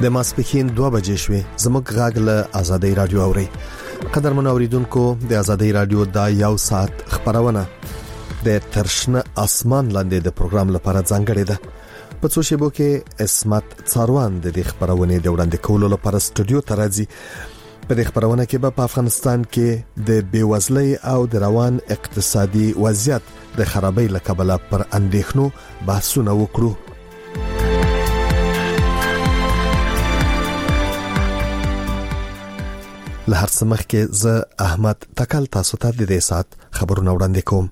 د ماسپښین 2 بجې شوې. زموږ غږ له آزادۍ رادیو اوري. قدرمن اوریدونکو، د آزادۍ رادیو دا یو ساعت خبرونه د ترشنه اسمان لاندې د پروګرام لپاره ځانګړې ده. په څو شیبو کې اسمت څاروان د دې خبرونه د وړاندې کولو لپاره استودیو ته راځي. په دې خبرونه کې به په افغانستان کې د بیوزلۍ او د روان اقتصادي وضعیت د خرابۍ له کبله پر اندېښنو بحثونه وکړو. له هر څه مخکې زه احمد تکل تاسو ته د دې سات خبرونه وړاندې کوم.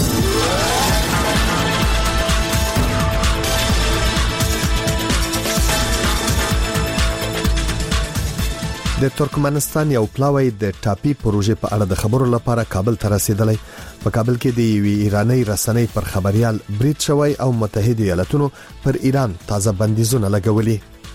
د ترکمنستان یو پلاوی د ټاپي پروژې په اړه د خبرو لپاره کابل ته رسیدلی. په کابل کې د ایرانی رسنۍ پر خبريال بریټ شوی او متحده ایالاتونو پر ایران تازه بندیزونه لګولي.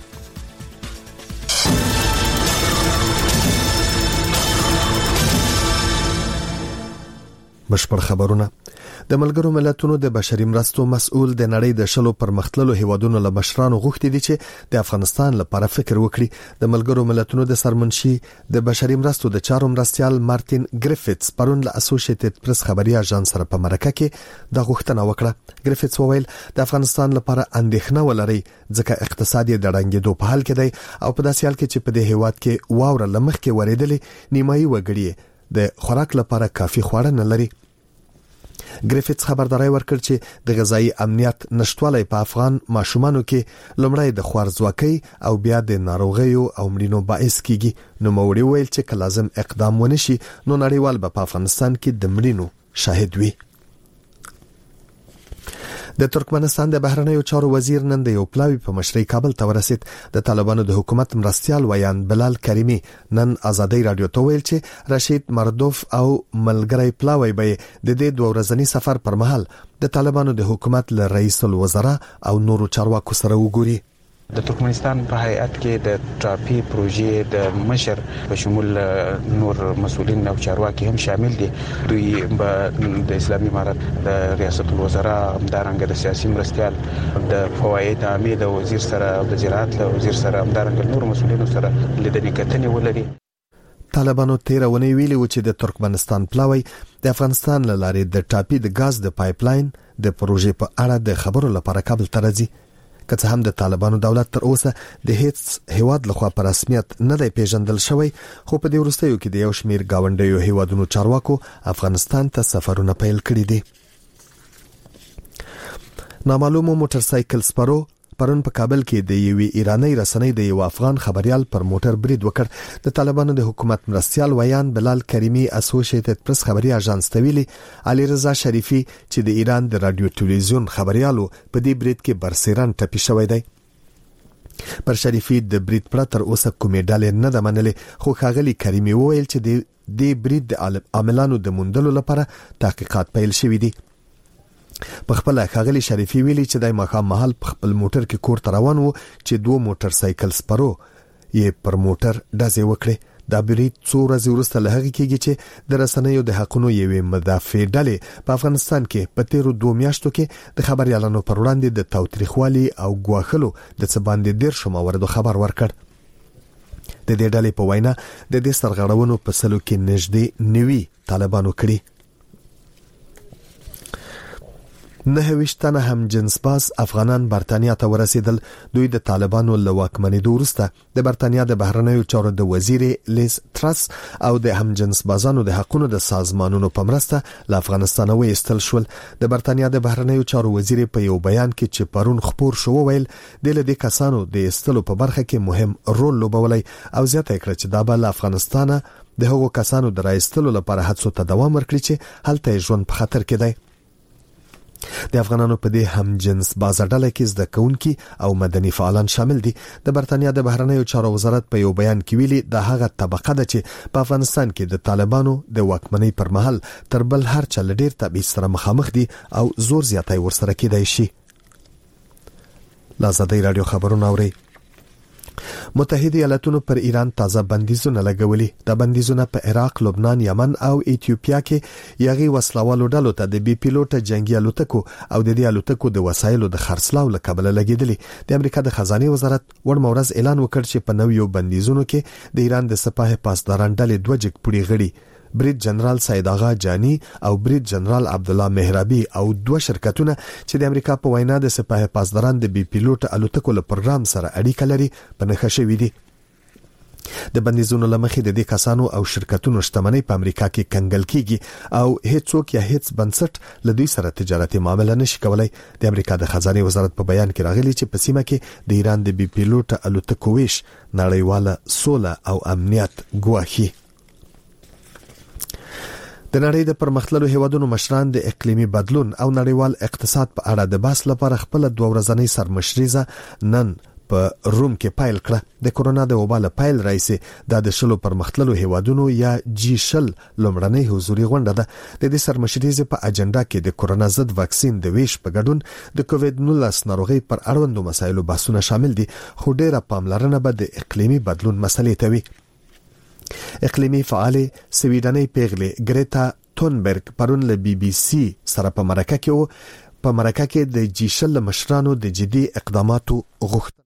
بشپړ خبرونه. د ملګرو ملتونو د بشري مرستو مسؤل د نړۍ د شلو پرمختللو هیوادونو له مشرانو غوښتي دي چې د افغانستان لپاره فکر وکړي. د ملګرو ملتونو د سرمنشي د بشري مرستو د چارو مرستيال مارټین ګریفټس پرون له اسوسییټډ پریس خبري اژانس سره په مرکه کې د غوښتنه وکړه. ګریفټس وویل د افغانستان لپاره اندېښنه ولري ځکه اقتصادي د ړنګېدو په حال کې دی او په داسې حال کې چې په دې هیواد کې واوره لمخ کې ورېدلې نیمایي وګړي د خوراک لپاره کافي خواړه نه لري. ګریفټس خبرداري ورکړ چې د غذایی امنیت نشټوالی په افغان ماشومانو کې لومړی د خوارځواکۍ او بیا د ناروغیو او مړینو باعث کیږي. نو موري ویل چې لازم اقدام ونشي نو نړیوال په افغانستان کې د مړینو شاهد وي. د ترکمنستان د بهرنیو چارو وزیر نن د یو پلاوی په مشرۍ کابل ته ورسید. د طالبانو د حکومت مرستيال ویان بلال کریمی نن آزادۍ رادیو ته ویل چې رشید مردوف او ملګری پلاوی به د دې 2 ورځنی سفر پر مهال د طالبانو د حکومت له رئیس الوزرا او نورو چارواکو سره وګوري. د ترکمنستان په هیئت کې د ټاپي پروژې د مشر په شمول نور مسؤلین او چارواکي هم شامل دي. دوی د اسلامي امارت د ریاست الوزرا همدارنګه د سیاسي مرستيال د فواید عامه د وزیر سره او د زراعت له وزیر سره همدارنګه نور مسؤلینو سره لیدنې کتنې ولري. طالبانو 13 ونې ویلي و چې د ترکمنستان پلاوی د افغانستان له لارې د ټاپي د غاز د پایپ لاین د پروژې په اړه د خبرو لپاره کابل ته راځي. که څه هم د طالبانو دولت تر اوسه د هیڅ هیواد لخوا په رسمیت نه دی پیژندل شوی، خو په دې وروستیو کې د یو شمیر گاونډیو هیوادونو چارواکو افغانستان ته سفرونه پیل کړي دي. نامعلومو موټر سایکل سپرو پرون په کابل کې د یوې ایرانی رسنۍ د یو افغان خبريال پر موټر برید وکړ. د طالبانو د حکومت مرستيال ویان بلال کریمی اسوسییټډ پریس خبري اژانس ته ویلي علي رضا شریفي چې د ایران د رادیو ټلویزیون خبريالو په دې برید کې برسیران ټپي شوی دی. پر شریفي د برید پر تر اوسه کومې ډالې نه ده منلې، خو ښاغلي کریمی وویل چې د برید د عاملانو د موندلو لپاره تحقیقات پیل شوي دي. په خپل ښاغلي شریفي ویلي چې دای مخام محل په خپل موټر کې کور ته روان وو چې 2 موټر سایکل سپرو یې پر موټر ډزې وکړې. دا برید څو ورځې وروسته له هغې کېږي چې د رسنیو د حقونو یوې مدافع ډلې په افغانستان کې په تیرو 2 میاشتو کې د خبريالانو پر وړاندې د تاوتریخوالي او ګواښلو د څه باندې 13 مواردو خبر ورکړ. د دې ډلې په وینا د دې سرغړونو په سلو کې نږدې 90 طالبانو کړي. 29 تنه هم جنسباز افغانان برتانیا ته ورسېدل. دوی د طالبانو له واکمنېدو وروسته د برتانیا د بهرنیو چارو د وزیر لیز ترس او د هم جنسبازانو د حقونو د سازمانونو په مرسته له افغانستان وایستل شول. د برتانیا د بهرنیو چارو وزیر په یو بیان کې چې پرون خبر شو ویل د لدې کسانو د استلو په برخه کې مهم رول لوبولای او زیاته کړ چې دا به له افغانستان د هغو کسانو د راایستلو لپاره هڅو ته دوام ورکړي چې هلته ژوند په خطر کې دی. د افغانانو په دې هم جنس بازډاله کې زده کوونکي او مدني فعالان شامل دي. د برتانیا د بهرنیو چارو وزارت په یو بیان کې ویلي د هغه طبقه ده چې په افغانستان کې د طالبانو د واکمنۍ پر مهال تر بل هر چا ډیر تبعیض سره مخامخ دي او زور زیاتای ورسره کېدای شي. آزادۍ رادیو خبرونه اوري. متحده ایالاتونو پر ایران تازه بندیزونه لګولي. د بندیزونه په عراق، لبنان، یمن او ایتیوپیا کې یغي وسلوالو ډلو ته د بي پیلوټ جنگي الوتکو او د دې الوتکو د وسایلو د خرڅلاو لکبل لګیدلي. د امریکا د خزانه وزارت ورمورز اعلان وکړ چې په نویو بندیزونو کې د ایران د سپاه پاسداران ډلې دوه جګپړي غړي بریټ جنرال سید آغا جانی او بریټ جنرال عبد الله مهرابي او دوه شرکتونه چې د امریکا په وینا د سپاه پاسداران د بي پیلوټ الوتکو له پروګرام سره اړیکه لري په نښه شوې دي. د بندیزونو لمخې د دې کسانو او شرکتونو شتمنۍ په امریکا کې کنګل کیږي او هیڅوک یا هیڅ بنسټ له دوی سره تجارتي معامله نشي کولای. د امریکا د خزانه وزارت په بیان کې راغلي چې په سیمه کې د ایران د بي پیلوټ الوتکو ویش نړیواله سوله او امنیت ګواښي. د نړۍ د پرمختللو هیوادونو مشران د اقلیمي بدلون او نړیوال اقتصاد په اړه د بحث لپاره خپل 2 ورځنۍ سرمشريزه نن په روم کې پایل کړه. د کورونا د وبا پایل رئیس د شلو پرمختللو هیوادونو یا G20 لومړنۍ حضوري غونډه ده. د دې سرمشريزه په اجنډا کې د کورونا ضد واکسین د ویش په ګډون د کووید-19 ناروغي پر اړوندو مسایلو بحثونه شامل دي، خو ډیره پاملرنه به د اقلیمي بدلون مسلې ته وي. اقلیمی فعال سویډنۍ پیغلې ګریتا تونبرګ پرون له بي بي سي سره په مرکه کې د G20 مشرانو د جدي اقداماتو غوښتنه.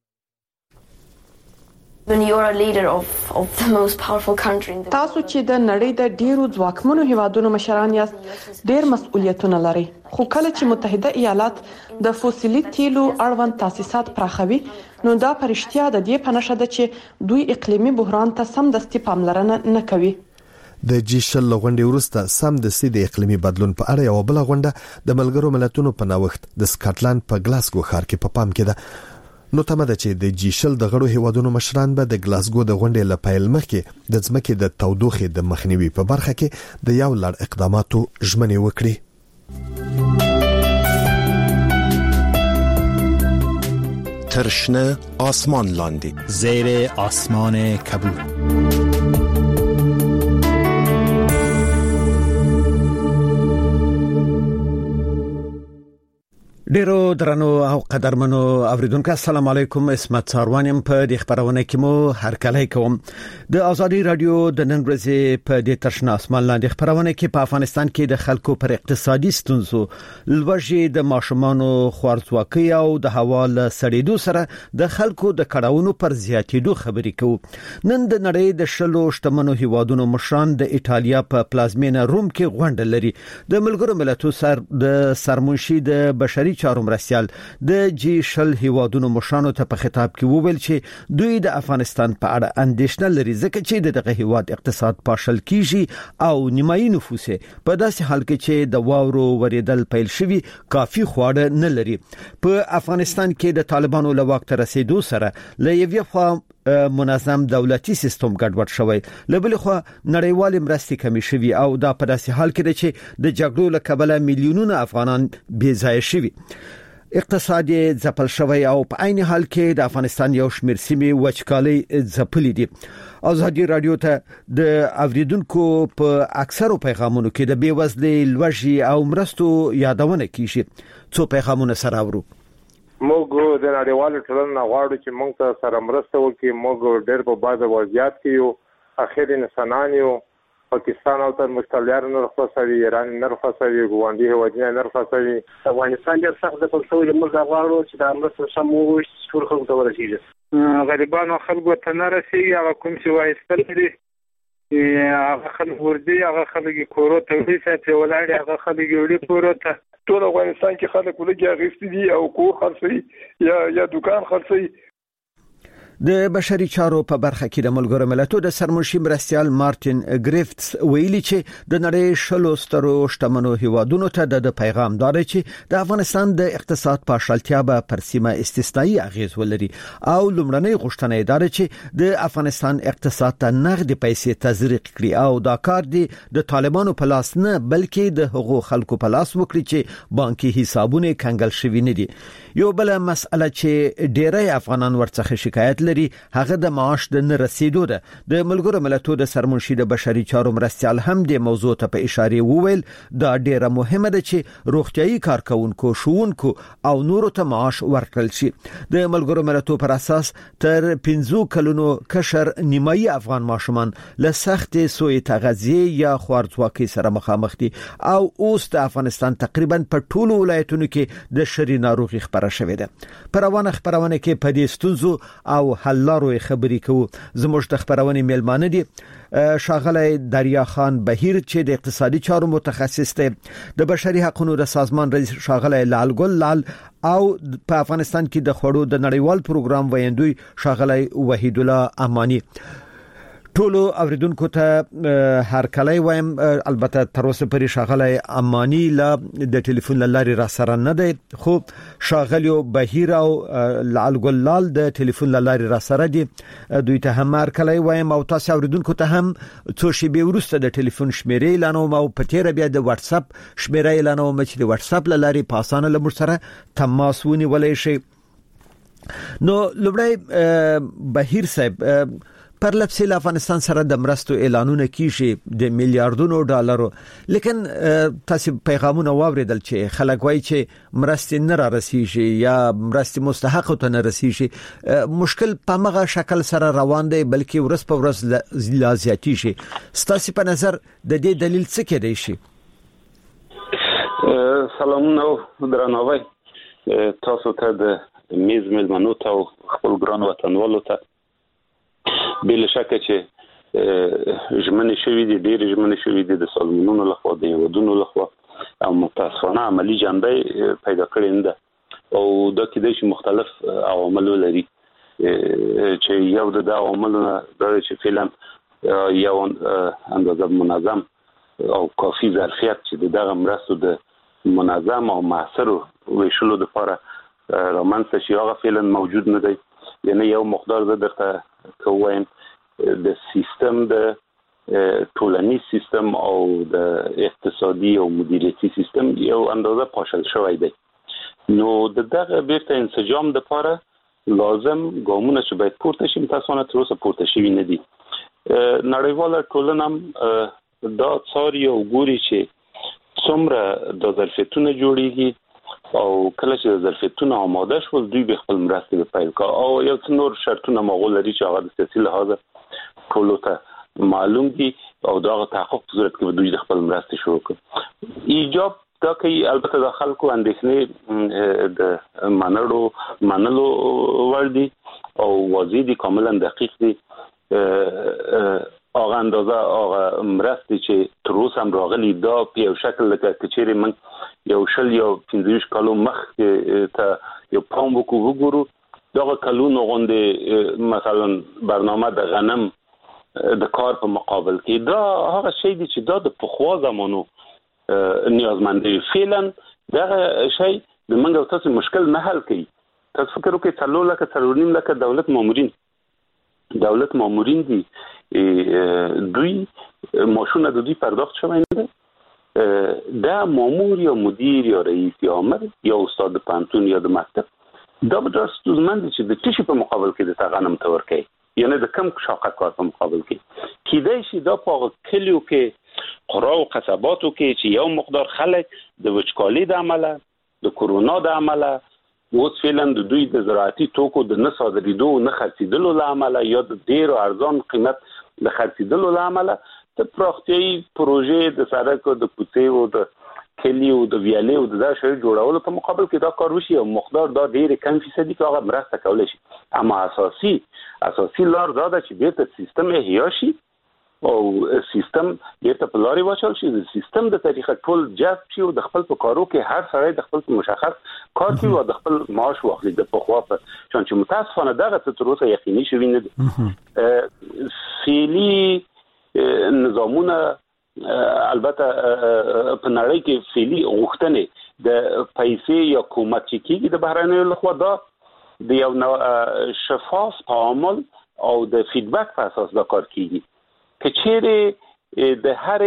تاسو چې د نړۍ د ډیرو ځواکمنو هیوادونو مشران یاست، ډیر مسؤلیتونه لري، خو کله چې متحده ایالات د فوسیلي تیلو اړوند تاسیسات پراخوي نو دا پرشتیا د دې په نښه ده چې دوی اقلیمي بحران ته سمدستي پاملرنه نه کوي. د G20 غونډې وروسته سمدستي د اقلیمي بدلون په اړه یو بل غونډه د ملګرو ملتونو په نوښت د سکاټلند په ګلاسګو ښار کې په پام کې ده. نو تمه ده چې د G20 د غړو هیوادونو مشران به د ګلاسګو د غونډې له پیل مخکې د ځمکې د تودوخې د مخنیوي په برخه کې د یو لړ اقداماتو ژمنې وکړي. ترشنه آسمان لاندې زیر آسمان کبود. ډیرو درنو او قدرمنو اوریدونکو السلام علیکم. اسمت ساروانم په دې خبرونه کې مو هر کله کوم. د ازادي رادیو د نن ورځې په دې ترشنه اسمان لاندې خبرونه کې په افغانستان کې د خلکو پر اقتصادي ستونزو، لوږې، د ماشومانو خوارځواکۍ او د هوا له سړېدو سره د خلکو د کړهونو پر زیاتېدو خبرې کوو. نن د نړۍ د شلو شتمنو هیوادونو مشران د ایټالیا په پلازمینه روم کې غونډه لري. د ملګرو ملتونو سر د سرمنشي د بشري چارو مرستيال د G20 هیوادونو مشرانو ته په خطاب کې وویل چې دوی د افغانستان په اړه اندېښنه لري ځکه چې دغه هیواد اقتصاد پاشل کیږي او نیمایي نفوس په داسې حال کې چې د واورو وریدل پیل شوی کافي خواړه نه لري. په افغانستان کې د طالبانو له واک ته رسیدو سره له یوې خوا منظم دولتي سیستم ګډوډ شوی، لبل خو نړیوال مرستې کمی شوی او دا په داسې حال کې ده چې د جګړو له کبله میلیونونه افغانان بې ځای شوي، اقتصادي ځپل شوی او په عین حال کې د افغانستان یو شمېر سیمې وچکالي ځپلې دي. ازادي رادیو ته د اوریدونکو په اکثرو پیغامونو کې د بیوزلۍ، لوږې او مرستو یادونه کیږي. څو پیغامونه سره ورو. موږ د نړیوالو ټولنې غواړو چې موږ ته سره مرسته وکړي. موږ ډېر په بازه وضعیت کې یو، اخر انسانان یو، پاکستان او تر مشتلیار نه رخصوي، ایران نه رخصوي، ګوانډي هیوادونه نه رخصوي. افغانستان ډېر سخت د پلسوي موږ غواړو چې د مرسته سمو ټول خلکو ته ورسیږي. غریبانو خلکو ته نه رسیږي، هغه کوم چې وایستل دي هغه خلک ورځي، هغه خلک کورو ته وړي ولاړ، هغه خلک وړي کورو ته. ټول افغانستان کې خلک ولګي اغېستي دي او کور خرڅي یا دکان خرڅي. د بشري چارو په برخه کې د ملګرو ملتونو د سرمنشي مرستيال مارټین ګریفتس ویلي چې د نړۍ شلو سترو شتمنو هیوادونو ته د پیغام داري چې د افغانستان د اقتصاد پاشلتیا به پر سیمه استثنایی اغیز ولري او لومړنۍ غوښتنه داري چې د افغانستان اقتصاد ته نغدي پیسې تزریق کړي او دا کار دی د طالبانو په لاس نه بلکې د حقوق خلکو په لاس وکړي چې بانکي حسابونه کنګل شوي نه دي. یو بل مسله چې ډېری افغانان ورڅخه شکایت لري هغه د معاش د نه رسیدو ده. د ملګرو ملتونو د سرمنشي د بشري چارو مرستيال هم د موضوع ته په اشاره وویل دا ډیره مهمه ده چې روغتيایي کارکونکو شوونکو او نورو ته معاش ورکړل شي. د ملګرو ملتونو پر اساس تر 15 کلونو کشر نیمایي افغان ماشومان له سخت سوء تغذیه یا خوارځواکۍ سره مخامخ دي او اوس د افغانستان تقریبا په ټولو ولایتونو کې د شری ناروغي خبره شوې ده. پر روانه خبرونه کې په دې ستونزو او حل لارو خبرې کوو. زموږ د خبرونه میلمانه دي شاغلی دریا خان بهیر چې د اقتصادي چارو متخصص دی، د بشري حقوقو د سازمان رئیس شاغلی لال ګل لال او په افغانستان کې د خوړو د نړیوال پروګرام ویندوی شاغلی وحید الله امانی. ټولو اوریدونکو ته هر کله وایم البته تر اوسه پرې شاغلی امانی لا د ټلیفون لاري را سره نه دی، خو شاغلی بهیر او لال ګلال د ټلیفون لاري را سره دي. دوی ته هم هر کله وایم او تاسو اوریدونکو ته هم څو شی به ورسته د ټلیفون شمیرې اعلان او په تیر بیا د واتس اپ شمیرې اعلان او چې د واتس اپ لاري پاسانه لمر سره تماس ونیولای شي. نو لومړی بهیر صاحب پر لپسې افغانستان سره د مرستو اعلانونه کیږي د میلیارډونو ډالرو، لیکن تاسو پیغامونه واوریدل چې خلک وایي چې مرستې نه را رسیږي یا مرستې مستحق ته نه رسیږي. مشکل په مغه شکل سره روان دی بلکې ورځ په ورځ لا زیاتی شي. ستاسو په نظر د دې دلیل څه کېدای شي؟ سلامونه درناوی تاسو ته د میز ملمنو ته خپل ګران وطنوالو ته بل شک چې ژمنې شوې دي، ډېر ژمنې شوې دي د سازمانونو لخوا د ودونو لخوا او متاسفانه عملی جنبه پیدا کړې نه ده او دا کېدای شي مختلف عوامل لري چې یو د عواملونو دا چې فعلا یو اندازه منظم او کافي ظرفیت چې دغه مرستو د منظم او معصر ویشلو لپاره رامنځته شي هغه فعلا موجود نه دی. یعنی یو مقدار درته کوم د سیستم د ټولنیز سیستم او د اقتصادي او مدیریتي سیستم یو اندازه پاشل شوی دی. نو دغه بیرته انسجام د لپاره لازم ګامونه چې باید پورته شي تاسو تر اوسه پورته شوی نه دي. نړیواله ټولنه دا څاري او ګوري چې څومره د ظرفیتونو جوړیږي او کله چې ظرفیتونه آماده شول دوی به خپل مرستې پیل کړي او یو څو نور شرطونه مغول لري چې هغه د سیاسي لحاظ ټولو ته معلوم دي او دا تحقق په صورت کې دوی د خپل مرستې شروع کړي. ایجاب دا کوي البته د خلکو اندېښنې د منلو ور دي او واضح دي، کاملا دقیق دي. هغه اندازه هغه مرستې چې تر اوسه هم راغلي دا په یو شکل لکه کچېرې من یو شل یا 15 کالو مخکې ته یو پام وګورو دغه کلونو غونډې مثلا برنامه د غنم د کار په مقابل کې دا هغه شی دی چې دا د پخوا زمانو نیازمند دی. فعلا دغه شی د منګو تاسو مشکل نه حل کوي. تاسو فکر وکړئ 3 لکه 3.5 لکه دولت مامورین دي، دوی ماشونه د دوی پرداخت شوی نه ده. دا مامور یا مدیر یا رئیس یا امر یا استاد پانتون یا د مکتب دا به درست زمند چې د تشي په مقابل کې د غنم تور کوي، یعنی د کم شاقه کار په مقابل کې کیدای شي دا په کلیو کې قرا او قصباتو کې چې یو مقدار خلک د وچکالي د عمله د کورونا د عمله اوس فعلا د دوی د زراعتي توکو د نه صادریدو نه خرڅیدلو لامل یا د ډیر ارزان قیمت د خرڅیدلو لامل د پراختیايي پروژې د سړک او د کوڅې او د کلیو د ویالې او د شهر جوړولو په مقابل کې دا کار وشي او مقدار دا ډیر کم فیصدي کې هغه مرسته کولای شي. اما اساسي لار دا ده چې بیرته سیستم احیا شي او سیستم بیرته په لاري واچول شي، د سیستم د طریقه ټول جذب شي او د خپل په کارو کې هر سړی د خپل مشخص کار کوي او د خپل معاش واخلي د پخوا په چې متاسفانه دغه تر اوسه یقیني شوی نه دي. فعلی نظامونه البته په نړۍ کې فعلی غوښتنې د پیسې یا کومت چې کیږي د بهرنیو لخوا دا د یو شفاف تعامل او د فیدبک په اساس دا کار کیږي. که چیرې د هر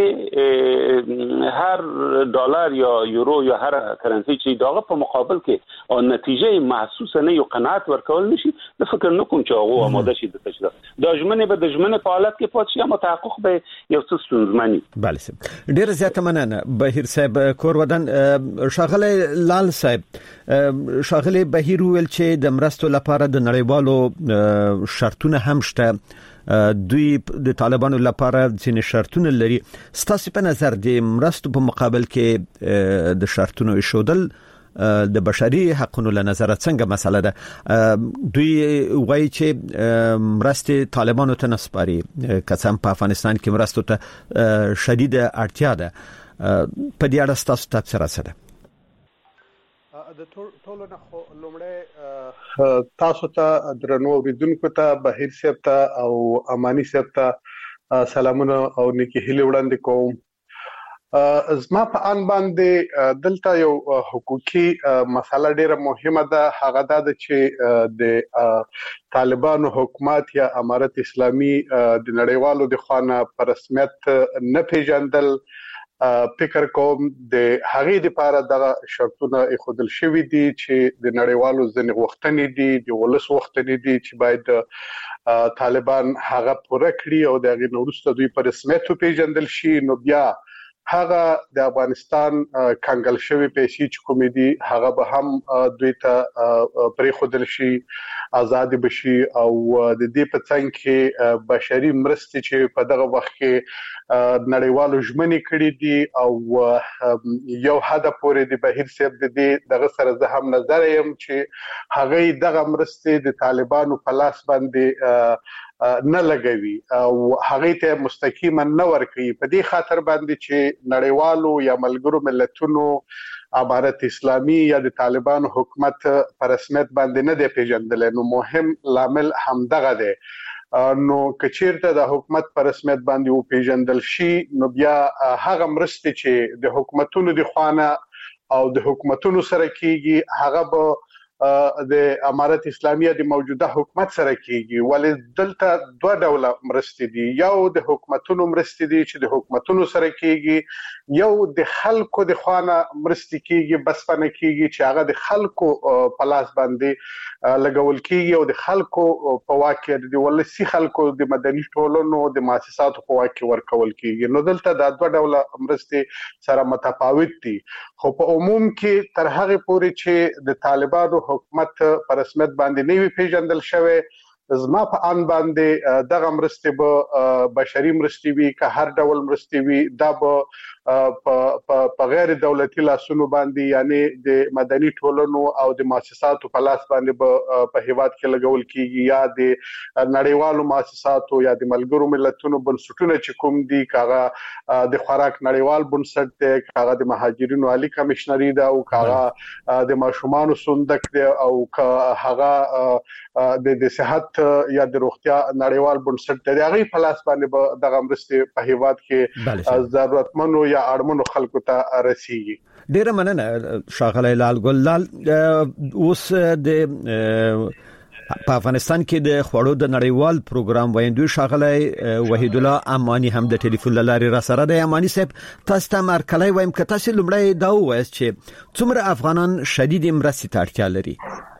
ډالر یا یورو یا هر کرنسي چې دغه په مقابل کې او نتیجه محسوسه نه یو قناعت ورکول نشي د فکر نه کوم چې هغه آماده شي د تجربه د ژمنه به د ژمنه په حالت کې پاتې شي متحقق به یو څه ستونزمني. بله سم ډیر زیاته مننه بهیر صاحب کور ودان. شاغله لال صاحب شاغله بهیر ویل چې د مرستو لپاره د نړیوالو شرطونه هم شته، دوی د طالبانو لپاره ځینې شرطونه لري. ستاسو په نظر د مرستو په مقابل کې د شرطونو ایښودل د بشري حقوقو له نظره څنګه مسله ده؟ دوی وایي چې مرستې طالبانو ته نسپاري کسان په افغانستان کې مرستو ته شدیده اړتیا ده. په دې اړه ستاسو تفسیر څه ده؟ د ټولو نه خو لومړی تاسو ته درنو اوریدونکو ته بهیر صاحب ته او امانی صاحب ته سلامونه او نیکی هیله وړاندې کوم. زما په ان باندې دلته یو حقوقي مسله ډیره مهمه ده، هغه دا چې د طالبانو حکومت یا امارت اسلامي د نړیوالو د خوانه په رسمیت نه پیژندل. فکر کوم د هغې لپاره د شرطونه خودل شوی دي چې د نړیوالو ځنې غوښتنې دي، د ولس غوښتنې دي چې باید طالبان هغه پوره کړي او د هغې وروسته دوی په رسمیت پیژندل شي. نو بیا هغه د افغانستان کنګل شوی پیسې چې کومې دي هغه به هم دوی ته پرې خودل شي، آزاد بشي او د دې په څنګ کې بشري مرستې چې په دغه وخت کې نړیوالو ژمنې کړې دي او یو هدف پورې د بهیر صاحب د دې دغه سره زه هم نظر یم چې هغه دغه مرستې د طالبانو په لاس باندې نه لګوي او هغه ته مستقیما نه ورکوي. په دې خاطر باندې چې نړیوالو یا ملګرو ملتونو امارت اسلامي یا د طالبانو حکومت په رسمیت باندې نه دی پیژندل. نو مهم لامل همدغه دی. نو کچیرته د حکومت په رسمیت باندې او پیژندل شي نو بیا هغه مرستې چې د حکومتونو د خوانه او د حکومتونو سره کیږي هغه به د امارت اسلامي د موجوده حکومت سره کیږي. ولې دلته دوه ډوله مرستې دي، یو د حکومتونو مرستې دي چې د حکومتونو سره کیږي، یو د خلکو د خوانه مرستې کیږي بس پنه کیږي چې هغه د خلکو په لاس باندې لګول کیږي او د خلکو په واکه د ولسی خلکو د مدني ټولنو د مؤسساتو په واکه ورکول کیږي. نو دلته د دوه ډوله مرستې سره متفاوت دي، خو په عموم کې تر هغه پورې چې د طالبانو حکومت په رسمیت باندې نه وی پیژندل شوی، زما په ان باندې دغه مرستې به بشري مرستې وي که هر ډول مرستې وي دا به په غیر دولتي لاسونو باندې یعنی د مدني ټولنو او د مؤسساتو په لاس باندې به په هیواد کې لګول کیږي یا د نړیوالو مؤسساتو یا د ملګرو ملتونو بنسټونه چې کوم دي کاغه د خوراک نړیوال بنسټ دی، کاغه د مهاجرینو عالی کمشنري ده او کاغه د ماشومان صندوق دی او کاغه د صحت یا د روغتیا نړیوال بنسټ دی. هغه په لاس باندې به دغه مرستې په هیواد کې ضرورتمنو یا اړمنو خلکو ته رسیږي. ډیره مننه شاغله لال ګل لال. اوس د په افغانستان کې د خوړو د نړیوال پروګرام وایندوی شاغله وحید الله امانی هم د ټلیفون لارې را سره د امانی صاحب تاسو ته مرکلای وایم که تاسو لمړی دا وایي چې څومره افغانان شدید مرستې ته اړتیا لري.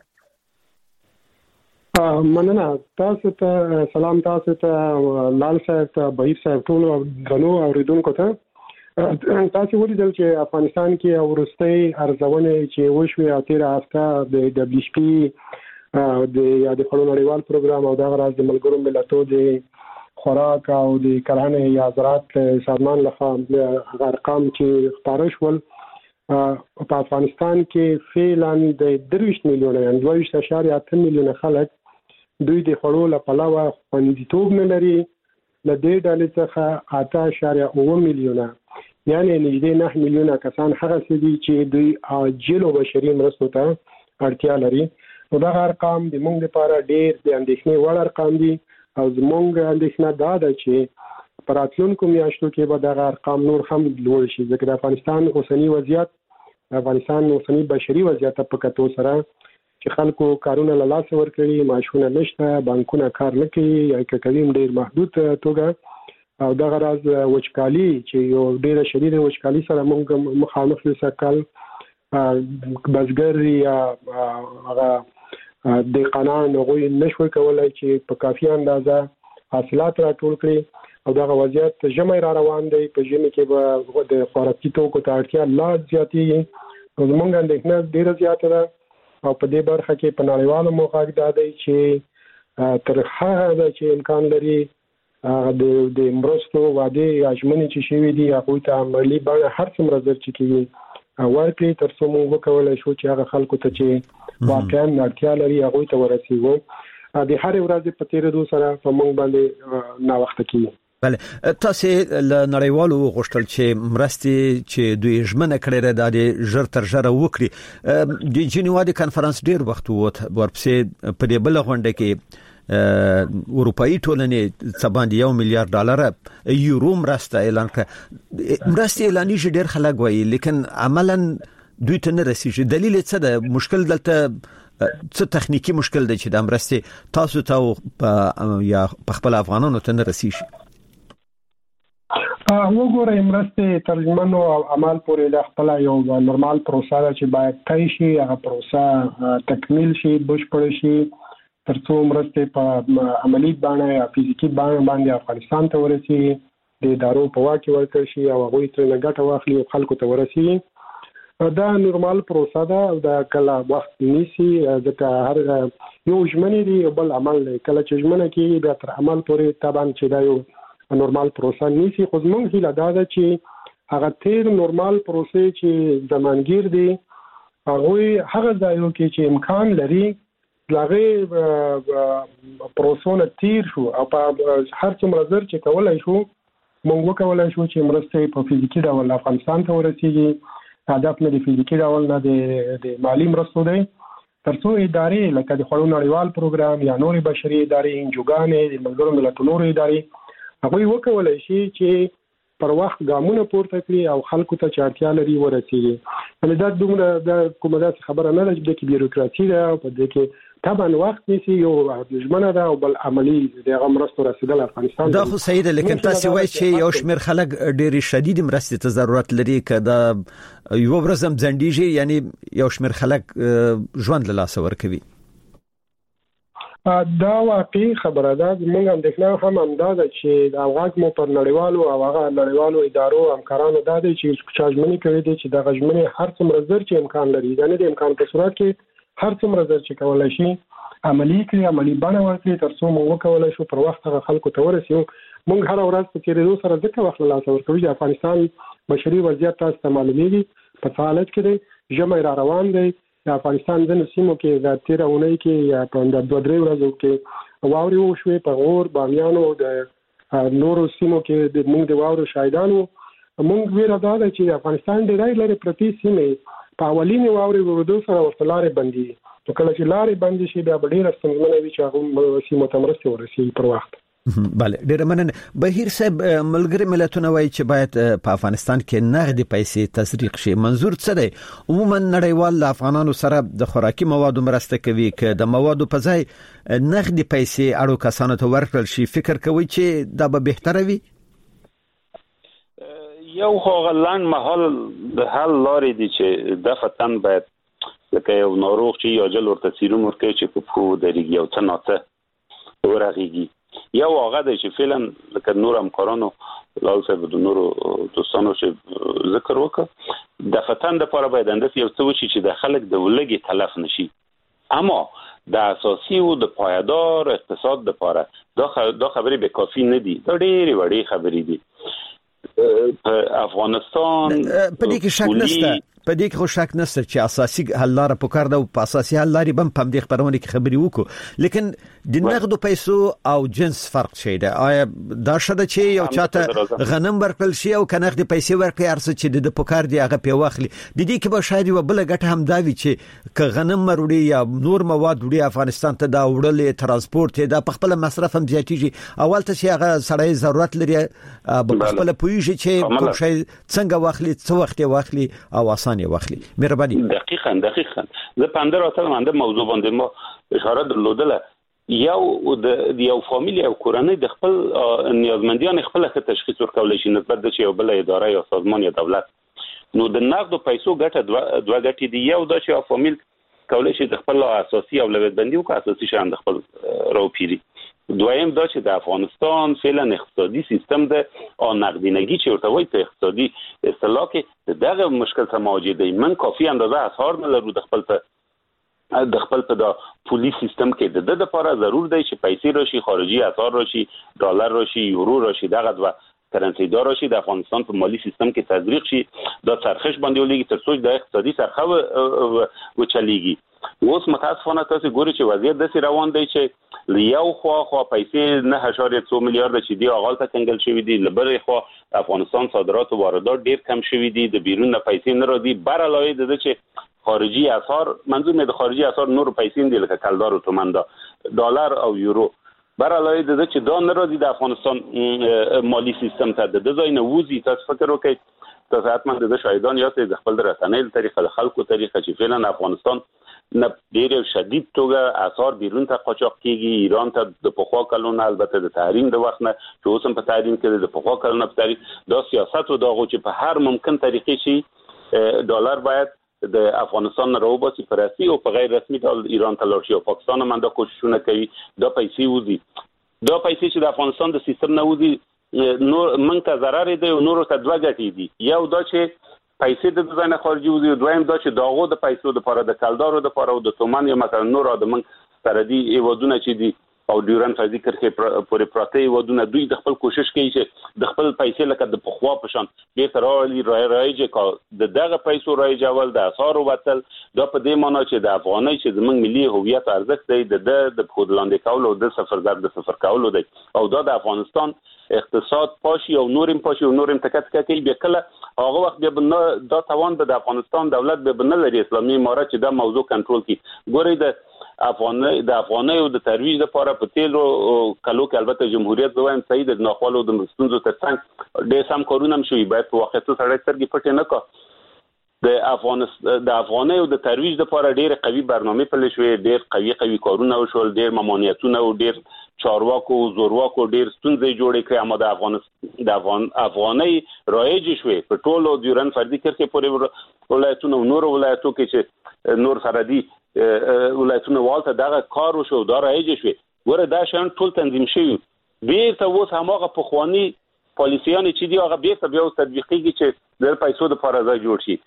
مننه تاسو ته سلام، تاسو ته لال صاحب ته بهیر صاحب ټول غنو اوریدونکو ته. تاسو ولیدل چې افغانستان کې ورستۍ ارزونه چې وشوي او تیر هفته د دبليو ایچ پی د یاد خوړو نړیوال پروګرام او د غراز د ملګرو ملتونو د خوراک او د کرهڼې یا زراعت سازمان لخوا ارقام چې خبره شول په افغانستان کې فعلاً د 23 میلیونه 22.8 میلیونه خلک دوی د خوړو لپاره خوندیتوب نه لري. له دې ډلې څخه 8.9 میلیونه یعنی نږدې 9 میلیونه کسان هغه دي چې دوی عاجل او بشري مرستو ته اړتیا لري. نو دا ارقام د موږ لپاره ډېر د اندېښنې وړ ارقام دي او زموږ اندېښنه دا ده چې په راتلونکو میاشتو کې به دا ارقام نور هم لوړ شي، ځکه د افغانستان اوسنی وضعیت، افغانستان اوسنی بشري وضعیت په کتو سره چې خلکو کارونه له لاسه ورکړي، معاشونه نشته، بانکونه کار نه کوي یا کوي ډېر محدود توګه، او د غراز وچکالي چې یو ډیره شدیده وچکالي سره موږ مخامخ یو سکل بزګر یا هغه دهقانان هغوی نشوي کولای چې په کافي اندازه حاصلات راټول کړي او دا وضعیت ژمي را روان دی. په ژمي کې به د خوراکي توکو ته اړتیا لا زیاتېږي. زموږ اندېښنه ډیره زیاته ده او په دې برخه کې په نړیوالو موقعو دا دی چې تر هغه چې امکان لري د مرستو وعده یا ژمنې چې شوي دي هغوی ته عملي بڼه هر څومره ژر چې کېږي ورکړي تر څو موږ وکولی شو چې هغه خلکو ته چې واقعا اړتیا لري هغوی ته ورسېږو. د هرې ورځې په تېرېدو سره په موږ باندې ناوخته کېږي. بله تاسو له نړیوالو غوښتل چې مرستې چې دوی ژمنه کړې ده د ژر تر ژره وکړي. د جنیوا د کانفرنس ډیر وخت ورپسې په دې بل غونډه کې اروپאי ټولنې څباندې $1 میلیارډ یورو مرسته اعلان کړه. مرسته اعلانیږي ډیر خلک وایي لیکن عملاً دوی ته نه رسیږي. دلیل څه ده؟ مشکل دلته څه تخنیکی مشکل دی چې د مرسته تاسو ته یا په خپل افغانانو ته نه رسیږي؟ وګورئ مرسته ترجمانو او عمل پورې د خپل یو نورمال پروسه چې باید طی شي، هغه پروسه تکمیل شي، بشپړ شي ترڅو مرسته په عملی بڼه یا فزیکی بڼه باندې افغانستان ته ورسیږي، د ادارو په واک کې ورکړل شي او هغوی ترې ګټه واخلي او خلکو ته ورسیږي. دا نورمال پروسه ده او دا کله وخت نیسي ځکه هر یو ژمنې دی او بل عمل دی. کله چې ژمنه کېږي بیا تر عمل پورې طبعا چې دا یو نورمال پروسه نیسي. خو زموږ هیله دا ده چې هغه تیر نورمال پروسې چې زمانګیر دي هغوی هغه ځایو کې چې امکان لري هغه پروسونه تیر شو او په هر څومره زر چې کولای شو موږ وکولای شو چې مرسته په فزیکی ډول افغانستان ته ورسیږي. هدف نه د فزیکی ډول نه د مالی مرستو دی ترڅو ادارې لکه د خوړو نړیوال پروګرام یا نورې بشري ادارې، انجوګانې، د ملګرو ملتونو نورې ادارې هغوی وکولای شي چې پر وخت ګامونه پورته کړي او خلکو ته چې اړتیا لري ورسیږي. دا دومره د کومه داسې خبره نه ده چې د کې بیروکراسي ده او په دې کې طبعا وخت نیسي. یو ژمنه ده او بل عملی دغه مرستو رسیدل افغانستان دا خو صحیح ده لیکن تاسو وایي چې یو شمېر خلک ډېری شدید مرستې ته ضرورت لري که دا یو ورځ هم ځنډیږي یعنی یو شمېر خلک ژوند له لاسه ورکوي. دا واقعي خبره ده. موږ اندېښنه هم همدا ده چې د غږ مو پر نړیوالو او هغه نړیوالو ادارو همکارانو دا دی چې چا ژمنې کوي دي چې دغه ژمنې هر څومره زر چې امکان لري دا نه د امکان په صورت کې هر څومره زر چې کولای شي عملی کړي، عملی بڼه ورکړي ترڅو موږ وکولای شو پر وخت هغه خلکو ته ورسیږو. موږ هر ورځ په تېرېدو سره ځکه وخت له لاسه ورکوي چې افغانستان بشري وضعیت تاسو ته معلومیږي په حالت کې دی، ژمی را روان دی. د افغانستان ځینو سیمو کې د تېره اونۍ کې یا په 2-3 ورځو کې واورې وشوې په غور، بامیانو، د نورو سیمو کې د موږ د واورو شاهدانو. موږ ویره دا ده چې افغانستان ډېرې لرې پرتې سیمې په اولینې واورې ورېدو سره ورته لارې بندي. نو کله چې لارې بندې شي بیا به ډېره ستونزمنه وي چې هغو سیمو ته مرستې ورسېږي پر وخت. بله ډېره مننه. بهیر صاحب ملګري ملتونه وایي چې باید په افغانستان کې نغدي پیسې تسریق شي. منظور څه دی؟ عموما نړیوال له افغانانو سره د خوراکي موادو مرسته کوي که د موادو په ځای نغدي پیسې اړو کسانو ته ورکړل شي فکر کوي چې دا به بهتره وي؟ یو هغه لاند مهال د حل لارې دي چې دفتن باید لکه یو ناروغ چې یا جل ورته سیروم ورکوي چې په پښو درېږي او څه ناڅه ورغېږي. یو هغه دی چې فعلا لکه نور همکارانو لال صاحب د نورو دوستانو چې ذکر وکړ د فتن دپاره باید انداسې یو څه وشي چې د خلک د ولږې تلف نشي. اما د اساسي او د پایدار اقتصاد دپاره دا خبرې به کافي نه دي. دا ډېرې وړې خبرې دي. افغانستان په دې کې شک نشته، په دې کې خو شک نشته چې اساسي حل لاره پکار ده او په اساسي حل لارې بم په دې خبرونه کې خبرې وکړو. لیکن د نقدو پیسو او جنس فرق شي ده. آیا دا شته چې یو چاته غنم ورکړل شي او کنه نقد پیسې ورکړي ارڅ چې د پکار دی هغه په واخلي؟ د دې کې به شاید یو بل غټه هم دا وي چې ک غنم مروړي یا نور مواد وړي افغانستان ته دا وړل ترانسپورت دا په خپل مصرف هم زیاتېږي. اول ته چې هغه سړی ضرورت لري په خپل پویږي چې کوم شی څنګه واخلي، څه وخت واخلي او اسانه واخلي. مهرباني. دقیقاً زه 15 سال منده موضوع باندې ما اشاره درلودله یو فامیل او کورنۍ د خپل نیازمندیان خپل تشخیص ورکول شي نسبت د یو بل اداره یا سازمان یا دولت. نو د نقد پیسو ګټه دوه ګټې دي. یو دا چې فامیل کولای شي د خپل اساسي اولویت بندي او اساسي شان د خپل راوپیری. دویم دا چې د افغانستان فعلا اقتصادي سیستم د نقدینگی چې ورته وایي په اقتصادي اصطلاح کې دغه مشکل سره مواجه دی. من کافي اندازه اسعار نه لرو د خپل په د پولی سیستم کې د لپاره ضرور دی چې پیسې راشي، خارجي اسعار راشي، ډالر راشي، یورو راشي، دغه دوه کرنسي دار راشي د افغانستان په مالی سیستم کې تطبیق شي، دا چرخش باندې ولګي تر څو د اقتصادي چرخه وچلېږي. اوس متاسفانه تاسو ګورئ چې وضعیت داسې روان دی چې یو خوا پیسې 9.2 میلیارډ چې دی اغال ته کنګل شوی دی، لبرې خوا افغانستان صادرات او واردات ډیر کم شوی دي، د بیرون پیسې نه راځي. بر علاوه د چې خارجي اسعار، منظور مې د خارجي اسعار نور پیسې دي لکه کلدار او تومندا، ډالر او یورو، بر علاوه د چې دا نه راځي د افغانستان مالی سیستم ته د ځای نه وځي. تاسو فکر وکړئ، تاسو حتما د شاهدان یاست د خپل رسنۍ طریقه د خلکو طریقه چې فعلا افغانستان نه ډیر شدید توګه اسعار بیرون ته قاچاق کیږي. ایران ته د پخوا کلونه البته د تحریم د وخت نه چې اوس هم په تحریم کې د پخوا کلونه په تحریم دا سیاست او دغه چې په هر ممکن طریقې شي ډالر باید د افغانستان نه راوباسي په رسمي او په غیر رسمي ډول ایران ته لاړ شي. او پاکستان هم دا کوششونه کوي دا پیسې وځي. دا پیسې چې د افغانستان د سیستم نه وځي نور موږ ته ضرر دی او نور ته دوه ګټې دي. یو دا چې پیسې د ځای نه خارجي وځي، دویم دا چې داغو د پیسو د لپاره د کلدارو د لپاره او د تومان یا مثلا نور د موږ سره دي ایوادونه چې دي او ډیورن فرضي کرښې پورې پراته ایوادونه، دوی د خپل کوشش کوي چې د خپل پیسې لکه د پخوا په شان بیرته رایج کا د دغه پیسو رایج اول د اسعار وتل. دا په دې معنی چې د افغانۍ چې زموږ ملي هویت ارزښت دی د خودلاندې کول او د سفر کولو دی او دا د افغانستان اقتصاد پاشي او نورم پاشي او نورم تکت کوي. به کله هغه وخت به دا توان به د افغانستان دولت به نه لري اسلامي امارت چې دا موضوع کنټرول کړي. ګورئ د افغانۍ او د ترویج لپاره په تیلو کلو کې البته جمهوریت دویم صحیح د ناخوالو د مستونزو ترڅنګ ډېر سم کارونه هم شوي، باید په وخت سره سترګې پټې نه کړو. د افغانۍ او د ترویج لپاره ډېر قوي برنامه پلې شوې، ډېر قوي کارونه وشول، ډېر ممانعتونه او ډېر چارواکو زورواکو ډېر ستونزې جوړې کړې. اما د افغانۍ رایج شوې په ټولو ډیورن فرضي کرښې پورې ولایتونو او نور ولایتونو کې چې نور سره دي ولایتونو والته دغه کار وشو، دا رایج شوې. ګوره دا شان ټول تنظیم شوي، بیرته اوس هماغه پخواني پالیسیان چې دی هغه بیرته بیا تطبیقیږي چې د پیسو د لپاره ځای جوړ شي.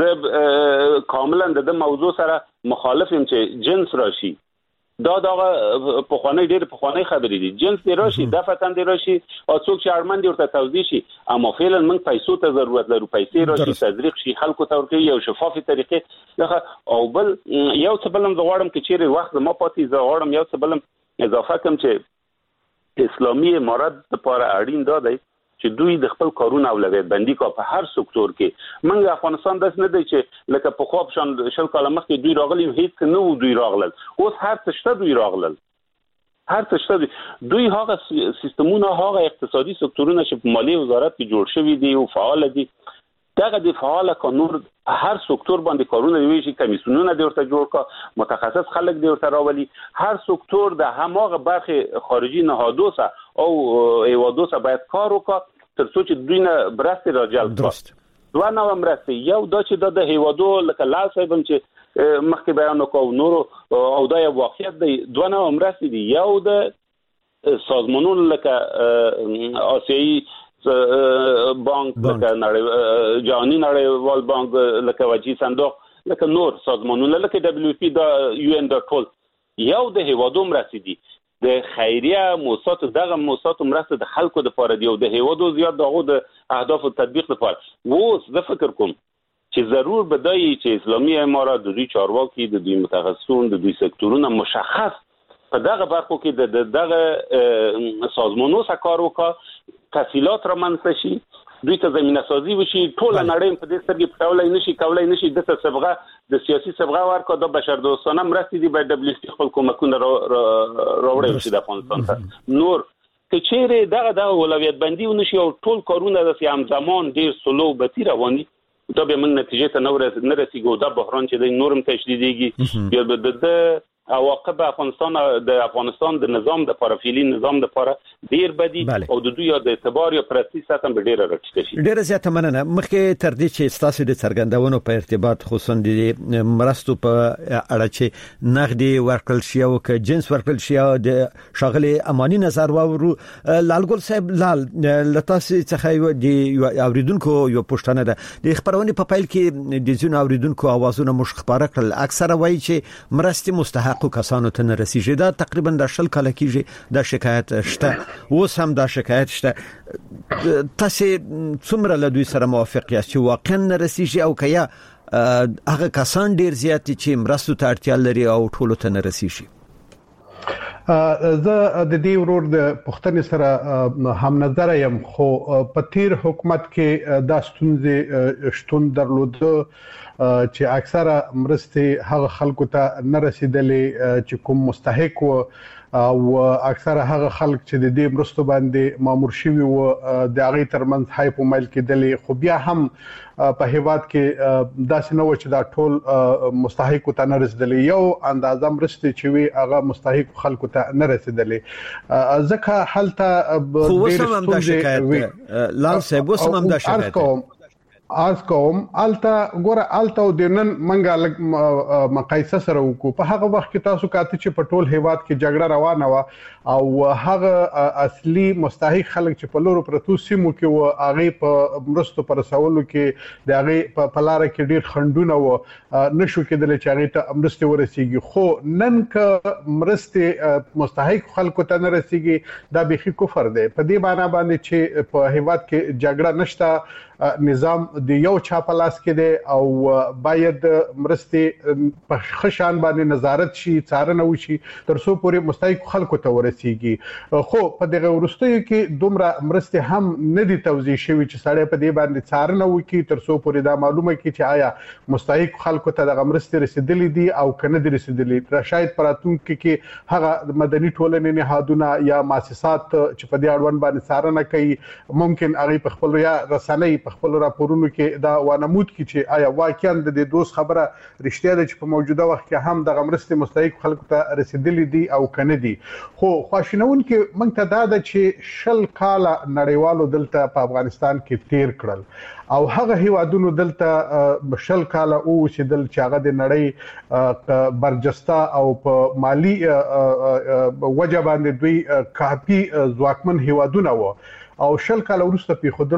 زه کاملا د موضوع سره مخالف یم چې جنس راشي. دا دغه پخوانی ډېر پخوانی خبرې دي، جنس دی راشي، دفتن دی راشي او څوک چې اړمن دي ورته توضیح شي. اما فعلا موږ پیسو ته ضرورت لرو، پیسې راشي، تزریق شي، خلکو ته ورکړي یو شفافي طریقې. او بل یو څه بلم زه غواړم چې چیرې وخت ما پاتې، زه غواړم یو څه بلم اضافه کوم چې اسلامي امارت لپاره اړین دا دی چې دوی د خپل کارونه اولویت بندي کا په هر سکتور کې. موږ افغانستان داس نه دی چې لکه په خواب شان شل کاله مخکې دوی راغلي هیڅ نه وو دوی راغلل، اوس هر څه شته دوی راغلل، هر څه شته دوی هغه سیستمونه هغه اقتصادي سکتورونه چې په مالی وزارت کې جوړ شوي دي او فعال دي، دغه د فعال قانون هر سکتور باندې کارونه دی چې کمیسیونونه دی ورته جوړ کا، متخصص خلک دی ورته راولي. هر سکتور د هماغه برخه خارجي نهادو سره او ایوادو سره باید کار وکړي تر څو چې دوی نه برسته راجل کړي. دوه نو مرسته، یو دا چې د هیوادو لکه لال صاحب چې مخکې بیان وکاو نور او دا یو واقعیت دی، دوه نو مرسته دي. یو د سازمانونو لکه آسیایي بانک لکه جهانی نړیوال بانک لکه وجهي صندوق لکه نور سازمانونه لکه دبليو پی دا یو ان دا ټول یو د هیوادو مرسته دي. د خیریه موسسات دغه موسسات مرسته د خلکو لپاره دی او د هیوادو زیات دغه د اهداف او تطبیق لپاره. ووس زه فکر کوم چې ضرور بدایي چې اسلامي امارات د دوی چارواکي د دوی متخصصون د دوی سکتورونه مشخص په دغه برخو کې د دغه سازمانونو سره کار وکړي، تفصیلات را منځ شي، دوی ته زمينه سازي وشي. ټول نړۍ په دې سترګې پټولای نشي د صبغه د سیاسي صبغه ورکو د بشر دوستانه مرستې دی باید دبليو خپل کومکونه راوړي چې د افغانستان ته نور کچېره دغه اولویت بندي ونشي او ټول کارونه د همزمان ډیر سلو بتی رواني، دا به موږ نتیجه ته نه رسیږو. دا بحران چې د نورم تشدیديږي بیا د عواقب افغانستان د نظام د پارافیلی نظام د لپاره ډیر بدی او د دوی د اعتبار یا پرستی ساتم به ډیر راټیټ شي. ډیر زیاته مننه. مخکې تر دې چې تاسو د څرګندونو په ارتباط خصوصا د مرستو په اړه چې نغدي ورکړل شي او که جنس ورکړل شي د شاغلي اماني نظر وورو لالګل صاحب لال لتاسو څخه د اوریدونکو یو پښتنه ده د خبرونه په پیل کې د ځینو اوریدونکو اوازونه مش خبره کړل اکثره وایي چې مرستې مستحق کسانو ته نه رسیږي. دا تقریبا د شل کال کېږي د شکایت شته اوس هم د شکایت شته. تاسو څومره له دوی سره موافق یاست چې واقعا نه رسیږي او کیا هغه کسان ډیر زیات چې مرستو ته اړتیا لري او ټولو ته نه رسیږي؟ زه د دې ورور د پښتنې سره هم نظر یم خو په تیر حکومت کې دا ستونزې شتون درلوده چې اکثره مرستې هغه خلکو ته نه رسیدلې چې کوم مستحق و او اکثره هغه خلک چې د دې مرستو باندې مامور شوی و د هغه ترمنځ هایپو مایل کېدلې خو بیا هم په هیواد کې داسې نه و چې دا ټول مستحق ته نه رسیدلې. یو اندازه مرستې چې وی هغه مستحق خلکو ته نه رسیدلې ځکه حالته ډېر ستونزې لال صاحب وسم دا شکایت از کوم التا ګوره التا د نن منګه لګ مقایسه سره وکړو. په هغه وخت کې تاسو کاته چې په ټول هیواد کې جګړه روانه و او هغه اصلي مستحق خلک چې په لورو پرتو سیمو کې و هغه په مرستو پر رسولو کې د هغه په لار کې ډیر خندونه و نشو کېدل چې هغه ته مرستې ورسیږي. خو نن که مرستې مستحق خلکو ته نه رسیږي دا به کفر دی. په دې معنی باندې چې په هیواد کې جګړه نشته نظام د یو چا په لاس کې دی او باید مرستې په خشان باندې نظارت شي څارنه وشي ترڅو پورې مستحق خلکو ته ورسیږي. خو په دغه ورستیو کې دومره مرستې هم نه دي توزیع شوی چې سړی په دې باندې څارنه وکړي ترڅو پورې دا معلومه کړي چې آیا مستحق خلکو ته دغه مرستې رسیدلې دي او کنه دي رسیدلې. شاید پراتونکو کې هغه مدني ټولنې نهادونه یا مؤسسات چې په دې اړوند باندې څارنه کوي ممکن هغه په خپل یا رسنۍ خپل راپورونو کې دا ونمود کی چې آیا واقعا د دوست خبره رښتیا ده چې په موجوده وخت کې هم د مرستې مستحق خلکو ته رسیدلې دي او کنه دي. خو خواشینون کې موږ ته دا ده چې شل کال نړیوالو دلته په افغانستان کې تیر کړل او هغه هیوادونو دلته شل کال او چې دل چې هغه د نړۍ برجسته او په مالی وجه باندې دوی کافي ځواکمن هیوادونه و او شل کال وروسته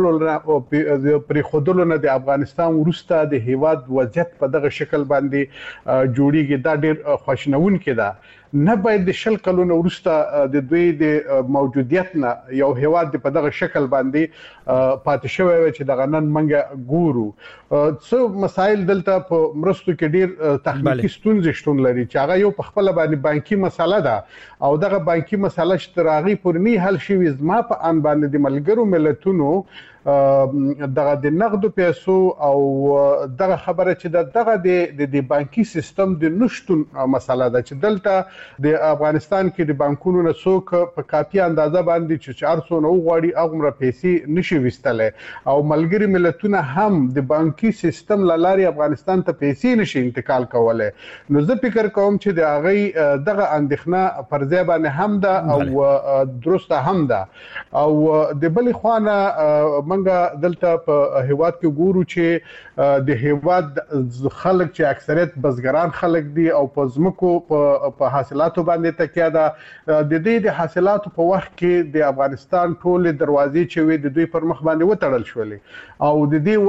په خودلو نه د افغانستان وروسته د هیواد وضعیت په دغه شکل باندې جوړیږي. دا ډیر خوشنون کې ده. نه باید د شل کلونو وروسته د دوی د موجودیت نه یو هیواد په دغه شکل باندې پاتې شوی و چې دغه نن منګه ګورو. څو مسایل دلته په مرستو کې ډیر تخنیکی ستونزې شتون لري چې هغه یو په خپل باندې بانکي مسله ده او دغه بانکي مسله شتراغي پورنی حل شوی زما په ان باندې د ملګرو ملتونو دغه د نقدو پیسو او دغه خبره چې دغه د بانکي سیستم د نشټون مسله ده چې دلته د افغانستان کې د بانکونو نه څوک په کافي اندازه باندې چې 400 نو غواړي هغه پیسې نشي وستله او ملګری ملتونه هم د بانکي سیستم لاري افغانستان ته پیسې نشي انتقال کولای. نو زه فکر کوم چې د هغه دغه اندېښنه پر ځای باندې هم ده او درسته هم ده او د بل خوانه منګه دلته په هیواد کې ګورو چې د هیواد خلک چې اکثریت بزګران خلک دي او په زمکو په حاصلاتو باندې تکیه ده. د دې د حاصلاتو په وخت کې د افغانستان ټول دروازې چې وي د دوی پر مخ باندې وتړل شولې او د دې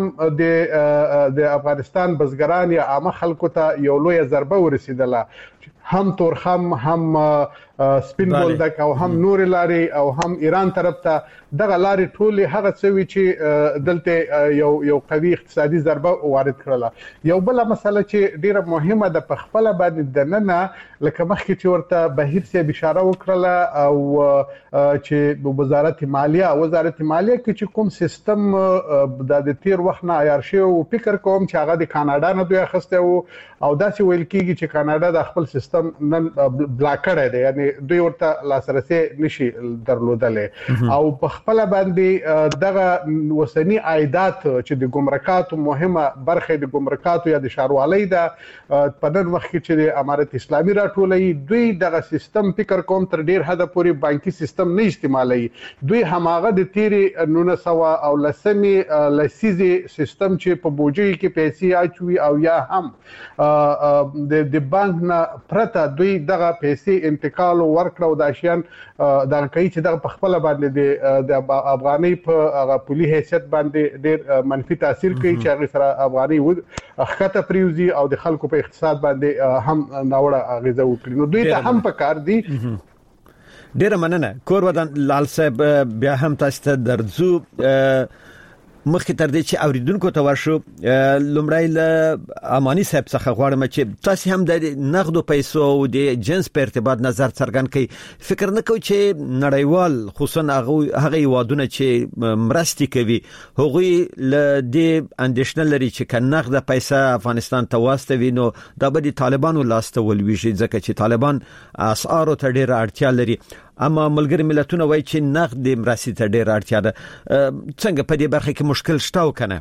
وجنم د افغانستان بزګران یا عامه خلکو ته یو لوی ضربه ورسیدله. هم تورخم هم سپین بولدک او هم نور لاري او هم ایران طرف ته دغه لاري ټول هغه څوي چې دلته یو قوي اقتصادي ضربه وارد کړله. یو بل مسله چې ډیره مهمه ده په خپل باندې د نننه لکه مخکې چې ورته بهیر سي اشاره وکړه او چې وزارت مالیه کې چې کوم سیستم د تیر وخت نه عیار شي او فکر کوم چې هغه د کاناډا نه دوی اخسته او داسې ویل کیږي چې کاناډا د خپل سیستم نن بلاک کړی دی یعنی باندې دوی ورته لاسرسي نشي درلودلې او په خپل باندې دغه وسنی عایدات چې د ګمرکاتو مهمه برخه د ګمرکاتو یا د شاروالۍ د پدن وخت چې د امارت اسلامي راټولې دوی دغه سیستم فکر کوم تر ډیر حد پورې بانکي سیستم نه استعمالي دوی هماغه د تیری 1900 او لسمي لسیزي سیستم چې په بوجي کې پیسې اچوي او یا هم د بانک نه پرته دوی دغه پیسې انتقال ورکړو د اشیان د کوي چې د خپل باندې د افغاني په پولي حیثیت باندې ډېر منفي تاثیر کوي چې هغه سره افغاني خطه پریوزي او د خلکو په اقتصاد باندې هم ناوړه اغیزه وکړي نو دوی ته هم پکار دي ډیره مننه کور ودان لال صاحب بیا هم تاسو ته درځو مخکې تر دې چې اوریدونکو ته ورشو لومړی له اماني صاحب څخه غواړم چې تاسو هم د نقدو پیسو او د جنس په ارتباط نظر څرګند کړئ فکر نه کوئ چې نړیوال خصوصا هغه وادونه چې مرستي کوي هغوی له دې اندیشنه لري چې نقد پیسې افغانستان ته واستوي نو دا به د طالبانو لاسته ولويږي ځکه چې طالبان اسعار ته ډېر اړتیا لري اما ملګری ملتونه وایي چې نقد د مرستې ته ډېر اړتیا ده څنګه په دې برخه کې مشکل شته او کنه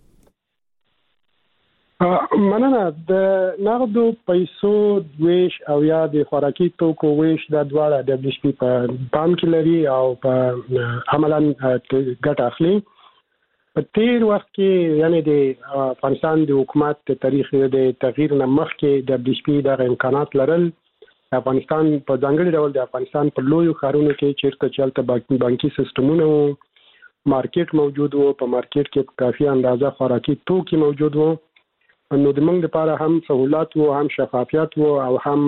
مننه د نقدو پیسو ویش او یا د خوراکي توکو ویش د دواړه د بلشپی په پام کې لري او په عملاً ګټه اخلي په تیر وخت کې یعنی د افغانستان د حکومت د تاریخ د تغییر نه مخکې د بلشپی د امکانات لرل افغانستان په ځانګړي ډول د افغانستان په لویو ښارونو کې چیرته چلته بانکي سیستمونه وو مارکیټ موجود وو په مارکیټ کې کافي اندازه خوراکي توکي موجود وو نو د موږ لپاره هم سہولت وو هم شفافیت وو او هم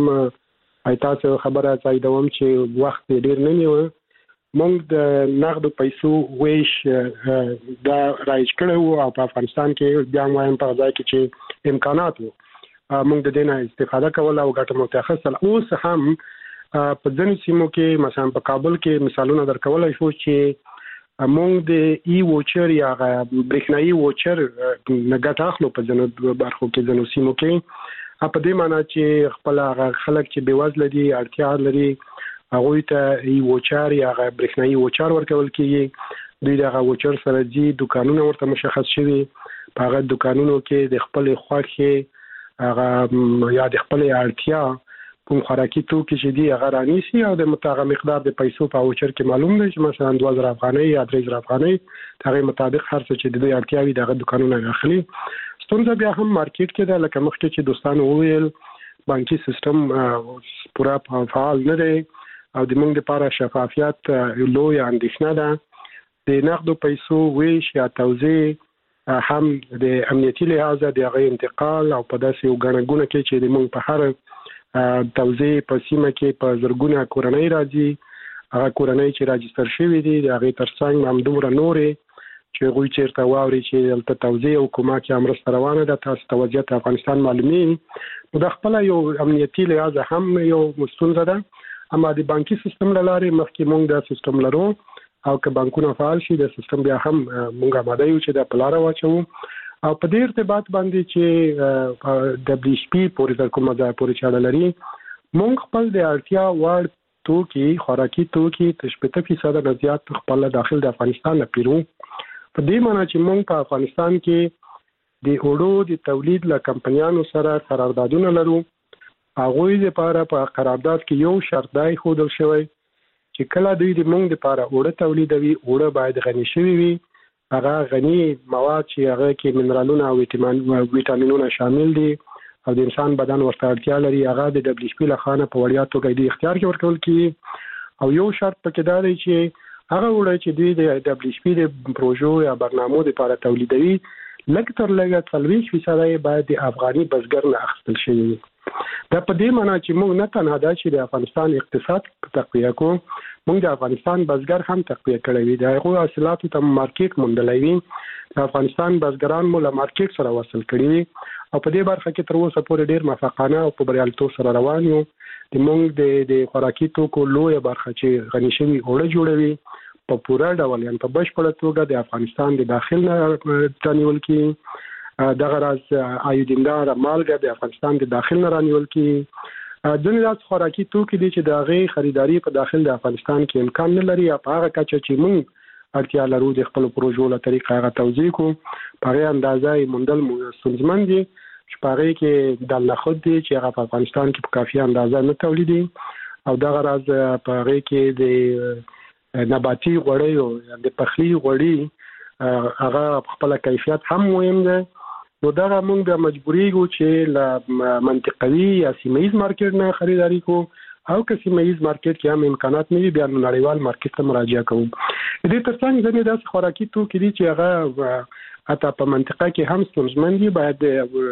تاسو خبره ځایدوم چې وخت ډیر نه نیو موږ د نقد پیسو ویش دا رایج کړو او په افغانستان کې بیا وایم په ځای کې چې امکانات وو موږ د دې نه استفاده کول او ګټه متخصص اوس هم په ځینو سیمو کې مثلا په کابل کې مثالونه درکولای شو چې موږ د ای ووچر یا برېښنايي ووچر نګټ اخلو په ځینو برخو کې ځینو سیمو کې په دې معنی چې خپل خلک چې بېوزله دي اړتیا لري هغه ته ای ووچر یا برېښنايي ووچر ورکول کیږي دوی دغه ووچر سره دي دکانونه ورته مشخص شوي په هغه دکانونو کې د خپل خوښه هغه یا د خپل اړتیا کوم خوراکي توکي چې دی هغه رانیسي او د متغیر مقدار د پیسو په اوچر کې معلوم دی چې مثلا 2000 افغانۍ یا 3000 افغانۍ هغه مطابق هر څه چې د دوی اړتیاوي دغه دکانونه اخلي ستونزه بیا هم مارکیټ کې د لکه مخکې چې دوستانو وویل بانکي سیستم پورا فعال نه دی او د موږ لپاره شفافیت لوی اندیشنه ده د نقدو پیسو ویش یا توزیع هم د امنیتي لحاظه د هغه انتقال او په داسې یو غنګونه کې چې د موږ په هر توزیع په سیمه کې په زرګونه کورنۍ راځي هغه کورنۍ چې راجستر شوی دي د هغه ترڅنګ هم دومره نورې چې غوي چیرته واوري چې دلته توزیع او کومه کې امر روانه ده تاسو توجیه افغانستان معلومي نو د خپل یو امنیتي لحاظه هم یو مستونزه ده اما د بانکي سیستم لاره مخکې موږ د سیستم لرو او که بانکونه فعال شي د سیستم بیا هم مونږه ماده یو چې د پلار واچو او په دې ارتباط باندې چې د بلشپی پورې تر کومه ځای پورې چاړه لري مونږ خپل د اړتیا وړ توکي خوراکي توکي 80% نه زیات خپل داخل د افغانستان نه پیرو په دې معنی چې مونږ په افغانستان کې د اوړو د تولید له کمپنیانو سره قراردادونه لرو هغه لپاره په قرارداد کې یو شرط دی خودل شوی چې کله دوی د مونږ لپاره اوړه تولیدوي اوړه باید غني شوی وي هغه غني مواد چې هغه کې منرالونه او ویټامینونه شامل دي او د انسان بدن ورته اړتیا لري هغه د دبلشپی له خانه په وړیا توګه د اختیار کې ورکول کیږي او یو شرط پکې دا دی چې هغه وړه چې دوی د دبلشپی د پروژو یا برنامو لپاره تولیدوي لږ تر لږه 40% باید د افغاني بزګر نه اخیستل شي دا په دې معنی چې موږ نه تنها دا چې د افغانستان اقتصاد تقویه کوو موږ د افغانستان بزګر هم تقویه کړی وي د هغو حاصلاتو ته مارکیټ موندلی وي د افغانستان بزګران مو له مارکیټ سره وصل کړي وي او په دې برخه کې تر اوسه پورې ډېر موفقانه او په بریالیتوب سره روان یو د موږ د خوراکي توکو لویه برخه چې غني شوي اوړه جوړوي په پوره ډول یعنې په بشپړه توګه د افغانستان د داخل نه رانیول کیږي دغه راز ایودیندار مالګه د افغانستان د داخل نه رانیول کیږي ځینې داسې خوراکي توکي دي چې د هغې خریداري په داخل د افغانستان کې امکان نه لري، په هغه کچه چې موږ اړتیا لرو د خپل پروژو له طریقې هغه توزیع کوو. په هغې اندازه یې موندل ستونزمن دي چې په هغې کې د نخود دي چې هغه په افغانستان کې په کافي اندازه نه تولیدي، او دغه راز په هغې کې د نباتي غوړیو او د پخلي غوړي هغه خپل کیفیت هم مهم دی. نو دغه موږ د مجبوریږو چې له منطقوي یا سیمه‌ایز مارکیټ نه خریداري کوو، او که سیمه‌ایز مارکیټ کې هم امکانات نه وي بیا نړیوال مارکیټ ته مراجعه کوو. دې ترڅنګ ځینې داسې خوراکي توکي دي چې هغه حتی په منطقه کې هم ستونزمن دي، باید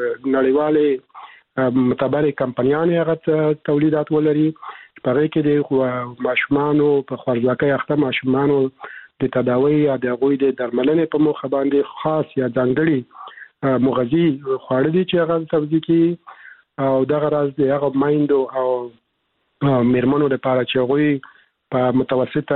نړیوالې معتبرې کمپنیانې هغه تولیدات ولري. په هغې کې د ماشومانو په خوارځواکۍ اخته ماشومانو د تداوی یا د هغوی د درملنې په موخه باندې خاص یا ځانګړي مغذي خواړه دي چې هغه توزیع کړي، او دغه راز د هغه میندو او میرمنو لپاره چې هغوی په متوسطه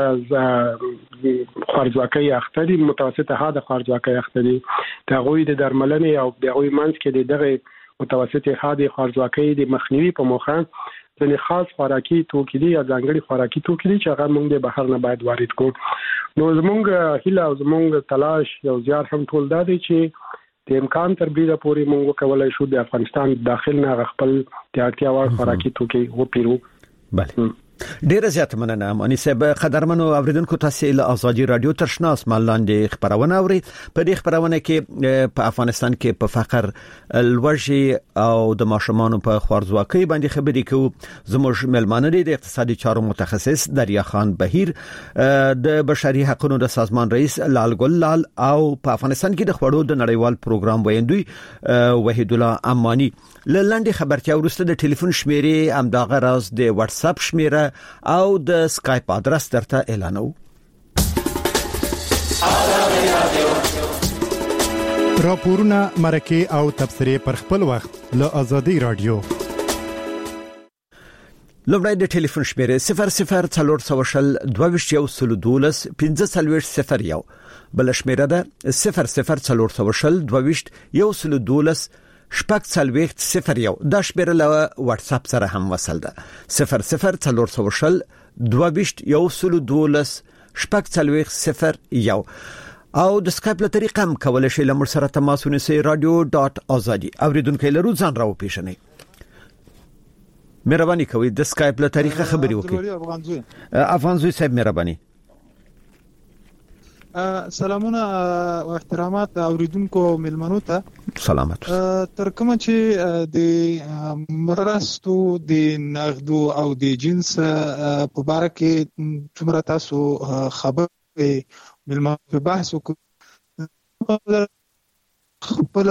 خوارځواکۍ اخته دي، متوسطه حد خوارځواکۍ اخته دي، د هغوی د درملنې او د هغوی منځ کې د دغه متوسطه حد خوارځواکۍ د مخنیوي په موخه ځینې خاص خوراکي توکي دي یا ځانګړي خوراکي توکي دي چې هغه موږ د بهر نه باید وارد کړو. نو زموږ هیله او زموږ تلاش یو زیار هم ټول دا دی چې د امکان تر بریده پورې موږ وکولای شو د افغانستان داخل نه خپل د اړتیا وړ خوراکي توکي وپیرو. بله، ډیره زیاته مننه مانی صاحب. قدرمنو اوریدونکو، تاسو له ازادي رادیو ترشنا اسمان لاندې خبرونه اوري. په دې خبرونه کې په افغانستان کې په فقر لوړشي او د ماشومانو په خوارځواکۍ باندې خبرې کوو. زموږ ملمانه دي د اقتصادي چارو متخصص دریا خان بهیر، د بشري حقوقو د سازمان رئیس لال ګل لال، او په افغانستان کې د خوړو د نړیوال پروګرام ویندوی وحید الله امانی. لاندې خبرتیا ورسته د ټلیفون شمیرې امداغه راز د واتس اپ شمیره او د سکایپ ادرس درته اعلانو. راپورونه، مرکه او تبصره پر خپل وخت له ازادي رادیو. لومړی د ټلیفون شمیره 00 22 15 بل شمیره ده 00 شپږ څلوېښت 01 دا شمیره له واتس اپ سره هم وصل ده 00 22 شپږ څلوېښت 01 او د سکایپ له طریقه هم کولای شئ له موږ سره تماس ونیسئ. radio.azadi اوریدونکو لرو ځان راو پیژنئ. مهرباني کوئ د سکایپ له طریقه خبرې وکړئ. افغانزوی صاحب مهرباني. سلامونه او احترامات اوریدونکو ملمنو ته. سلامت. تر کومه چې د مرستو د نغدو او د جنس په اړه کې څومره تاسو خبر ملمنو په بحث وکړو خپل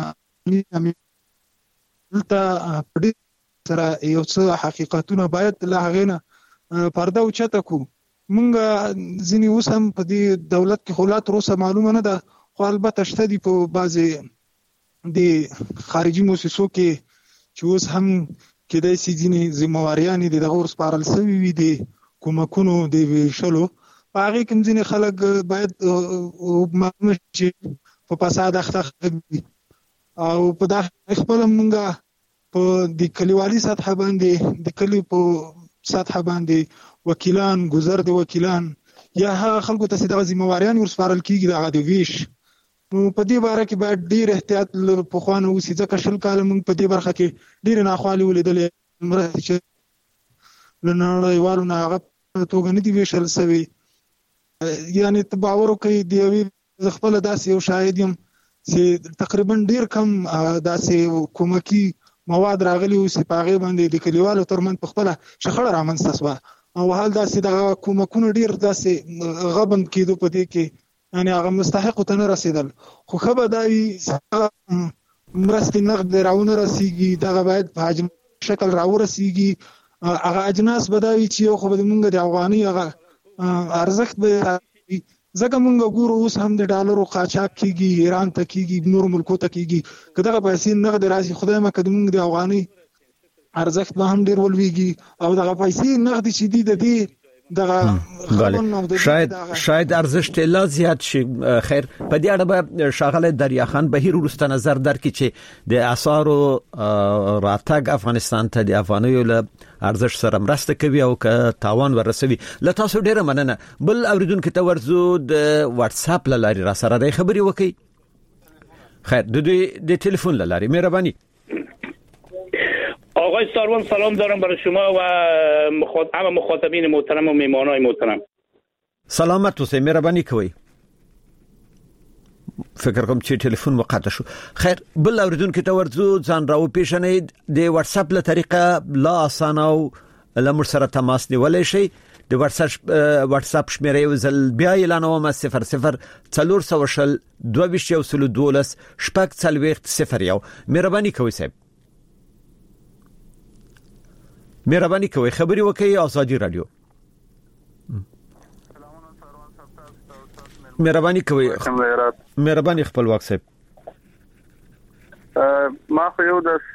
دلته سره یو څه حقیقتونه باید له هغه نه پرده اوچته کو. مونږ ځینی اوس هم په دې دولت کې خلات روسه معلومه نه ده، خو البته شته دي په بعضي د خارجي موسسو کې چې اوس هم کېدای شي ځینی ذمہواریان دي دغه ورسپارل شوی وي د کومکونو د ویشلو. په هغه کې ځینی خلک باید معلومه شي په فساد اخته او په داخل خپل مونږ په د کلیوالي سطح باندې د کلی په سطح باندې وکیلان گذر د وکیلان یا خلکو ته د ذمہواریان ورسپارل کیږي دغه د ویش. نو په دې باره کې باید ډیر احتیاط په خوانه وسی ځکه شل کال موږ په دې برخه کې ډیر ناخوالي ولیدلې مرسته چې لنړیوالو نه هغه توګه نه دی ویشل شوی. یعنی باور کوي دی خپل داسې یو شاهد یم چې تقریبا ډیر کم داسې کومکی مواد راغلي او سپاغي باندې د کلیوالو ترمن په خپل شخړه رامنځته شوه او حال داسې د کومکونو ډیر داسې غبن کېدو په دې کې یعنی هغه مستحق ته نه رسیدل. خو خبر دای مرستې نقد راونه رسیږي دغه باید په حجم شکل راو رسیږي. هغه اجناس بداوي چې خو به موږ د افغاني هغه ارزښت به ځکه موږ ګورو اوس هم د ډالرو قاچاق کیږي، ایران ته کیږي، نور ملکو ته کیږي. کله پیسې نقد راځي خدای مکه موږ د افغاني ارزښت به هم ډیر ولويږي او دغه پیسې نقد چې دي د دې دغه شاید ارزښت لا زیات شي. خیر په دې اړه به شاغله دریا خان بهیر ورسته نظر درکړي چې د اسعارو راتګ افغانستان ته د افغانیو له ارزښت سره مرسته کوي او که تاوان ورسوي. له تاسو ډیره مننه. بل اوریدونکو ته ورزو د واتس اپ لاري را سره د خبري وکي. خیر د تلفن لاري مهرباني. آقای ساروان سلام دارم برای شما و همه مخاطبین محترم و میهمانان محترم. سلامت اوسئ، مهرباني کوئ. فکر کوم چې ټلیفون وقته شو. خیر بل اوریدونکو ته ورځو ځان راو پیښنې د واتس اپ له طریقه لا آسان او لمر سره تماس نیولای شي. د واتس اپ شمیره یو ځل بیا اعلانوم 00 400 22 شپږ څلوېښت 01. مهرباني کوئ صاحب، مهرباني کوئ خبري وکړئ. آزادي رادیو. مهرباني کوئ، مهرباني خپلواک صاحب. ما خو یو د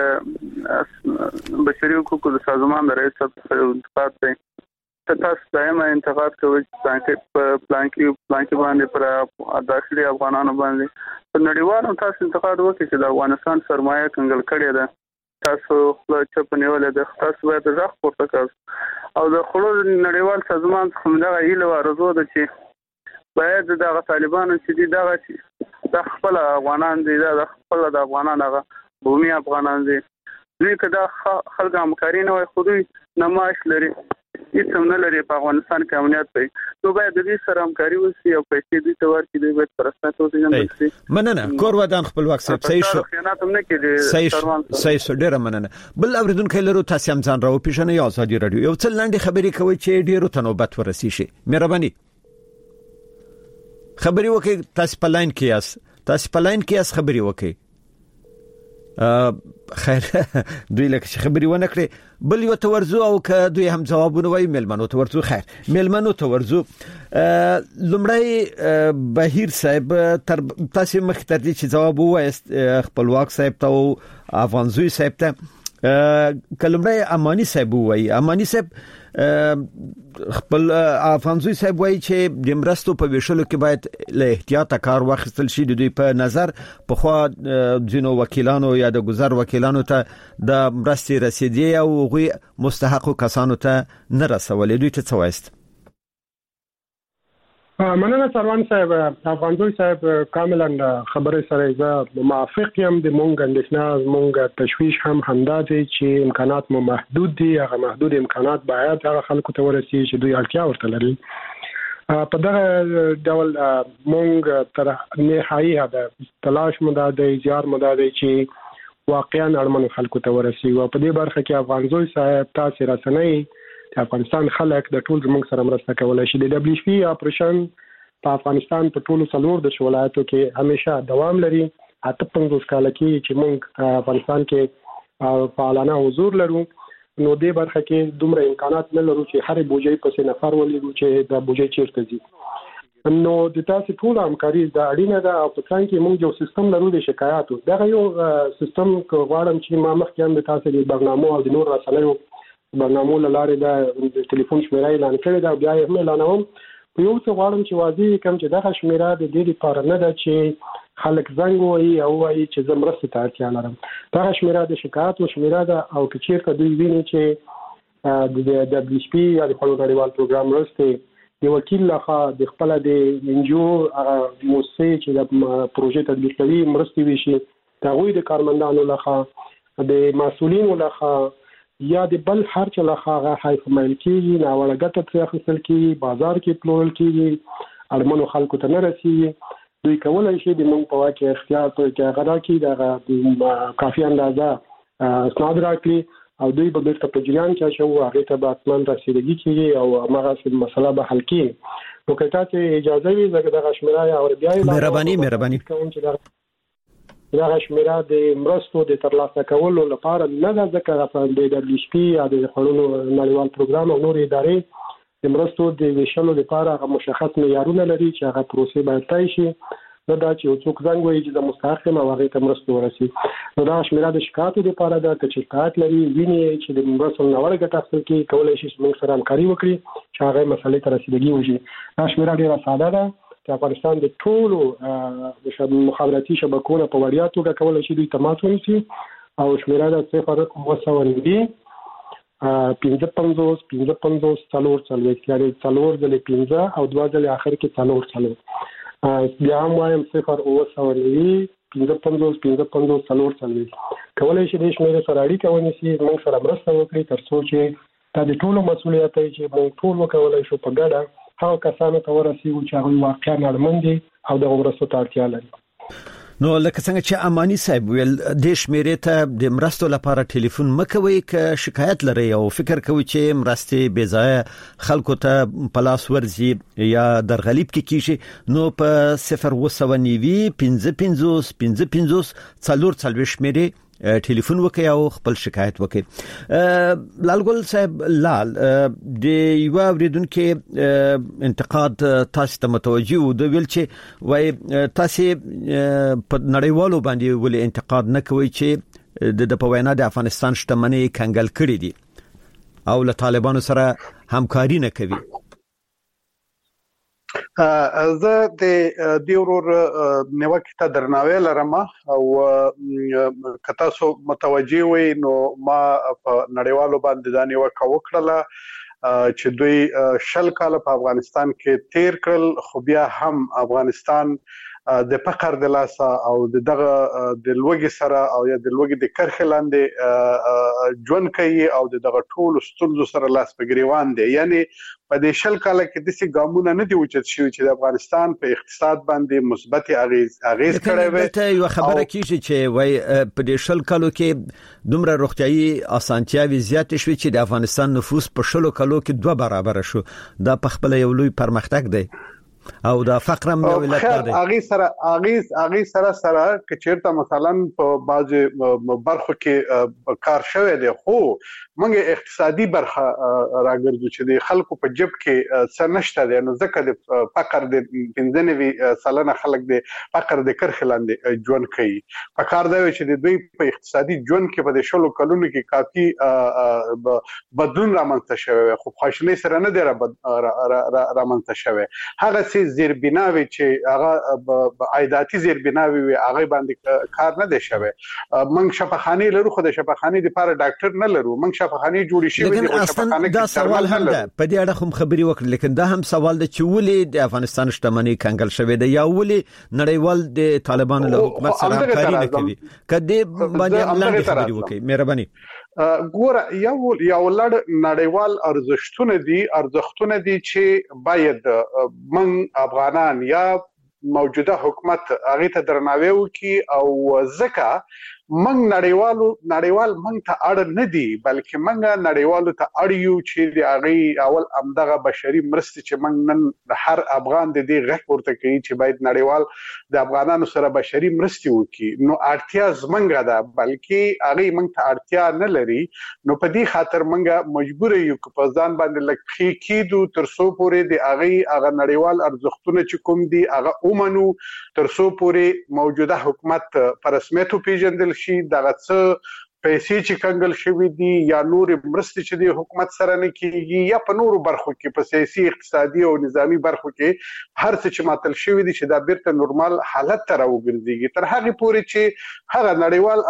بشري حقوقو د سازمان د رئیس صاحب انتقاد دی. تاسو دایمه انتقاد کوئ چې پلان کې باندې پر داخلي افغانانو باندې په نړیوالو تاسو انتقاد وکړئ چې د افغانستان سرمایه کنګل کړې ده. تاسو له چپنیولې د تاسو باید ځخ پورته کړئ او د خلود نړیوال سازمان څخه دا غیله ورزو ده چې باید د طالبانو چې دغه د خپل افغانان دي، د خپل د افغانان هغه بومي افغانان دي، دوی کدا خلک همکاري نه وي، خو دوی نمایش لري، هیڅ هم نه لري په افغانستان کې امنیت دی. نو باید د دې سره همکاري وشي او پیسې دوی ته ورکړي، دوی باید پرسنت وسي. مننه کور ودان خپلواک صاحب. صحیح شو، صحیح شو، ډیره مننه. بل اوریدونکو لرو تاسو هم ځان راو پیښنه یا آزادي رادیو یو څل لاندې خبرې کوي چې ډیرو ته نوبت ورسي شي. مهرباني خبري وکي. تاسو په لاین کې یاست، خبري وکي. خیر دوی لکه خبري ونه کړې. بل یو تورزو او که دوی هم جوابونه وایي ملمنو تورزو. خیر ملمنو تورزو لمړی بهیر صاحب تر تاسو مخ تر دې چې جواب وایست خپلواک صاحب ته او افغانزوی صاحب ته کلمړی امانی صاحب وایي. امانی صاحب خپل افغانزوی صاحب وایي چې د مرستو په ویشلو کې باید له احتیاط کار واخیستل شي. د دوی په نظر په خوا ځینو وکیلانو یا د گذر وکیلانو ته د مرستې رسیدي او غوي مستحقو کسانو ته نه رسولې. دوی ته څه وایست؟ مننه سروان صاحب. افغانزوی صاحب کاملا خبره سره زه موافق یم. د مونږ اندېښنه مونږ تشویش هم همدا دی چې امکانات مو محدود دي. هغه محدود امکانات باید هغه خلکو ته ورسي چې دوی اړتیا ورته لري. په دغه ډول مونږ تر نهایي هدف تلاش مو د زیار مو د چې واقعا اړمنو خلکو ته ورسي. او په دې برخه کې افغانزوی صاحب تاسو رسنۍ د افغانستان خلک د ټول زموږ سره مرسته کولای شي. د دبليو پی اپریشن په افغانستان په ټولو څلور د ولایتو کې همیشه دوام لري. 85 کال کې چې موږ افغانستان کې فعالانه حضور لرو، نو دې برخه کې دومره امکانات نه لرو چې هر بوجي په نفر ولې چې د بوجي چیرته دي. نو د تاسو ټول همکاري د اړینه ده. او په څنګه کې موږ یو سیستم لرو د شکایاتو. دا یو سیستم کوم چې ما مخکې هم د تاسو د برنامه او د نور رسنیو برنامو لاره د ټلیفون شمیره اعلان کړی دا، بیا یې اعلانوم. په یو څه غواړم چې واضح کوم چې دغه شمیره د دې لپاره نه ده چې خلک زنګ وایي او وایي چې زه مرسته ته اړتیا لرم. دغه شمیره د شکایاتو شمیره ده. او که چیرته دوی ویني چې د دبليو پی یا د خپل نړیوال پروګرام مرسته د وکیل لخوا د خپل د انجو موسسې چې د پروژې تطبیق کوي مرسته وشي، دا غوي د کارمندانو لخوا د مسؤلینو لخوا یا د بل هر څه لخوا حیف مایل کیږي، نه ولګته تر اخیستل کیږي، بازار کې پلورل کیږي، اړمنو خلکو ته نه رسیږي. دوی کولای شي د موږ په واقع اختیار ته غدا کی د کافي اندازه اسناد راکړي او دوی به بیرته په جریان کې شو هغه ته به اتمن رسیدګي کیږي او هغه مسله به حل کیږي. نو که تاسو اجازه وي زګ د غشمره یا اور بیا مهرباني کوم چې دا شمیره د مرستو د ترلاسه کولو لپاره نه ده، ځکه د دبليو پی یا د خلونو نړیوال پروګرام او نور ادارې د مرستو د ویشلو لپاره مشخص معیارونه لري چې هغه پروسې باید طی شي. دا چې څوک زنګ وایي چې د مستحق ما هغه ته مرسته ورسي نو دا شمیره د شکایت لپاره دا چې شکایت لري ویني چې د مرسته نوړ ګټه اخلي کې کولای شي موږ سره همکاري وکړي چې هغه مسلې ته رسیدګي وشي دا شمیره ډیره ساده ده چې افغانستان د ټولو مخابراتي شبکو په وړیا توګه کولای شي دوی تماس ونیسي او شمیره د 0 55 څلور یعنی څلور ځلې 15 او 2 ځلې اخر کې څلور بیا هم وایم 0 55 څلور کولای شي د شمیره سره اړیکه ونیسي موږ سره مرسته وکړي ترڅو چې دا د ټولو مسؤلیت دی چې موږ ټول وکولای شو په ګډه هغه کسانو ته ورسیږو چې هغه واقعا اړمن دي او د مرستو ته اړتیا لري. نو لکه څنګه چې امانی صاحب ویل د شمیرې ته د مرستو لپاره ټلیفون مکوي ک شکایت لري او فکر کوي چې مرستې بې ځای خلکو ته پلاس ورزي یا درغلیب کې کیږي نو په 0 څلور شمیرې ټلیفون وکي او خپل شکایت وکي. لالګل صاحب لال د یو اوریدونکو انتقاد تاسو ته متوجه و د ویل چې وای تاسو په نړیوالو باندې ولې انتقاد نه کوي چې د په وینا د افغانستان شتمنۍ کنګل کړي دي او له طالبانو سره همکاري نه کوي. زه د دیورور نیوکه ته درناوی لرم او کته سو متوجي وي نو ما په نړیوالو باندې د نیوکه وکړه چې دوی شل کال په افغانستان کې تیر کړل خو بیا هم افغانستان د فقر د لاسه او دغه د لوګي سره او یا د لوګي د کرخلاندې ژوند کوي او دغه ټول ستونزو سره لاس په ګریوان دي. یعنی په دې شل کال کې د سي ګامونه نه دی اوچت شوی چې د افغانستان په اقتصاد باندې مثبت اغیز کړی وي. ته یو خبره کیږي چې وای په دې شل کالو کې دومره روغتيایي اسانتیاوي زیات شوي چې د افغانستان نفوس په شلو کالو کې 2 برابر شو. دا په خپل یو لوی پرمختګ دی او دا فقر هم یو علت دی. اغه سره کچیرته مثلا په باج برخو کې کار شوی دی خو موږ اقتصادي برخه راګرځو چې د خلکو په جيب کې څه نشته دی نو ځکه د فقر د 15 سلنه خلک د فقر د کرخلاندې ژوند کوي. په کار دی چې د دوی په اقتصادي ژوند کې په د شلو کلونو کې کافي بدلون رامنځته شوی خو خوشنۍ سره نه دی رامنځته شوی. هغه سي زیربناوي چې هغه عایداتي زیربناوي وي هغه باندې کار نه دی شوی. موږ شفاخانه لرو خو د شفاخانه لپاره ډاکټر نه لرو. موږ شفاخانه جوړې شوې دي او شفاخانه دا سوال هم ده په دې اړه هم خبري وکړل لیکن دا هم سوال ده چې ولې د افغانستان شتمنۍ کنګل شوې ده یا ولې نړیوال د طالبانو له حکومت سره همکاري نه کوي. کدی باندې لاندې خبري وکړي مهرباني. ګوره یو لړ نړیوال ارزښتونه دي چې باید من افغانان یا موجوده حکومت هغه ته درناوی وکړي او ځکه من نړیوال من ته اړ نه دي بلکې منګه نړیوالو ته اړ یو چې د هغه اول امدغه بشري مرستې چې من نن هر افغان د دې غږ ورته کوي چې باید نړیوال د افغانانو سره بشري مرستې وکړي. نو اړتیا زمنګه ده بلکې هغه من ته اړتیا نه لري. نو په دې خاطر منګه مجبور یو په ځان باندې لکه کېدو ترڅو پورې د هغه نړیوال ارزښتونه چې کوم دي هغه اومنو ترڅو پورې موجوده حکومت پر رسمیت پیژندل شي دغه څه پیسې چې کنګل شوی دي یا نور مرستې چې د حکومت سره نه کیږي یا په نورو برخو کې په سیاسي اقتصادي او نظامی برخو کې هر څه چې ماتل شوی دي چې دا بیرته نورمال حالت ته راوګرځي تر هغه پورې چې هغه نړیوال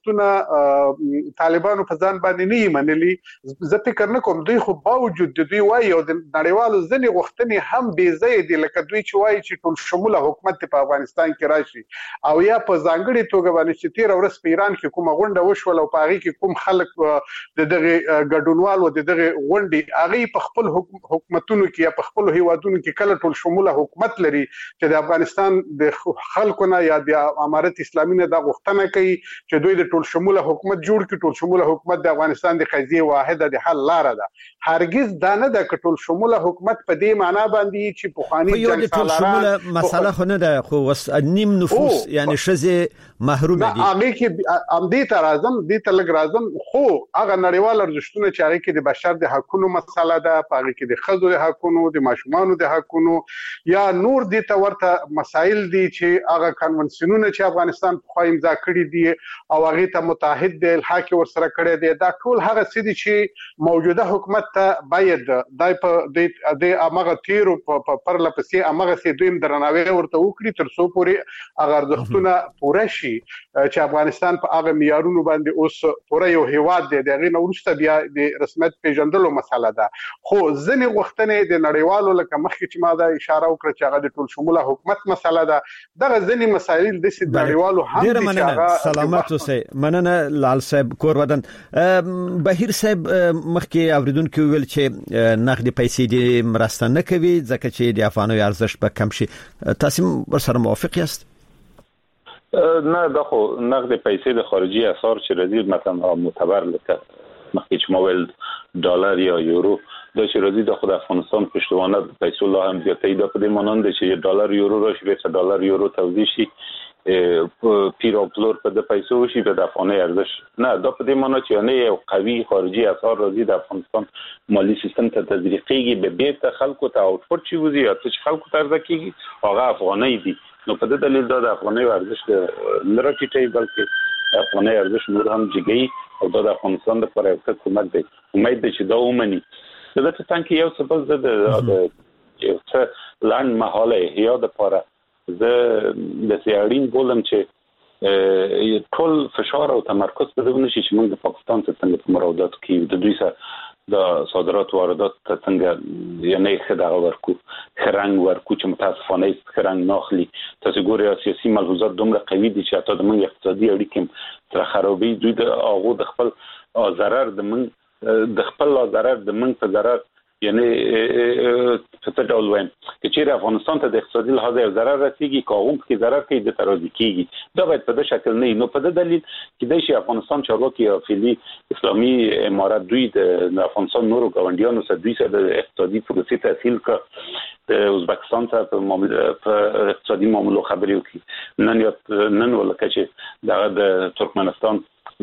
ارزښتونه طالبانو په ځان باندې نه منلي. زه فکر نه کوم دوی خو باوجود د دوی وایي او د نړیوالو ځنې غوښتنې هم بې ځای دي لکه دوی چې وایي چې ټول شموله حکومت په افغانستان کې راشي او یا په ځانګړي توګه باندې چې 13 ورځې په ایران کې کومه غونډه وشوله او په هغه کې کوم خلک د دغه ګډونوالو د دغه غونډې هغه په خپل حکومتونو کې یا په خپل هیوادونو کې کله ټول شموله حکومت لري چې د افغانستان د خلکو نه یا د امارت اسلامي نه د غوښتنه کوي چې دوی د ټول شموله حکومت جوړ کړي. ټول شموله حکومت د افغانستان د قضیه واحده د حل لار ده. هرگز دا نه د ټول شموله حکومت په دې معنی باندې چې پوخانی جنگ سالاران مساله خو نه ده خو نیم نفوس یعنی شزه محروم دي. هغه کې ام دې تر اعظم دې ته لګ راځم خو هغه نړیوال ارزښتونه چې هغه کې د بشر د حقوقو مسله ده هغه کې د ښځو د حقوقو د ماشومانو د حقوقو یا نور دي ته ورته مسایل دي چې هغه کنونسیونونه چې افغانستان په خوا امضا کړی دي او هغه ته متحد د الحاق ورسره کړی دی دا ټول هغه څه دي چې موجوده حکومت ته باید دای په د امغه تیرو پر لپسې امغه سي دویم درناوی ورته وکړي تر څو پورې هغه ارزښتونه پوره شي چې افغانستان په هغه معیارونو باندې اوس پوره یو هیواد دی دغه نورسته بیا د رسمیت پیژندلو مسله ده خو ځنې غوښتنې د نړیوالو لکه مخکې چې ما دا اشاره وکړه چې هغه د ټول شموله حکومت مسله ده دغه ځنې مسایل د نړیوالو هم ډیر مننه سلامات اوسئ مننه لال صاحب کورودن بهیر صاحب مخکې اوریدونکو ویل چې نقد پیسې د مرسته نه کوي ځکه چې د افغاني ارزښت به کم شي تاسو ورسره موافق یاست نه دا خو نقد پیسې د خارجي اسعار چې راځي مثلا معتبر لکه مخکې چې مویل ډالر یا یورو د شرازي د خود افغانستان پښتوانه پیسو لا هم زیاتې د په دې مانند چې ډالر یورو راشي به ډالر یورو توزیع شي پیروپلور په د پیسو شي د افغاني ارزښت نه د په دې مانند چې نه یو قوي خارجي اسعار راځي د افغانستان مالی سیستم ته تدریجي به بیرته خلکو ته اوټپوټ شي وزي او چې خلکو ته ځکه هغه افغاني دي نو په دې دلیل د افغاني ارزښت لرټي بلکې افغاني ارزښت نور هم جګي او د افغانستان لپاره یو کومک دی امید ده چې دا ومني دا ته څنګه یو څه بل د یو څه لاند محاله یا د لپاره د سیارین بولم چې ټول فشار او تمرکز په دې نشي چې موږ د پاکستان څخه په مراودات کې د دوی سره د صادرات واردات څنګه یعنی خدای ورکو خرنګ ورکو چې متاسفانه خرنګ ناخلي تاسو ګورئ سیاسي ملحوظات دومره قوي دي چې حتی د موږ اقتصادي اړیکې تر خرابې دوی د هغه د خپل ضرر د خپل ضرر د موږ په ضرر یعنی څه ډول وایم چې افغانستان ته د اقتصادي لحاظ یو ضرر رسیږي کوم کې ضرر کوي د ترازی کیږي دا باید په دې شکل نه نو په دې دلیل چې د شي افغانستان چارواکي او فعلی اسلامي امارات دوی د افغانستان نورو ګاونډیانو سره دوی سره د اقتصادي پروسې تحصیل ک د ازبکستان سره په اقتصادي معاملو خبرې وکړي نن ولکه چې د ترکمنستان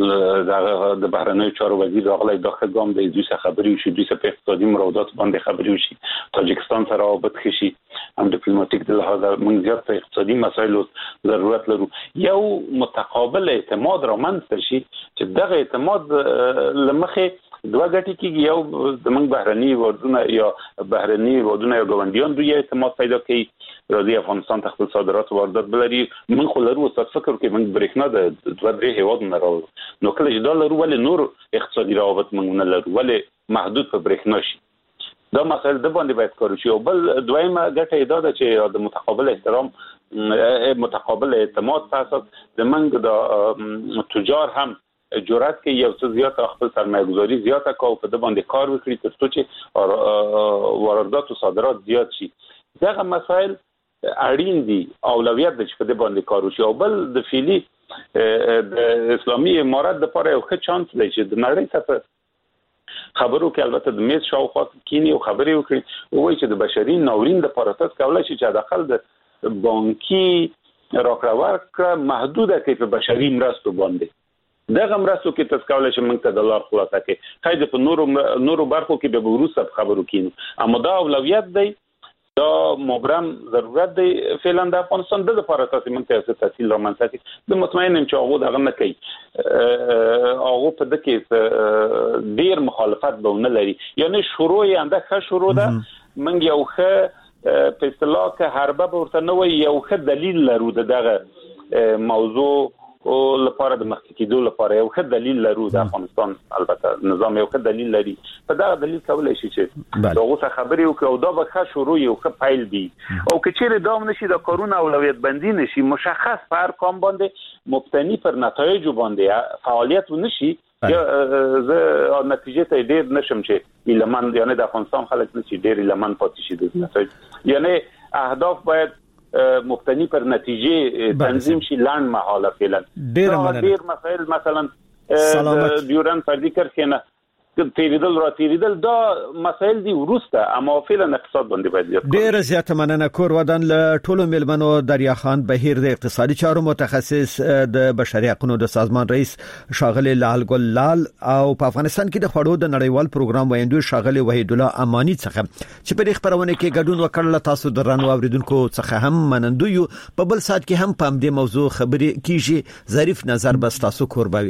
د بهرنیو چارو وزیر راغلی داخل ګام د دوی سره خبرې وشي دوی سره په اقتصادي مراودات باندې خبرې وشي تاجکستان سره رابط خشي هم ډیپلوماټیک د لحاظ موږ زیات په اقتصادي مسایلو ضرورت لرو یو متقابل اعتماد را منځته شي چې دغه اعتماد لمخه دوه ګټې کېږي یو د موږ بهرني ودونه یا ګاونډیان دوی اعتماد پیدا کوي راځي افغانستان ته خپل صادرات او واردات بلري موږ خو لرو څه فکر کوي موږ برېښنا د دوه درې هیوادونو راوړو نو کله چې دا لرو ولې نور اقتصادي روابط موږ نه لرو ولې محدود په برېښنا شي دا مسایل د باندې باید کار وشي او بل دویمه ګټه دا ده چې د متقابل احترام متقابل اعتماد په اساس د موږ د تجار هم جرأت کوي یو څه زیات خپل سرمایه‌گذاري زیاته کوي په د باندې کار وکړي تر څو چې واردات او صادرات زیات شي دغه مسایل اړین دي اولویت د چې په دې باندې کار وشي او بل د فعلی د اسلامي امارات د لپاره یو ښه چانس دی چې د نړۍ څخه خبرو کې البته د میز شاوخوا کینی او خبرې وکړي وایي چې د بشري ناورین د لپاره تاسو کولای شئ چې داخل د بانکي راکړه ورکړه محدوده کړئ په بشري مرستو باندې دغه مرستو کې تاسو کولای شئ موږ ته ډالر خلاصه کړئ خای د نورو برخو کې به وروسته خبرو کینو اما دا اولویت دی دا مبرم ضرورت دی فعلا د افغانستان د لپاره تاسو موږ ته تحصیل را منځته د مطمئنم چې هغه دغه نه کوي هغه په دغه ډیر مخالفت به نه لري یعنی شروع یې انده ښه شروع ده موږ یو ښه په اصطلاح کې حربه ورته نه وي یو ښه دلیل لرو دغه موضوع او لپاره د مخکېدو لپاره یو ښه دلیل لرو د افغانستان البته نظام یو ښه دلیل لري په دا دلیل کولای شي چې دغه څه خبرې وکړو او دا به ښه شروع یو ښه فایل دی او کچېره دوام نشي د کارونه اولویت بندي نشي مشخص په هر کام باندې مبتني پر نتایج باندې فعالیت ونشي یا زه نتیجه ته ډیر نشم چې ایلمان یعنی د افغانستان خلک نشي ډیر ایلمان پاتې شي د نتایج یعنی اهداف باید مبتنی پر نتیجه تنظیم شي لاند محاله فعلا ډیر مسائل مثلا ډیورن فردی کرخنه تیریدل دا مسائل دی ورسته، اما فعلا اقتصاد باندې باید ډیر زیات مننه. کور ودان له ټولو ملمنو دریا خان بهیر د اقتصادي چارو متخصص، د بشري حقوقو د سازمان رئیس شاغلی لال ګل لال، او په افغانستان کې د خړو د نړیوال پروګرام ویندو شاغلی وحید الله امانی څخه چې په دې خبرونه کې ګډون وکړل. تاسو درنو اوریدونکو څخه هم منندو یو. په بل سات کې هم په دې موضوع خبرې کیږي. ظریف نظر بس تاسو قرباوي.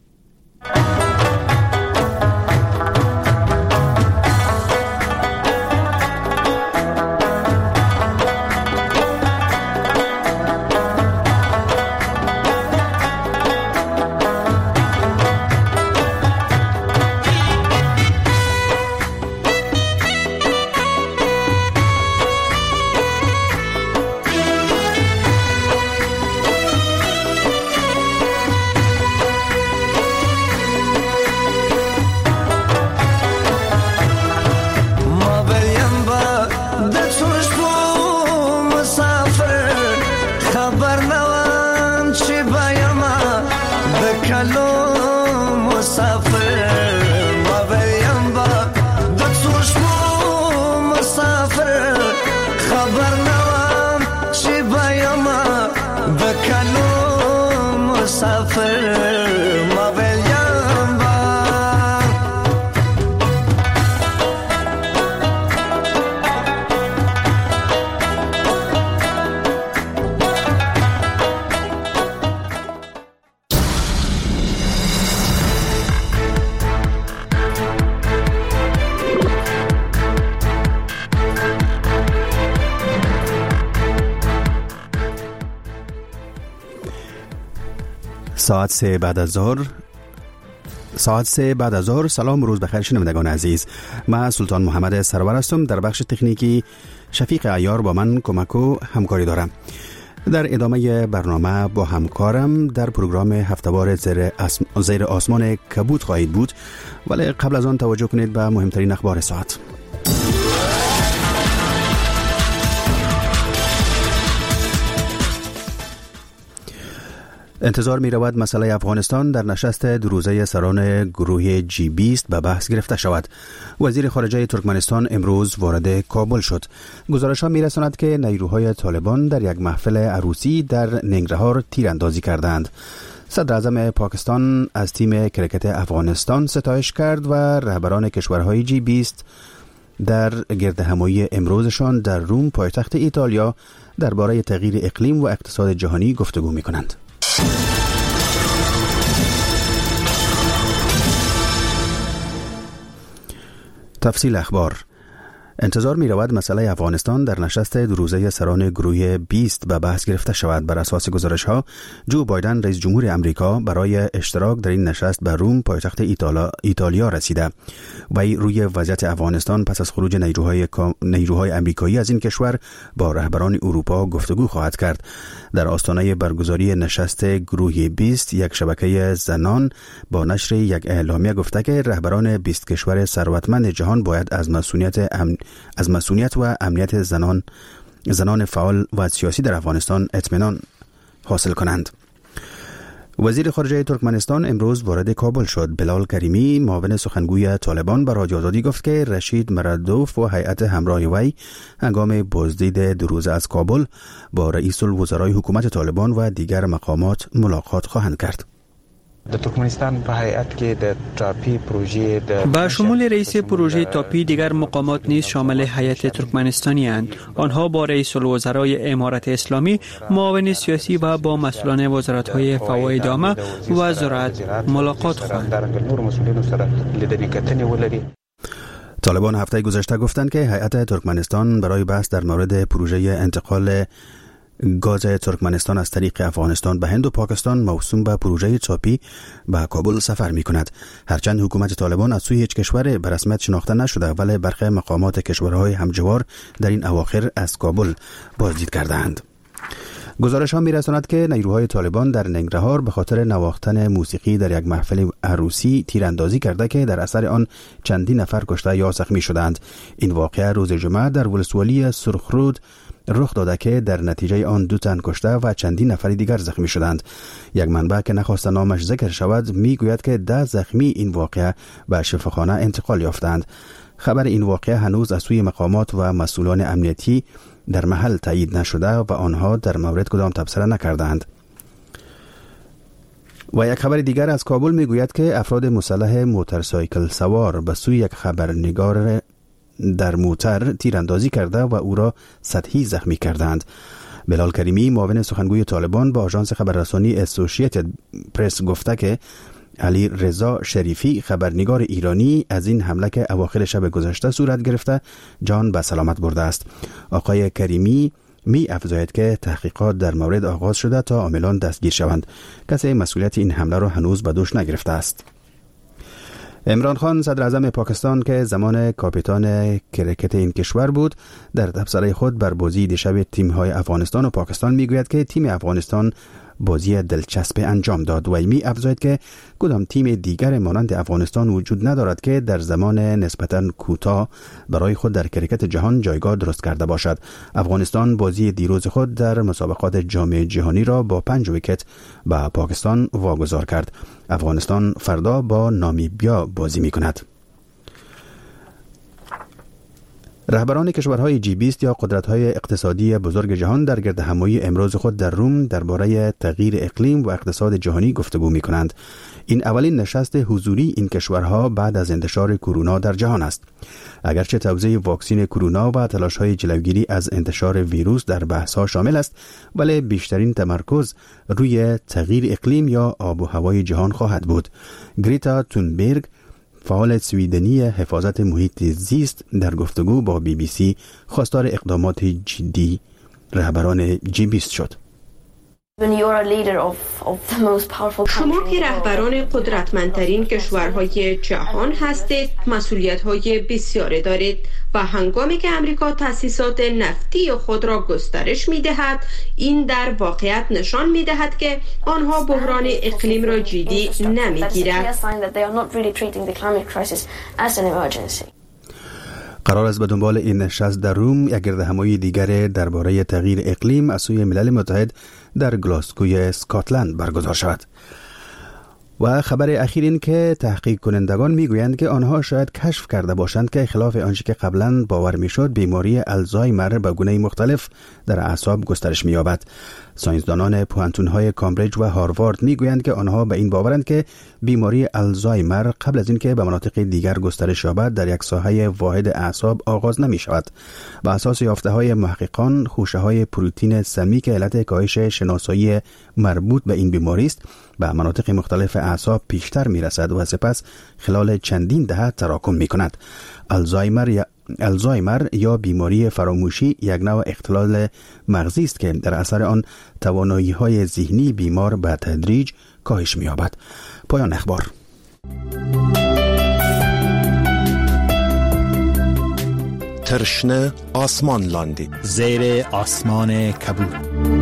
ساعت 3 بعد از ظهر. سلام، روز بخیر شنوندگان عزیز. من سلطان محمد سرور هستم. در بخش تکنیکی شفیق عیار با من کمک و همکاری دارم. در ادامه برنامه با همکارم در پروگرام هفته‌وار زیر آسمان کبود خواهید بود، ولی قبل از آن توجه کنید به مهمترین اخبار ساعت. انتظار می رود مسئله افغانستان در نشست دو روزه سران گروه G20 به بحث گرفته شود. وزیر خارجه ترکمنستان امروز وارد کابل شد. گزارش ها می رساند که نیروهای طالبان در یک محفل عروسی در ننگرهار تیراندازی کردند. صدر اعظم پاکستان از تیم کرکت افغانستان ستایش کرد و رهبران کشورهای G20 در گردهمایی امروزشان در روم پایتخت ایتالیا درباره تغییر اقلیم و اقتصاد جهانی گفتگو می کنند. تفصیل اخبار. انتظار می رود مسئله افغانستان در نشست دو روزه سران گروه 20 به بحث گرفته شود. بر اساس گزارش ها، جو بایدن رئیس جمهور امریکا برای اشتراک در این نشست به روم پایتخت ایتالیا رسیده. وی روی وضعیت افغانستان پس از خروج نیروهای امریکایی از این کشور با رهبران اروپا گفتگو خواهد کرد. در آستانه برگزاری نشست گروه 20 یک شبکه زنان با نشر یک اعلامیه گفته که رهبران 20 کشور ثروتمند جهان باید از مسئولیت و امنیت زنان فعال و سیاسی در افغانستان اطمینان حاصل کنند. وزیر خارجه ترکمنستان امروز وارد کابل شد. بلال کریمی، معاون سخنگوی طالبان، به رادیو آزادی گفت که رشید مرادوف و هیئت همراه وی هنگام بازدید دو روزه از کابل با رئیس الوزرای حکومت طالبان و دیگر مقامات ملاقات خواهند کرد. د ترکمنستان په هیئت کې د تاپی پروژه با شمول رئیس پروژه تاپی دیگر مقامات نیز شامل هیئت ترکمنستانی اند. آنها با رئیس الوزرای امارت اسلامی، معاون سیاسی و با مسئولان وزارت‌های فواید عامه و زراعت ملاقات خواهند. طالبان هفته گذشته گفتند که هیئت ترکمنستان برای بحث در مورد پروژه انتقال گاز ترکمنستان از طریق افغانستان به هند و پاکستان موسوم به پروژه تاپی به کابل سفر می کند. هرچند حکومت طالبان از سوی هیچ کشور به رسمیت شناخته نشده، ولی برخی مقامات کشورهای همجوار در این اواخر از کابل بازدید کردند. گزارش ها می رساند که نیروهای طالبان در ننگرهار به خاطر نواختن موسیقی در یک محفل عروسی تیراندازی کرده که در اثر آن چندین نفر کشته یا زخمی شدند. این واقعه روز جمعه در ولسوالی سرخرود رخ داده که در نتیجه آن 2 تن کشته و چندین نفر دیگر زخمی شدند. یک منبع که نخواست نامش ذکر شود میگوید که 10 زخمی این واقعه به شفاخانه انتقال یافتند. خبر این واقعه هنوز از سوی مقامات و مسئولان امنیتی در محل تایید نشده و آنها در مورد کدام تبصره نکردند. و یک خبر دیگر از کابل میگوید که افراد مسلح موتورسایکل سوار به سوی یک خبرنگار در موتر تیراندازی کرده و او را سطحی زخمی کردند. بلال کریمی معاون سخنگوی طالبان با آژانس خبررسانی اسوسییتد پرس گفته که علی رضا شریفی خبرنگار ایرانی از این حمله که اواخر شب گذشته صورت گرفته جان به سلامت برده است. آقای کریمی می افزاید که تحقیقات در مورد آغاز شده تا عاملان دستگیر شوند. کسی مسئولیت این حمله را هنوز به دوش نگرفته است. عمران خان صدر اعظم پاکستان که زمان کاپیتان کرکت این کشور بود در تبصره خود بر بازی دیشب تیم‌های افغانستان و پاکستان میگوید که تیم افغانستان بازی دلچسب انجام داد و می افزاید که کدام تیم دیگر مانند افغانستان وجود ندارد که در زمان نسبتاً کوتاه برای خود در کرکت جهان جایگاه درست کرده باشد. افغانستان بازی دیروز خود در مسابقات جام جهانی را با 5 ویکت به پاکستان واگذار کرد. افغانستان فردا با نامیبیا بازی می کند. رهبران کشورهای G20 یا قدرت‌های اقتصادی بزرگ جهان در گردهمایی امروز خود در روم درباره تغییر اقلیم و اقتصاد جهانی گفتگو می‌کنند. این اولین نشست حضوری این کشورها بعد از انتشار کرونا در جهان است. اگرچه توزیع واکسن کرونا و تلاش‌های جلوگیری از انتشار ویروس در بحث‌ها شامل است، ولی بیشترین تمرکز روی تغییر اقلیم یا آب و هوای جهان خواهد بود. گریتا تونبرگ فعال سویدنی حفاظت محیط زیست در گفتگو با BBC خواستار اقدامات جدی رهبران G20 شد. شما که رهبران قدرتمندترین کشورهای جهان هستید، مسئولیت‌های بسیاری دارید و هنگامی که امریکا تأسیسات نفتی خود را گسترش می‌دهد، این در واقعیت نشان می‌دهد که آنها بحران اقلیم را جدی نمی‌گیرند. قرار است به دنبال این نشست در روم یک گردهمایی دیگر درباره تغییر اقلیم از سوی ملل متحد در گلاسگوی اسکاتلند برگزار شود. و خبر اخیر این که تحقیق کنندگان میگویند که آنها شاید کشف کرده باشند که خلاف آنچه که قبلا باور میشد بیماری آلزایمر به گونه مختلف در اعصاب گسترش می‌یابد. ساینسدانان پوهنتون‌های کامبریج و هاروارد میگویند که آنها به این باورند که بیماری آلزایمر قبل از اینکه به مناطق دیگر گسترش یابد در یک ساحه واحد اعصاب آغاز نمی‌شود. بر اساس یافته‌های محققان، خوشه‌های پروتئین سمی که علت کاهش شناسایی مربوط به این بیماری است به مناطق مختلف اعصاب پیشتر میرسد و سپس خلال چندین دهه تراکم می‌کند. آلزایمر یا بیماری فراموشی یک نوع اختلال مغزی است که در اثر آن توانایی‌های ذهنی بیمار به تدریج کاهش می‌یابد. پایان اخبار. ترشنه آسمان لاندی زیر آسمان کبود.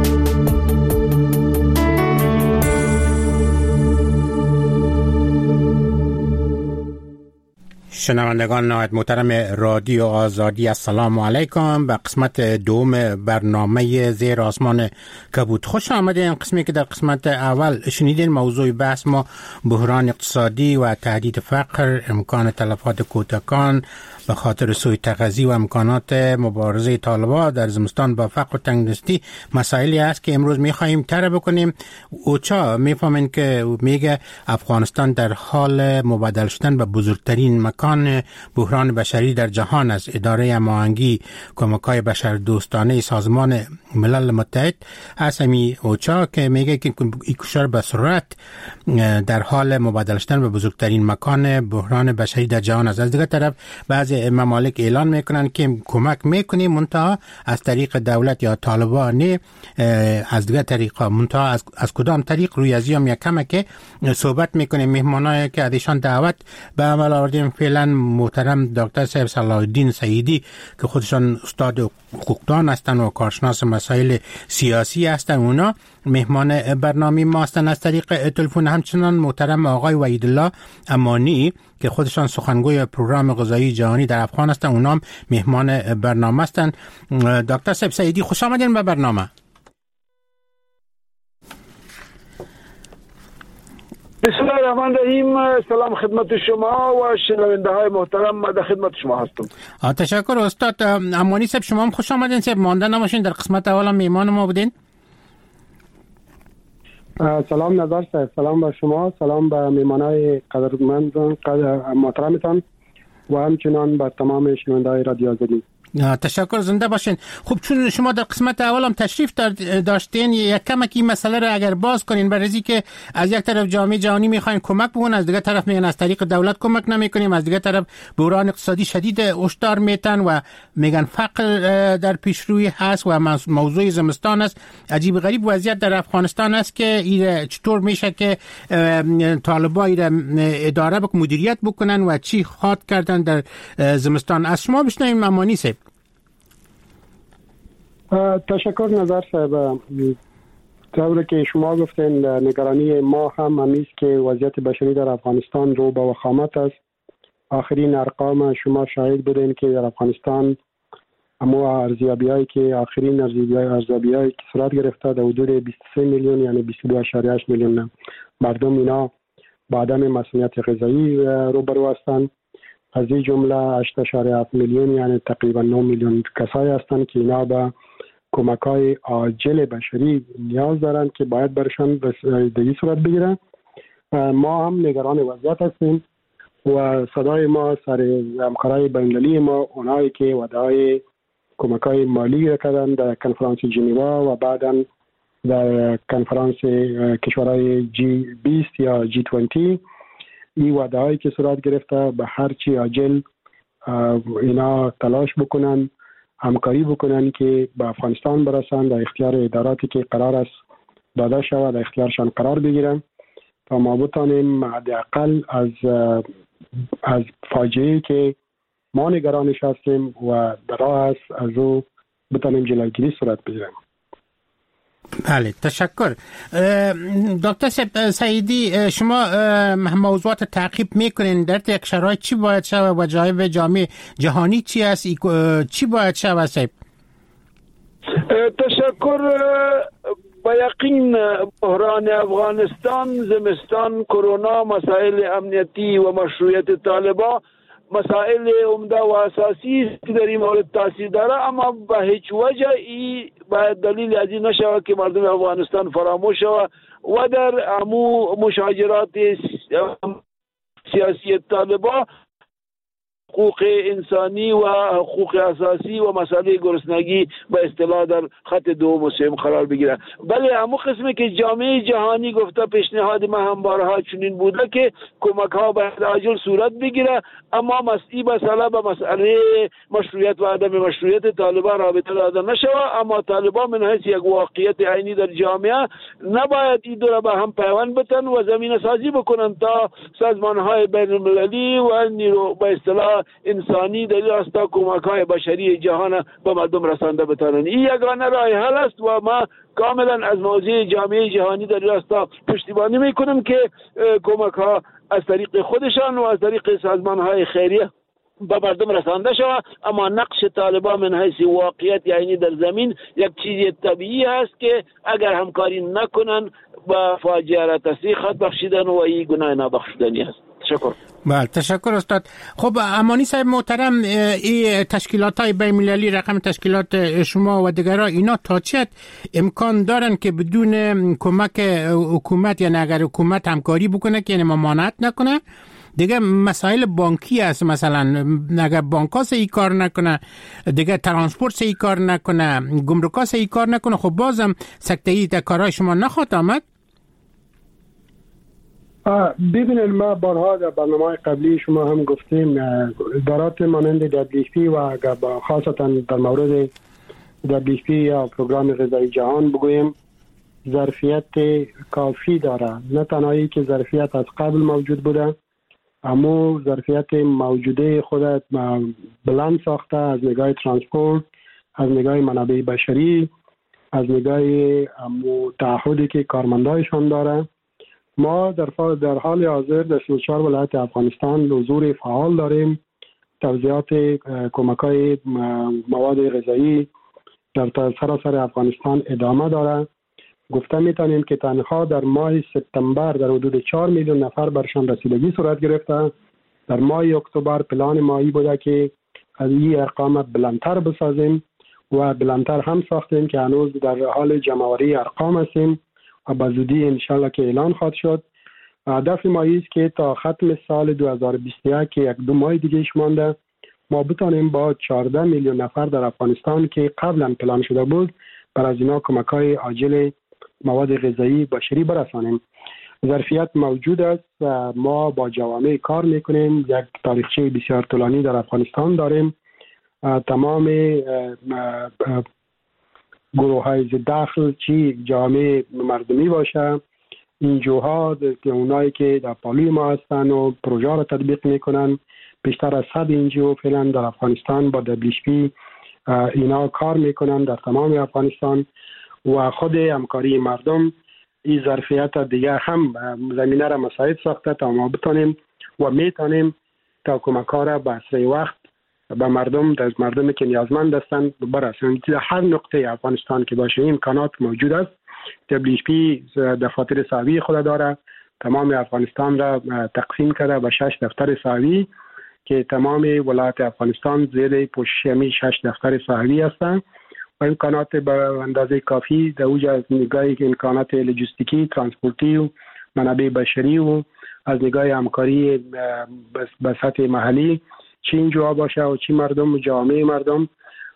شنوندگان نهایت محترم رادیو آزادی، السلام علیکم. به قسمت دوم برنامه زیر آسمان کبود خوش آمدین. قسمی که در قسمت اول شنیدین موضوع بحث ما بحران اقتصادی و تهدید فقر، امکان تلفات کودکان به خاطر سوء تغذیه و امکانات مبارزه طالبان در زمستان با فقر و تنگدستی مسائلی است که امروز می‌خواهیم طرح بکنیم. اوچا می‌فهمین که میگه افغانستان در حال مبادله شدن به بزرگترین مکان بحران بشری در جهان است. اداره هماهنگی کمک‌های بشردوستانه سازمان ملل متحد اسمی اوچا که میگه که این کشور به سرعت در حال مبادله شدن به بزرگترین مکان بحران بشری در جهان است. از دیگر طرف بعضی ممالک اعلان میکنن که کمک میکنیم منتها از طریق دولت یا طالبان، از دیگر طریقا منتها از کدام طریق روی ازیام یک کمک صحبت میکنیم. مهمانایی که ازشان دعوت به عمل آوردیم فعلا کاملا محترم دکتر صاحب صلاح الدین سعیدی که خودشان استاد حقوقدان هستند و کارشناس مسائل سیاسی هستند، اونا مهمان برنامه ما هستند از طریق تلفن. همچنان محترم آقای وحیدالله امانی که خودشان سخنگوی پروگرام غذایی جهانی در افغان هستند، اونا هم مهمان برنامه هستند. دکتر صاحب سعیدی خوش آمدین به برنامه. بسم الله الرحمن الرحیم. سلام خدمت شما و شنونده های محترم، من در خدمت شما هستم. تشکر استاد امانی صاحب، شما هم خوش آمدین. صاحب مانده نباشین، در قسمت اول میهمان ما بودین. سلام نظر صاحب، سلام به شما، سلام به میهمانای قدرمندان محترمتان و همچنان به تمام شنونده های رادیو آزادی. تشکر، زنده باشین. خب چون شما در قسمت اول هم تشریف داشتین، یک کمک این مسئله را اگر باز کنین، برای که از یک طرف جامعه جهانی میخواین کمک بکنن، از دیگه طرف میگن از طریق دولت کمک نمیکنیم، از دیگه طرف بحران اقتصادی شدید هشدار میتن و میگن فقر در پیشروی هست و موضوع زمستان است. عجیب غریب وضعیت در افغانستان است که چطور میشه که طالبان اداره مدیریت بکنن و چی خواد کردن در زمستان. از شما بشنویم امانی صاحب. تشکر نظر صاحب. طوری که شما گفتین، نگرانی ما هم همیست که وضعیت بشری در افغانستان رو به وخامت است. آخرین ارقام شما شاهد بودین که در افغانستان اما ارزیابی‌هایی که آخرین ارزیابی‌هایی که صورت گرفته در حدود 23 میلیون یعنی 22.8 میلیون مردم اینا با عدم مسئولیت غذایی روبرو هستند. از این جمله 8.7 میلیون یعنی تقریبا 9 میلیون کسایی هستند که اینا به کمک‌های عاجل بشری نیاز دارند که باید برشان به صورت بگیرن. ما هم نگران وضعیت هستیم و صدای ما سر همکارای بین‌المللی ما، اونایی که وعده‌های کمک‌های مالی کردن در کنفرانس ژنوا و بعداً در کنفرانس کشورهای G20 یا G20، این وعده‌هایی که صورت گرفته به هر چی عاجل اینا تلاش بکنن، همکاری بکنن که به افغانستان برسن، در اختیار اداراتی که قرار است داده شود در اختیارشان قرار بگیرن تا ما بتانیم حداقل از فاجعه‌ای که ما نگرانش هستیم و در راه است از او بتانیم جلوگیری صورت بگیریم. بله، تشکر. دکتر سعیدی، شما موضوعات تعقیب میکنین در یک شرایط چی باید شود و جامعه جهانی چی است، چی باید شود صاحب؟ تشکر. با یقین بحران افغانستان، زمستان، کرونا، مسائل امنیتی و مشروعیت طالبان مسائل عمده و اساسی است که در این مورد تاثیر داره، اما به هیچ وجه ای باید دلیل از این نشود که مردم افغانستان فراموش شود و در امو مشاجرات سیاسی طالبان حقوق انسانی و حقوق اساسی و مسئله گرسنگی به اصطلاح در خط دوم و سوم قرار بگیره. بله، همون قسمی که جامعه جهانی گفته، پیشنهاد ما هم بارها چنین بوده که کمک ها باید عاجل صورت بگیره، اما مسئله به مسئله مشروعیت و عدم مشروعیت طالبان رابطه داده نشود. اما طالبان من حیث یک واقعیت عینی در جامعه نباید این دو را به هم پیوند بتن و زمینه سازی بکنن تا سازمان های بین المللی و نیرو به اصطلاح انسانی در راستا کمک‌های بشری جهان به مردم رسانده بتانند. این یگانه راه حل است و ما کاملا از موضوع جامعه جهانی در راستا پشتیبانی میکنیم که کمک‌ها از طریق خودشان و از طریق سازمان‌های خیریه به مردم رسانده شود. اما نقش طالبان من حیث واقعیت یعنی در زمین یک چیز طبیعی است که اگر همکاری نکنن با فاجعه را تسریع خط بخشیدن و این گناه نابخشودنی است. تشکر. بله، تشکر استاد. خب امانی صاحب محترم، این تشکیلات‌های بین‌المللی، رقم تشکیلات شما و دیگرها، اینا تا چه امکان دارن که بدون کمک حکومت، یعنی اگر حکومت همکاری بکنه که یعنی ممانعت نکنه، دیگه مسائل بانکی است، مثلا اگر بانک‌ها صحیح کار نکنه، دیگه ترانسپورت صحیح کار نکنه، گمرک‌ها صحیح کار نکنه، خب بازم سکته‌ای در کارهای شما نخواهد آمد. ببینید، ما بارها در برنامه قبلی شما هم گفتیم ادارات مانند WFP و خاصتا در مورد WFP یا پروگرام غذایی جهان بگویم ظرفیت کافی داره. نه تنهایی که ظرفیت از قبل موجود بوده، اما ظرفیت موجوده خود بلند ساخته، از نگاه ترانسپورت، از نگاه منابع بشری، از نگاه تعهدی که کارمندایشان داره. ما در حال حاضر در 34 ولایت افغانستان حضور فعال داریم. توزیعات کمک‌های مواد غذایی در سراسر افغانستان ادامه داره. گفته میتونیم که تنها در ماه سپتامبر در حدود 4 میلیون نفر برشان رسیدگی صورت گرفته. در ماه اکتبر پلان مایی بوده که از این ارقام بلندتر بسازیم و بلندتر هم ساختیم که هنوز در حال جمع‌آوری ارقام هستیم و به زودی انشالله که اعلان خواهد شد. هدف ما است که تا ختم سال 2021 که 1-2 ماه دیگه مانده ما بتانیم با 14 میلیون نفر در افغانستان که قبلا پلان شده بود بر از اینا کمک‌های عاجل مواد غذایی بشری برسانیم. ظرفیت موجود است و ما با جوامع کار میکنیم. یک تاریخچه بسیار طولانی در افغانستان داریم. تمام گروه‌های ضد دخل چی جامعه مردمی باشه، اینجوها اونایی که در پالوی ما هستن و پروژه را تطبیق میکنن، بیشتر از 100 اینجیو فعلا در افغانستان با WHP اینا کار میکنن در تمام افغانستان و خود همکاری مردم این ظرفیت دیگه هم زمینه را مساعد ساخته تا ما بتانیم و میتونیم تا کمک‌ها را به اسرع وقت به مردم در مردمی که نیازمند هستند برسانیم. در هر نقطه افغانستان که باشه امکانات موجود است. WHP دفاتر ساوی خود داره. تمام افغانستان را تقسیم کرده به 6 دفتر ساوی که تمام ولایت افغانستان زیر پوشش همی 6 دفتر ساوی هستند و امکانات به اندازه کافی در اوج از نگاه امکانات لوجستیکی، ترانسپورتی و منابع بشری و از نگاه همکاری به سطح محلی چی اینجا باشه و چی مردم و جامعه مردم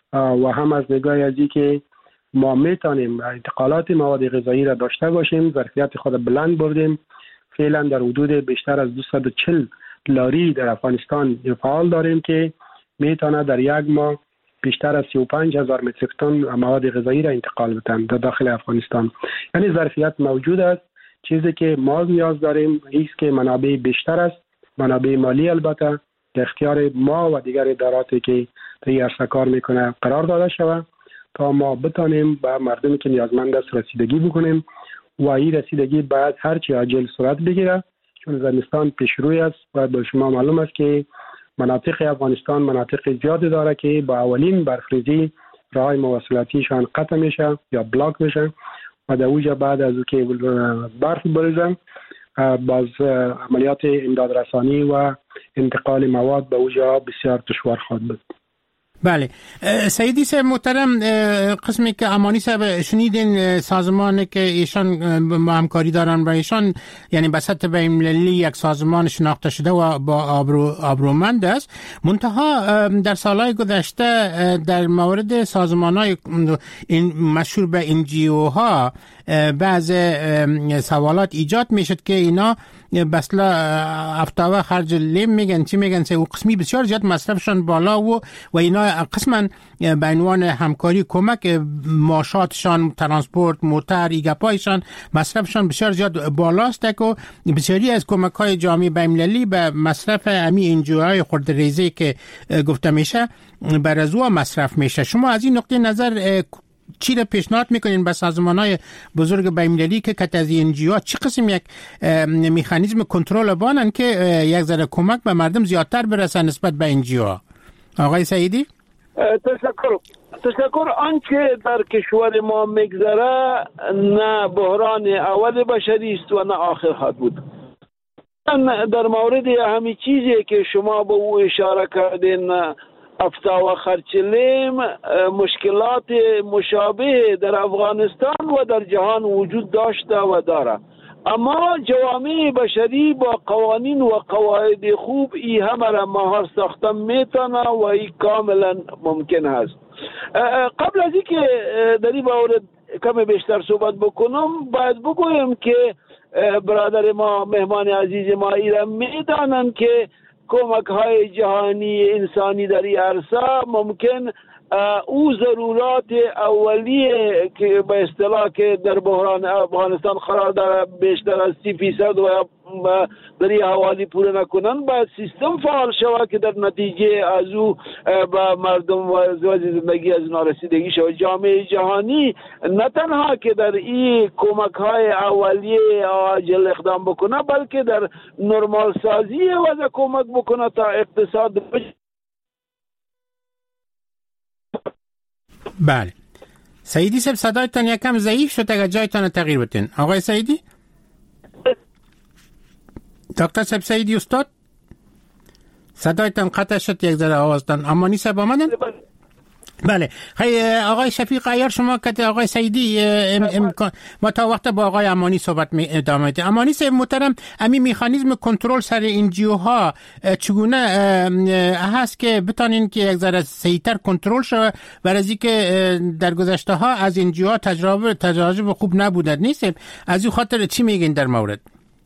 و هم از نگاه ازی که ما میتونیم انتقالات مواد غذایی را داشته باشیم. ظرفیت خود بلند بردیم. فعلا در حدود بیشتر از 240 لاری در افغانستان فعال داریم که میتونه در یک ماه بیشتر از 35,000 متریک تن مواد غذایی را انتقال بدن در داخل افغانستان. یعنی ظرفیت موجود است. چیزی که ما نیاز داریم است که منابع بیشتر است، منابع مالی البته در اختیار ما و دیگر اداراتی که در این عرصه کار میکنه قرار داده شود تا ما بتانیم به مردمی که نیازمند است رسیدگی بکنیم و این رسیدگی باید هرچی عاجل صورت بگیره چون زمستان پیش روی است و به شما معلوم است که مناطق افغانستان مناطق زیادی داره که با اولین برفریزی راههای مواصلاتیشان قطع میشه یا بلاک میشه و در اوج بعد از که برف بریزه باز عملیات امداد رسانی و انتقال مواد به اوجا بسیار دشوار خواهد بود. بله سیدی صاحب محترم، قسمی که امانی صاحب شنیدین سازمانی که ایشان با همکاری دارن و ایشان یعنی به سطح بین‌المللی یک سازمان شناخته شده و با آبرومند است. منتها در سالهای گذشته در مورد سازمان‌های این مشهور به NGO ها بعض سوالات ایجاد میشد که اینا بسلا افتاوه خرج لیم میگن چی میگن سه و قسمی بسیار زیاد مصرفشان بالا و اینا قسما به عنوان همکاری کمک ماشاتشان ترانسپورت موتر ایگپایشان مصرفشان بسیار زیاد بالاست که بسیاری از کمک های جامعه بین‌المللی به مصرف امی انجوهای خردریزی که گفته میشه بر از او مصرف میشه. شما از این نقطه نظر چی را پیشنهاد میکنین به سازمان‌های بزرگ بین‌المللی که کت از NGO چی قسم یک مکانیزم کنترل بانن که یک ذره کمک به مردم زیادتر برسه نسبت به NGO؟ آقای سعیدی؟ تشکر. آنچه در کشور ما میگذره نه بحران اول بشری است و نه آخر خواهد بود. در مورد همین چیزی که شما به او اشاره کردین افتا و خرچلیم مشکلات مشابه در افغانستان و در جهان وجود داشته و داره، اما جوامع بشری با قوانین و قواعد خوب ای همه را مهار ساختن میتونه و ای کاملا ممکن هست. قبل از اینکه در این مورد کم بیشتر صحبت بکنم باید بگویم که برادر ما مهمان عزیز ما ایران میدانند که کمک های جهانی انسانی در این عرصه ممکن او ضرورات اولیه که به اصطلاح که در بحران افغانستان قرار داره بیشتر از 30% و در این حوالی پوره نکنن، باید سیستم فعال شود که در نتیجه از او به مردم و زندگی از نارسیدگی شود. جامعه جهانی نه تنها که در این کمک های اولیه عاجل اقدام بکنه، بلکه در نرمال سازی وضع کمک بکنه تا اقتصاد. بله سعیدی صاحب صدایتان یکم ضعیف شد، اگر جایتان تغییر بدین. آقای سعیدی، دکتر صاحب سعیدی استاد صدایتان قطع شد، یک ذره آوازتان. امانی صاحب آمدن؟ بله. آقای شفیق عیار، شما که آقای سعیدی ما تا وقت با آقای امانی صحبت ادامه میدیم. امانی صاحب محترم، امی مکانیزم کنترل سر NGO ها چگونه هست که بتونین که یک ذره سریعتر کنترل شه، برای که در گذشته ها از NGO ها تجربه خوب نبوده نیست؟ از این خاطر چی میگین در مورد؟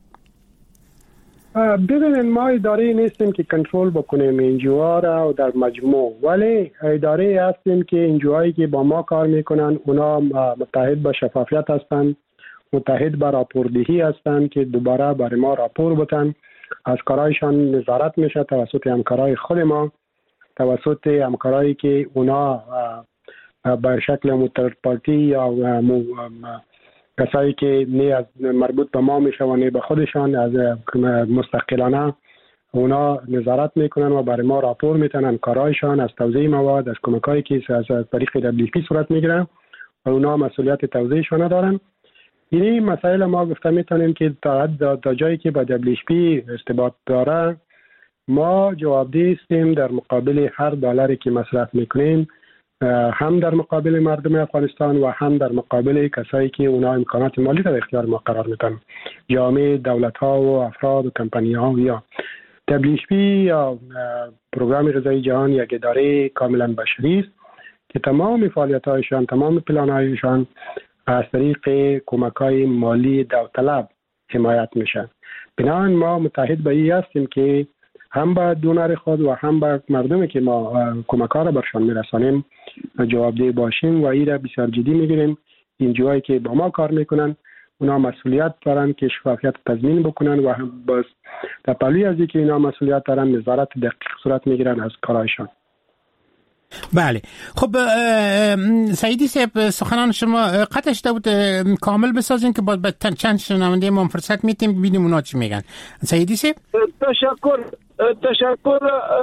ببینید، ما اداره نیستیم که کنترل بکنیم NGO ها را و در مجموع، ولی اداره هستیم که NGO هایی که با ما کار میکنن اونا متحد به شفافیت هستند، متحد به راپوردهی هستند که دوباره برای ما راپور بدن. از کارایشان نظارت میشه توسط همکارای خود ما، توسط همکارایی که اونا به شکل مترپارتی یا کسایی که نه از مربوط به ما میشه و نه به خودشان، از مستقلانه اونا نظارت میکنن و برای ما راپور میتونن کارایشان از توزیع مواد، از کمکایی که از طریق WFP صورت میگیره و اونا مسئولیت توزیعشان دارن. این مسائل ما گفته میتونیم که تا جایی که با WFP ارتباط داره ما جوابدهی هستیم در مقابل هر دلاری که مصرف میکنیم، هم در مقابل مردم افغانستان و هم در مقابل کسایی که اونا امکانات مالی در اختیار ما قرار میدن، جامعه، دولت ها و افراد و کمپانی ها. یا WFP یا پروگرام غذایی جهان یک اداره کاملا بشری است که تمام فعالیت هایشان، تمام پلان هایشان از طریق کمک های مالی داوطلب حمایت میشن. بنابراین ما متحد به این هستیم که هم با دونر خود و هم با مردمی که ما کمک ها را برشان میرسانیم جوابدهی باشیم و این را بسیار جدی میگیریم. این جوایی که با ما کار میکنن اونا مسئولیت دارن که شفافیت تضمین بکنن و بس در پهلوی از اینکه اینا مسئولیت دارن نظارت دقیق صورت میگیرن از کارایشان. بله. خب سعیدی صاحب، سخنان شما قطع شده بود، کامل بسازین که با چند شنونده ما فرصت میتیم ببینیم اونا چی میگن. سعیدی صاحب تشکر.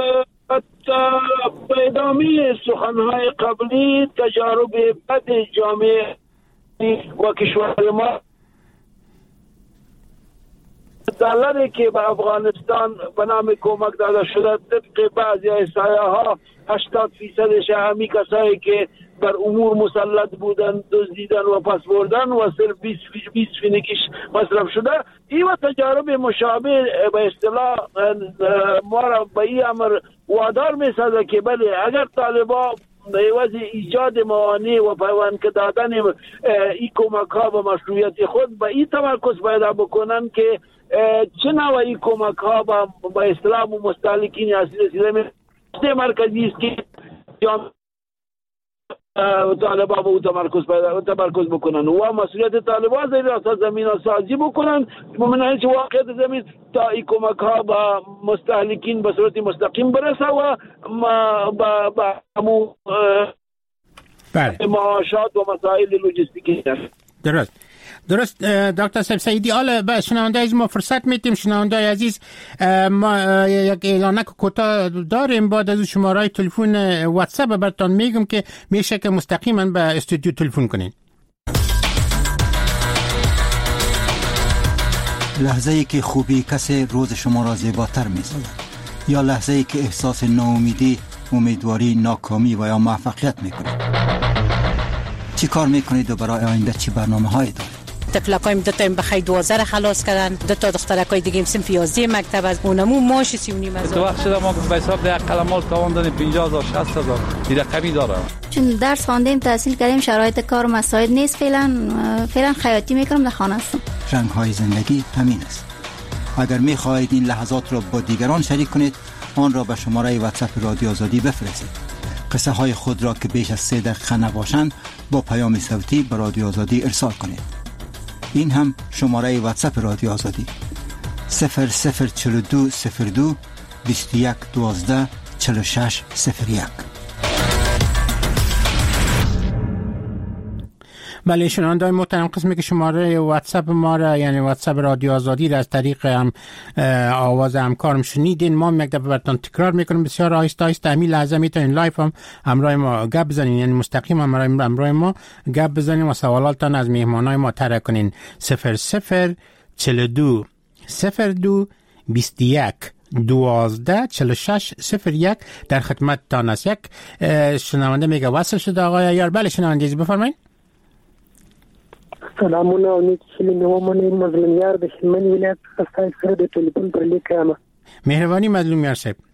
به ادامه سخنهای قبلی، تجارب بد جامعه و کشور ما دلاری که به افغانستان به نام کمک داده شده، طبق بعضی احصایه ها 80% همی کسایی که بر امور مسلط بودن دزدیدن و پس بردن و صرف 20 فینکیش مصرف شده. این و تجارب مشابه به اصطلاح ما را به این امر وادار می‌سازه که بله، اگر طالبان به عوض ایجاد موانع و پیوند دادن این کمک ها به مشروعیت خود به این تمرکز پیدا بکنن که چه نوعی کمک ها به اصطلاح مستهلکین اصلی مرکزی است که طالبان به تمرکز بکنن و مسئولیت طالبان زیر اساس زمین سازی بکنن، ممنوعه که واقعیت زمین تا این کمک ها به مستهلکین به صورت مستقیم برسه و با معاشات و مسائل لوجستیکی. درست دکتر صاحب سعیدی. حالا به شنونده عزیز ما فرصت میتیم. شنونده عزیز، ما یک اعلانک کوتاه داریم، بعد از شماره تلفن واتساپ براتون میگم که میشه که مستقیما به استودیو تلفن کنین. لحظه‌ای که خوبی کسی روز شما را زیباتر می‌سازد، یا لحظه‌ای که احساس ناامیدی، امیدواری، ناکامی و یا موفقیت می‌کنید. چی کار می‌کنید و برای آینده چی برنامه‌هایی دارید؟ تفلقایم دو تا بخای 12 خلاص کردن، دو تا دخترکای دیگه هم صنف 11 مکتب از اونمو ماش 3.5 هزار. تو وقت شده ما به حساب ده قلمال تواندن 50000 60000 این رقمی داره. چون درس خواندیم، تحصیل کردیم، شرایط کار مساعد نیست، فعلا خیاطی میکنم، در خانه هستم. رنگ‌های زندگی همین است. اگر می‌خواهید این لحظات را با دیگران شریک کنید، آن را به شماره واتساپ رادیو آزادی بفرستید. قصه های خود را که بیش از 3 دقیقه نباشند با پیام صوتی به رادیو آزادی ارسال کنید. این هم شماره واتساپ رادیو آزادی 004202 21 12 46 01. بله شنونده‌های محترم، قسمی که شماره واتساپ ما را یعنی واتساپ رادیو آزادی را از طریق هم آواز همکارم شنیدین. ما یک دفعه براتون تکرار میکنیم بسیار آهسته آهسته. همین لحظه میتونین لایف هم همراه ما گپ بزنین، یعنی مستقیم همراه ما گپ بزنین و سوالاتتان از میهمانای ما طرح کنین. 0042 02 21 12 46 01 در خدمت تان است. یک شنونده میگه وصل شده آقای یار. بله شنونده بفرمایید. سلامونه او نیک شلی نومونه مظلوم یار د شمن ولایت خاصه سره د ټلیفون پر لیکامه. مهرباني مظلوم یار صاحب.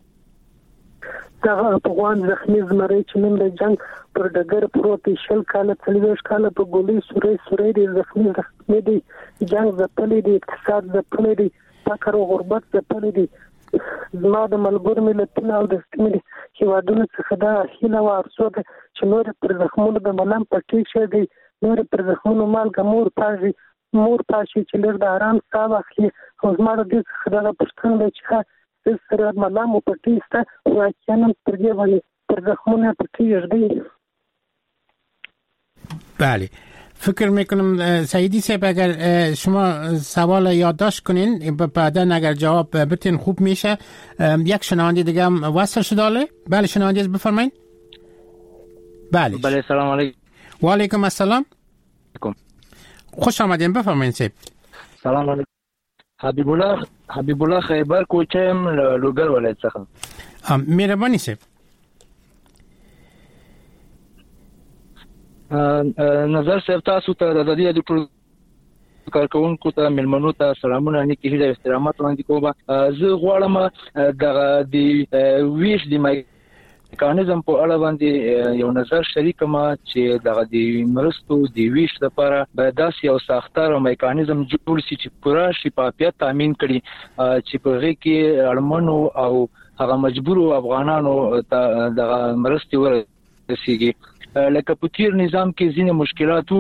دا افغان زخمی زمری چې نن د جنگ پر ډګر پروت شل کاله 30 کاله په ګولۍ سورې دي زخمی دي، جنگ ځپلې دي، اقتصاد ځپلې دي، فقر او غربت ځپلې دي. زما د ملګرو ملتونو او د سیمې هیوادونو څخه دا هیله او ارزو ده چې نور پر زخمونو د ملام پټې شي دي، نور پر زخمونو مالګه مور پاشي چې لږ د آرام ساه واخلي. او زما د دې څخه دا پوښتنه ده چې سره ملام پټې سته واقعا پر دې باندې پر زخمونو پټې ژدي. بله فکر میکنم سعیدی صاحب اگر شما سوال یادداشت کنین بعدا اگر جواب بتین خوب میشه. یک شنونده دیگه هم وصل شده. بله شنونده بفرمایید. بله سلام علیکم. و علیکم السلام. خوش آمدین بفرمایید صاحب. سلام علیکم. حبیب الله خیبر کوچم لوګر ولایت څخه. مهرباني صاحب. نظر صاحب تاسو ته د دې د ټول کارکونکو ته ملمنو ته سلامونه نیکی هیله احترامات وړاندې کوم. زه غواړم د ویش د میکانیزم په اړه باندې یو نظر شریکم چې دغه د مرستو د ویش لپاره به داسې یو ساختار او میکانیزم جوړ شي چې پوره شفافیت تامین کړي چې په هغه کې اړمنو او هغه مجبور افغانانو ته دغه مرستې ورسیږي. لکه په تیر نظام کې ځینې مشکلاتو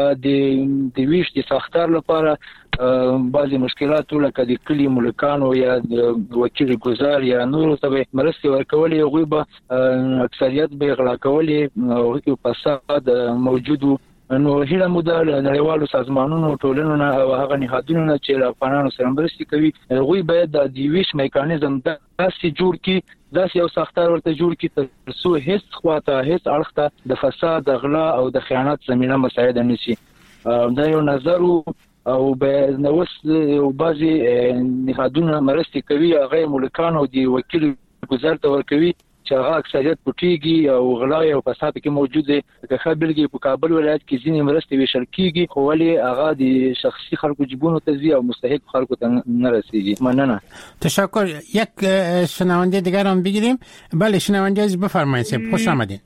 د ویش د ساختار لپاره بعضی مشکلاتو لکه د کلی ملکانو یا د وکیل گزار یا نورو ته مرستې ورکولې، هغوی به اکثریت به غلا کولې او فساد موجودو. نو هیله مو د نړیوالو سازمانونو ټولنو او هغه نهادونو نه چې افغانانو سره مرستې کوي هغوی باید د دیویش میکانیزم داسې جوړ کړي، داسې یو ساختار ورته جوړ کړي ترڅو هیڅ خواته هیڅ اړخ ته د فساد، د غلا او د خیانت زمینه مساعده نشي. دا یو نظر او به نوس بعضي نهادونه مرستې کوي هغه ملکان او دی وکیل گزار ته ورکوي چې هغه اکثریت پټیږي او غلا او فساد کې موجود دي. که خبرګي په کابل ولایت کې ځینې مرستې ویشل کیږي خو ولې هغه د شخصي خلکو جیبونو ته ځي او مستحق خلکو ته نه رسیږي. مننه. تشکر. یک شنونده دیگر هم بگیریم. بله شنونده عزیز بفرمایید. خوش آمدید.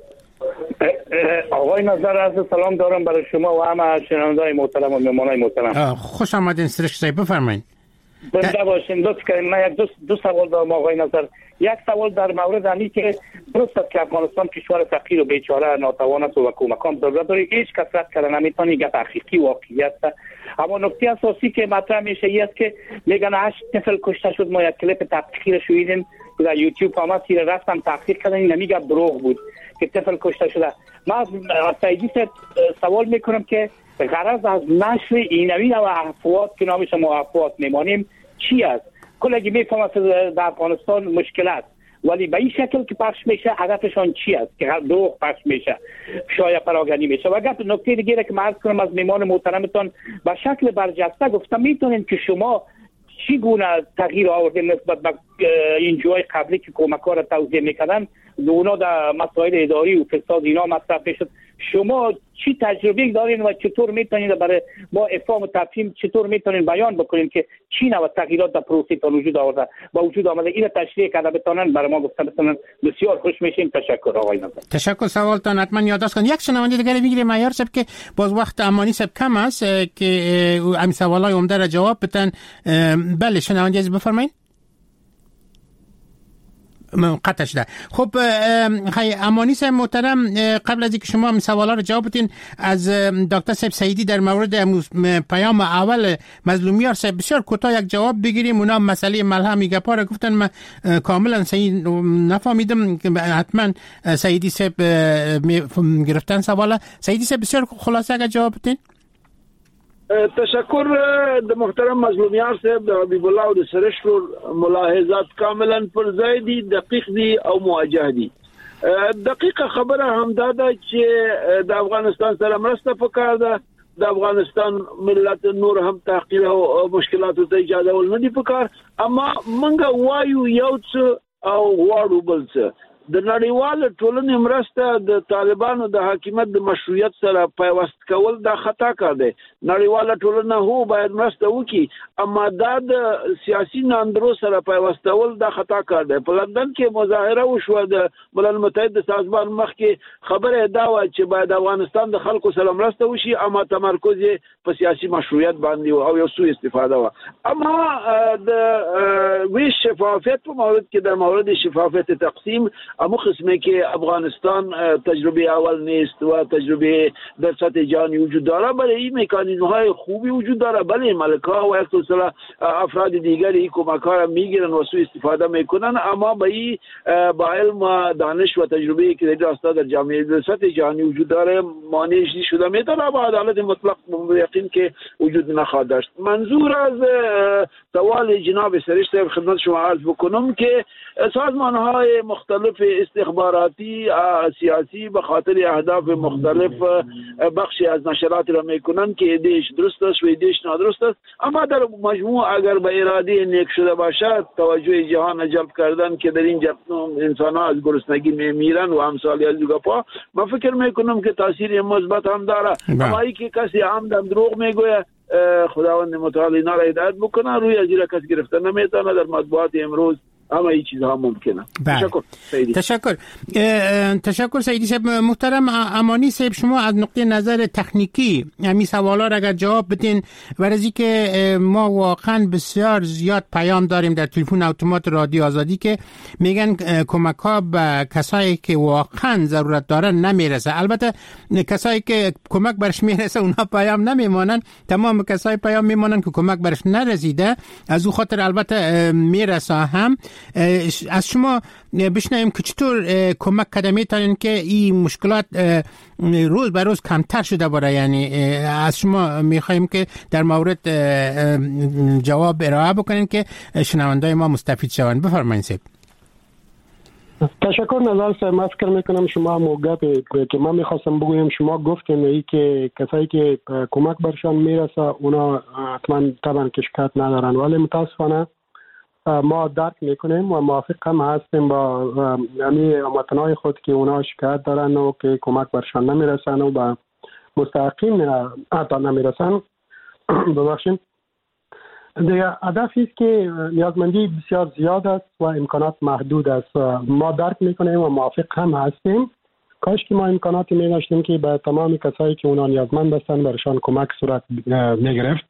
آقای نظر عرض سلام دارم برای شما و همه شنونده‌های محترم و مهمانای محترم. خوش آمدین سرش صاحب بفرمایید. بنده باشین. لطف کنید من یک دو سوال دارم آقای نظر. یک سوال در مورد اینه که درست است که افغانستان کشور فقیر و بیچاره ناتوان است و کمکام ضرورت داره، هیچ کس رد کردن نمیتونه، یک حقیقی واقعیت است. اما نکته اساسی که مطرح میشه این است که میگن 8 نفر کشته شد. ما یک کلیپ تحقیقی رو شنیدیم در یوتیوب هم سیر رفتن تحقیق کردن، این نمیگه دروغ بود که طفل کشته شده. من سعیدی سوال میکنم که غرض از نشر اینوی و افواد که نامش ما افواد میمانیم چی است؟ کلگی میفهمم در افغانستان مشکل است ولی به این شکل که پخش میشه هدفشان چی است که دروغ پخش میشه شاید پراگنی میشه. و اگر نکته دیگه که من عرض کنم از میمان محترمتان به شکل برجسته گفتم میتونین که شما چی گونه تغییر آوردین نسبت به این جوهای قبلی که کمک‌ها را توزیع میکردن اونا در مسائل اداری و فساد اینا مطرح میشد. شما چی تجربه دارین و چطور میتونید برای ما افهام و تفهیم چطور میتونین بیان بکنین که چی نوع تغییرات در پروسه تا وجود آورده با وجود آمده اینو تشریح کرده بتونن برای ما گفتن بتونن بسیار خوش میشیم. تشکر آقای نظر. تشکر. سوالتان حتما یادداشت کنید. یک شنونده دیگه میگیریم معیار صاحب که باز وقت امانی صاحب کم است که این سوالای عمده را جواب بدن. بله شنونده عزیز بفرمایید. قطع شده. خب امانی صاحب محترم، قبل از اینکه شما این سوالا رو جواب بدین، از دکتر صاحب سعیدی در مورد پیام اول مظلومیار صاحب بسیار کوتاه یک جواب بگیریم. اونا مسئله ملهم گپا رو گفتن، من کاملا صحیح نفهمیدم، حتما سعیدی صاحب گرفتن سوالا. سعیدی صاحب بسیار خلاصه اگه جواب بدین. تشکر د محترم مظلومیار صاحب د حبیب الله او د سرشور ملاحظات کاملا پر ځای دي، دقیق دي او موجه دي. دقیقه خبره هم دا ده چې د افغانستان سره مرسته پکار ده، د افغانستان ملت نور هم تحقیر او مشکلاتو ته اجازه ول نه دي پکار، اما منګه وایو یو څه او غواړو بل څه. د نړیوال ټولنې مرسته د طالبانو د حاکمیت د مشروعیت سره پیوست کول دا خطا کار دی. نړیوال ټولنه هو باید مرسته وکړي، اما دا د سیاسي ناندرو سره پیوستول دا خطا کار دی. په لندن کې مظاهره وشوه د ملل متحد د سازمان مخ کې، خبره دا و چې باید افغانستان د خلکو سره مرسته وشي، اما تمرکز په سیاسي مشروعیت باندې او یو سوء استفاده و. اما د وی شفافیت په مورد کې در مورد شفافیت تقسیم اما قسمه که افغانستان تجربه اول نیست و تجربه در سطح جهانی وجود داره، بله این مکانیزم های خوبی وجود داره، بله ملک‌ها و اکثر افراد دیگری کمک‌ها را میگیرن و سوء استفاده میکنن، اما با علم و دانش و تجربه که در راستا در جامعه در سطح جهانی وجود داره مانعش شده میتونه با عدالت مطلق یقین که وجود نخواهد داشت. منظور از سوال جناب سرشت خدمت شما عرض بکنم که سازمان‌های مختلف استخباراتی سیاسی به خاطر اهداف مختلف بخشی از نشرات را میکنند که ایدهش درست است و ایدهش نادرست است، اما در مجموع اگر به اراده نیک شده باشد توجه جهان جلب کردن که در این انسان ها از گرسنگی میمیرن و امثال از گپا، من فکر میکنم که تاثیر مثبت هم داره. اما ای که کسی عمدن دروغ میگوید، خداوند متعال اینا را هدایت بکنه، روی از این کس گرفته نمیتونه. در مطبوعات امروز اما این چیزها ممکنه. تشکر سیدی. تشکر سیدی صاحب محترم. امانی صاحب، شما از نقطه نظر تکنیکی همین سوالا را اگر جواب بدین، ورزی که ما واقعا بسیار زیاد پیام داریم در تلفن اتومات رادیو آزادی که میگن کمک ها به کسایی که واقعا ضرورت دارن نمیرسه. البته کسایی که کمک برش میرسه اونها پیام نمیمانن، تمام کسایی پیام میمانن که کمک برش نرسیده، از او خاطر البته میرسه. هم از شما بشنویم که چطور کمک کرده میتونین که این مشکلات روز به روز کمتر شده باشه. یعنی از شما میخوایم که در مورد جواب ارائه بکنین که شنوندای ما مستفید شوند. بفرمایید صاحب. تشکر نظر صاحب. من فکر میکنم شما موقع که من میخواستم بگویم، شما گفتین ای که کسایی که کمک برشان میرسه اونا حتما طبعا که شکایت ندارن، ولی متاسفانه ما درک میکنیم و موافق هم هستیم با همین هموطنای خود که اونا شکایت دارن و که کمک برشان نمیرسن و با مستحقین عطا نمیرسن. ببخشید. دیگه هدفی است که نیازمندی بسیار زیاد است و امکانات محدود است. ما درک میکنیم و موافق هم هستیم. کاش که ما امکاناتی می داشتیم که به تمام کسایی که اونا نیازمند هستن برشان کمک صورت میگرفت،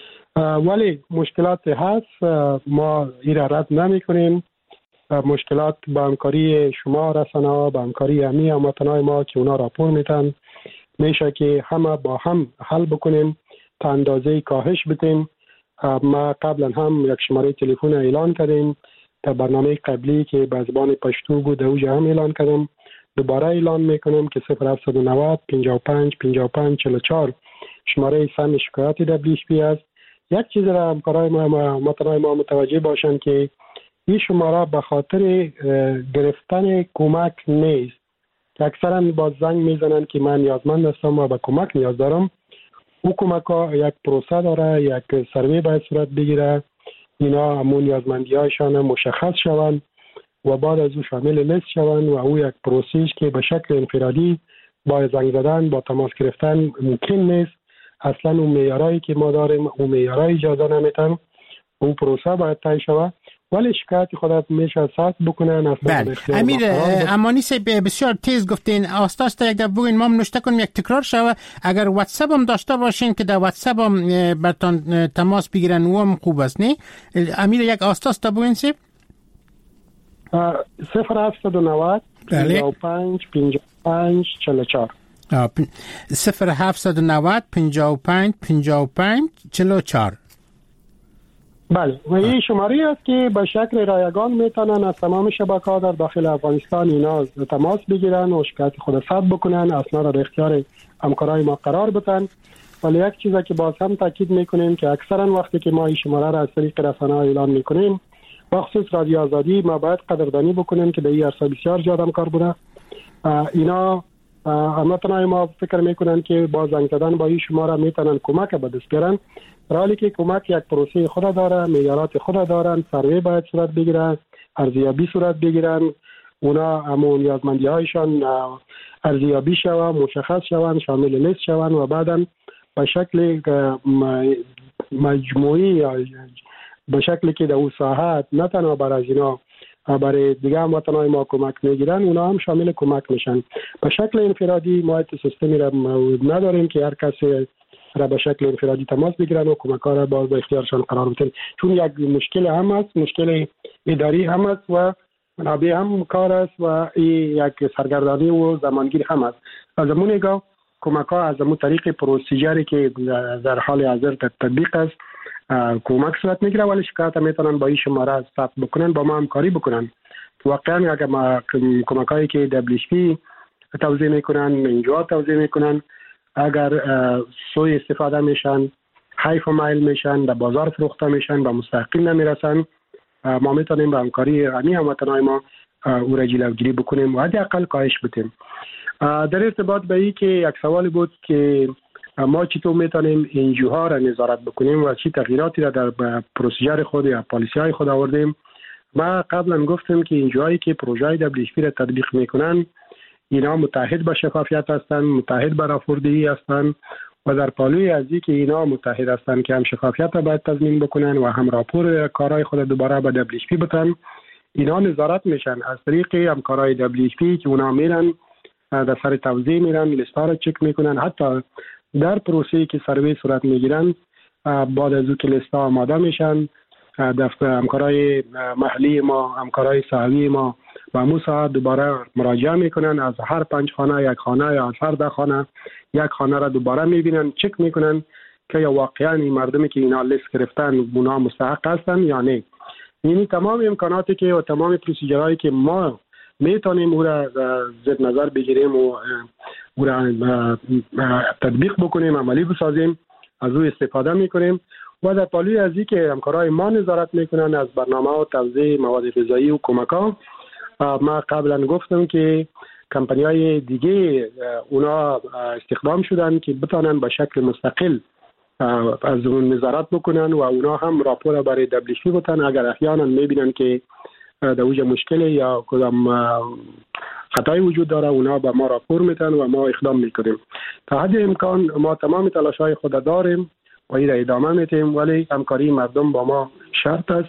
ولی مشکلات هست. ما این را رد نمی کنیم. مشکلات با همکاری شما رسانه‌ها، با همکاری همه هموطنای ما که اونا راپور میتن، میشه که همه با هم حل بکنیم تا اندازه کاهش بدیم. ما قبلا هم یک شماره تلفن اعلان کردیم، در برنامه قبلی که به زبان پشتو بود اوجا هم اعلان کردیم، دوباره اعلان میکنم که 0790 55 55 44 شماره سم شکایات WHP است. یک چیز را همکارای ما مطرح ما متوجه باشند که این شماره به خاطر گرفتن کمک نیست، که اکثرا با زنگ میزنن که من نیازمند هستم و به کمک نیاز دارم. او کمک ها یک پروسه داره، یک سروی باید صورت بگیره، اینا همون نیازمندی هایشان مشخص شوند و بعد از او شامل لیست شوند و او یک پروسیش که به شکل انفرادی با زنگ زدن با تماس گرفتن ممکن نیست. اصلا اون معیارایی که ما داریم اون معیارای اجازه نمیتن، اون پروسه باید طی شود. ولی شکایت خودت میشه ساعت بکنن. بله امیر امانی صاحب بسیار تیز گفتین. آستاست یک دفعه بگوین ما نوشته کنیم یک تکرار شوه. اگر واتساپ هم داشته باشین که در واتساپ هم برتان تماس بگیرن او هم خوب است. نه امیر یک آستاست بگوین صاحب. 0790 55 55 44 0790 55 55 44. بله و این شماره است که به شکل رایگان میتونن از تمام شبکه‌ها در داخل افغانستان اینا تماس بگیرن و شکایت خود ثبت بکنن، اسناد در اختیار همکارای ما قرار بدن. ولی یک چیزی که باز هم تاکید میکنیم که اکثرا وقتی که ما این شماره را از طریق رسانه‌ها اعلان میکنیم، بخصوص رادیو آزادی، ما باید قدردانی بکنیم که در این عرصه بسیار زیاد کار بوده. اینا هموطنان ما فکر میکنن که با زنگ زدن با این شماره میتونن کمک به دست بیارن، در حالی که کمک یک پروسه خود داره، معیارات خود دارن، سروی باید صورت بگیرن، ارزیابی صورت بگیرن، اونا همون نیازمندی هایشان ارزیابی شوه، مشخص شوند، شامل لیست شوند و بعداً به شکل مجموعی به شکلی که در اون ساحت نه تنها برای اینا برای دیگه هم وطنهای ما کمک میگیرن، اونا هم شامل کمک میشن. به شکل انفرادی ما سیستمی را نداریم که هر کسی را به شکل انفرادی تماس بگیرن و کمک ها را باز به اختیارشان قرار بدن، چون یک مشکل هم است، مشکل اداری هم است و منابع هم کار است و یک سرگردانی و زمانگیر هم است. از همون نگاه کمک ها از همون طریق پروسیجری که در حال حاضر تطبیق است کمک صورت میگیره، ولی شکایت میتونن با این شماره ثبت بکنن، با ما همکاری بکنن. واقعا اگر ما کمک هایی که WHP توزیع میکنن، انجا توزیع میکنن، اگر سوی استفاده میشن، حیف و مایل میشن، در بازار فروخته میشن، به مستحقین نمیرسن، ما میتونیم با همکاری هموطنان ما او را جلوگیری بکنیم و حداقل کاهش بدیم. در ارتباط به این که یک سوال بود که ما چطور میتونیم انجوها را نظارت بکنیم و چی تغییراتی را در پروسیجر خود یا پالیسی های خود آوردیم. ما قبلا گفتیم که انجوهایی که پروژه WHP را تطبیق میکنن اینا متحد به شفافیت هستند، متحد به راپوردهی هستند و در پالوی از این که اینا متحد هستند که هم شفافیت را باید تضمین بکنن و هم راپور کارهای خود دوباره به WHP بدن، اینا نظارت میشن از طریق همکارای WHP که اونا میرن در سر توزیع میرن، لیست‌ها را چک میکنن، حتی در پروسه‌ای که سروی صورت میگیرن بعد از اینکه لیست‌ها آماده میشن دفتر همکارای محلی ما، همکارای ساحوی ما با همون ساعت دوباره مراجعه میکنن، از هر 5 خانه یک خانه یا از هر 10 خانه یک خانه را دوباره میبینن، چک میکنن که یا واقعا این مردمی که اینا لیست گرفتن اونا مستحق هستن یا نه. یعنی تمام امکاناتی که و تمام پروسیجرهایی که ما میتونیم او را زیر نظر بگیریم و او را تطبیق بکنیم، عملی بسازیم، از او استفاده میکنیم و در پالوی از این که همکارای ما نظارت میکنن از برنامه و توزیع مواد غذایی و کمک ها. ما قبلا گفتم که کمپانی های دیگه اونا استخدام شدن که بتانن به شکل مستقل از اون نظارت بکنن و اونا هم راپور برای WHP بتن اگر احیانا میبینن که در اوج مشکل یا کدام خطایی وجود داره، اونا به ما راپور میتن و ما اقدام میکنیم. تا حد امکان ما تمام تلاش های خود داریم و این را ادامه میتیم، ولی همکاری مردم با ما شرط است.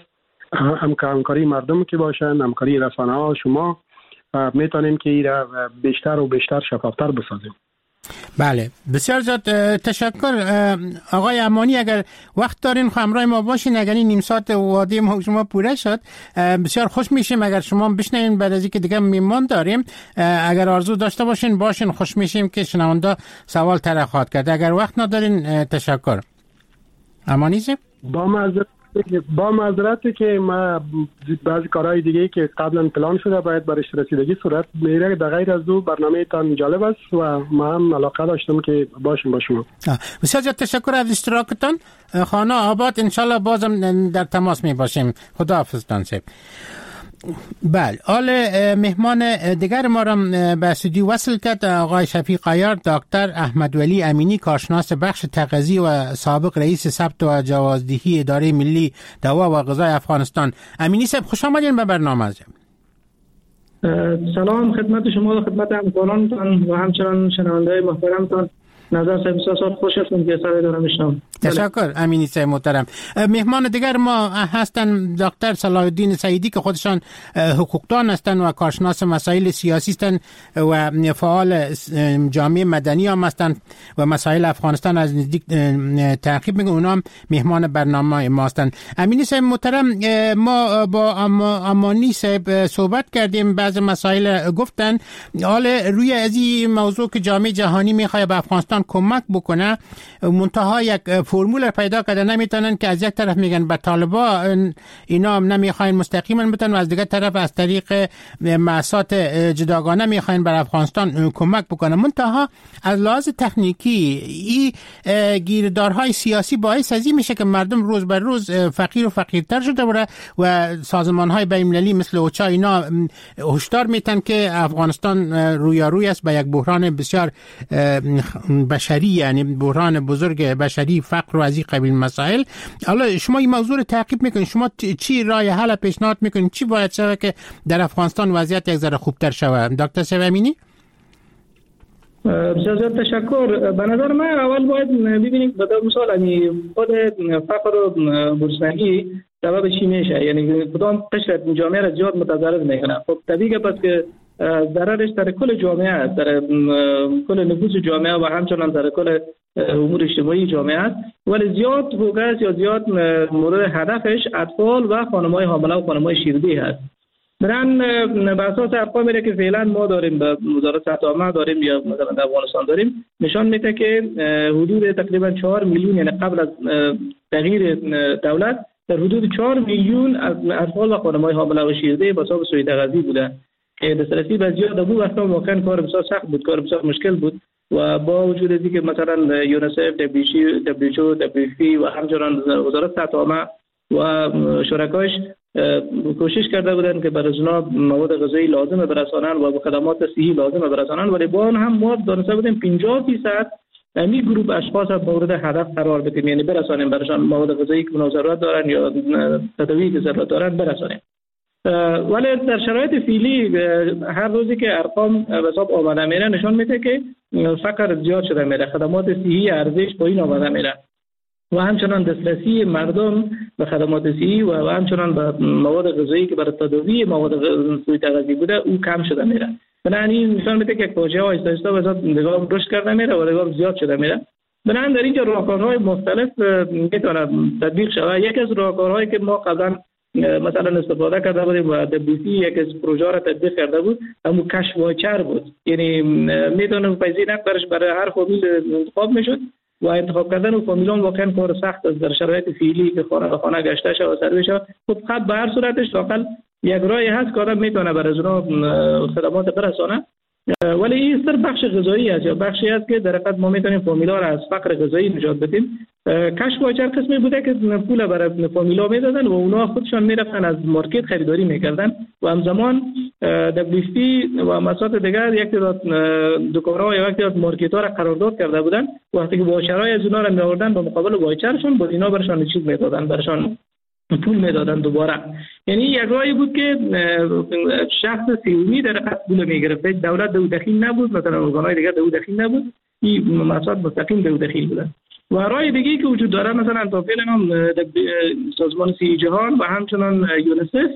همکاری مردم که باشن، همکاری رسانه ها شما میتونیم که این را بیشتر و بیشتر شفافتر بسازیم. بله بسیار زیاد تشکر آقای امانی. اگر وقت دارین همراه ما باشین، اگر این نیم ساعت وعده ما شما پوره شد بسیار خوش میشیم اگر شما بشنوین. بعد از اینکه دیگه میمان داریم، اگر آرزو داشته باشین خوش میشیم که شنونده سوال طرح خواهد کرد. اگر وقت ندارین تشکر. امانی جی با معذرتی که ما بعضی کارهای دیگه که قبلا پلان شده باید برای رسیدگی صورت میره، در غیر از دو برنامه تان جالب است و ما هم علاقه داشتم که باشیم با شما. بسیار زیاد تشکر از اشتراکتان. خانه آباد، انشالله بازم در تماس می باشیم. خداحافظ تانسیب. بله، حال مهمان دیگر ما را به استودیو وصل کرد آقای شفیق عیار، دکتر احمد ولی امینی، کارشناس بخش تغذیه و سابق رئیس ثبت و جوازدهی اداره ملی دوا و غذای افغانستان. امینی صاحب خوش آمدین به برنامه. سلام خدمت شما و خدمت همکارانتان و همچنان شنونده‌های محترمتان. نظر صاحب بسیار خوش هستم که سر دارم میشنم. تشکر امینی صاحب محترم. مهمان دیگر ما هستن دکتر صلاح الدین سعیدی که خودشان حقوقدان هستند و کارشناس مسائل سیاسی هستند و فعال جامعه مدنی هم هستند و مسائل افغانستان از نزدیک تعقیب میکنن. اونا هم مهمان برنامه ما هستند. امینی صاحب محترم، ما با امانی صاحب صحبت کردیم، بعض مسائل گفتن، حال روی از این موضوع که جامعه جهانی میخواد به افغانستان کمک بکنه، منتها یک فرمول پیدا کرده، نمیتونن که از یک طرف میگن به طالبان اینا نمیخواین مستقیما بتن و از دیگر طرف از طریق مؤسسات جداگانه میخواین بر افغانستان کمک بکنن. منتها از لحاظ تکنیکی این گیردارهای سیاسی باعث از این میشه که مردم روز بر روز فقیر و فقیرتر شده بره و سازمانهای بین‌المللی مثل اوچا اینا هشدار میتن که افغانستان رویاروی است به یک بحران بسیار بشری، یعنی بحران بزرگ بشری، فقر و از این قبیل مسائل. حالا شما این موضوع رو تعقیب میکنید، شما چی راه حل پیشنهاد میکنید؟ چی باید شود که در افغانستان وضعیت یک ذره خوبتر شود؟ دکتر سوامینی. بسیار تشکر. به نظر من اول باید ببینیم به طور مثال خود فقر و گرسنگی سبب چی میشه، یعنی کدام قشر جامعه را زیاد متضرر میکنه. خب طبیعیه پس که ضررش در کل جامعه است، در کل نفوس جامعه و همچنان در کل امور اجتماعی جامعه است، ولی زیاد فوکس یا زیاد مورد هدفش اطفال و خانم‌های حامله و خانم‌های شیردهی هست. برن به اساس ارقامی که فعلا ما داریم به وزارت صحت عامه داریم یا مثلا در افغانستان داریم، نشان میده که حدود تقریبا 4 میلیون، یعنی قبل از تغییر دولت در حدود 4 میلیون از اطفال و خانم‌های حامله و شیرده به حساب سوی تغذیه بودن که دسترسی به زیاد ابو وقتا واقعا کار بسیار سخت بود، کار بسیار مشکل بود. و با وجود از اینکه مثلا یونیسف، WHO، WFP و همچنان وزارت صحت عامه و شرکایش کوشش کرده بودند که برای جناب مواد غذایی لازم برسانند و خدمات صحی لازم برسانند، ولی با آن هم ما دانسته بودیم 50% همین گروه اشخاص مورد هدف قرار بدیم، یعنی برسانیم برایشان مواد غذایی که ضرورت دارند یا تداوی که ضرورت دارند برسانیم. ولی در شرایط فعلی هر روزی که ارقام به حساب آمده میره نشان میده که فقر زیاد شده میره، خدمات صحی ارزش پایین آمده میره و همچنان دسترسی مردم به خدمات صحی و همچنان به مواد غذایی که برای تداوی مواد سوی تغذیه بوده او کم شده میره. بنابراین نشان میده که فاجعه ها آهسته آهسته به حساب نگاه رشد کرده میره و نگاه زیاد شده میره. بنابراین در اینجا راهکارهای مختلف میتونه تطبیق شود. یک از راهکارهایی که ما قبلا مثلا استفاده کرده بودیم و WFP یک از پروژه را تطبیق کرده بود، اما کشف واچر بود، یعنی میتونه پیسه نقدرش برای هر فامیل انتخاب میشد و انتخاب کردن و فامیلان واقعا کار سخت است در شرایط فعلی که خانه گشته شد و سرویس شد. خب خب به هر صورتش لاقل یک راهی هست که آدم میتونه برای اونا خدمات برسانه، ولی این صرف بخش غذایی است یا بخشی است که در حقیقت ما میتونیم فامیلا را از فقر غذایی نجات بدیم. کشف واچر قسمی بوده که پول برای فامیلا میدادن و اونا خودشان میرفتن از مارکت خریداری میکردن و همزمان WFP و مسائل دیگر یک تعداد دکان‌ها یا یک تعداد مارکت‌ها را قرارداد کرده بودن. وقتی که واچرای از اونا را میآوردن به مقابل واچرشون با اینا برشان چیز میدادن، برشان پول میدادن دوباره. یعنی یک راهی بود که شخص سیومی در حقیقت پول میگرفت، دولت دو دخیل نبود، مثلا ارگان‌های دیگر دو دخیل نبود، این مسائل مستقیم دو دخیل بودن. و راه دیگه‌ای که وجود داره مثلا تا فعلا هم سازمان صحت جهان و همچنان یونیسف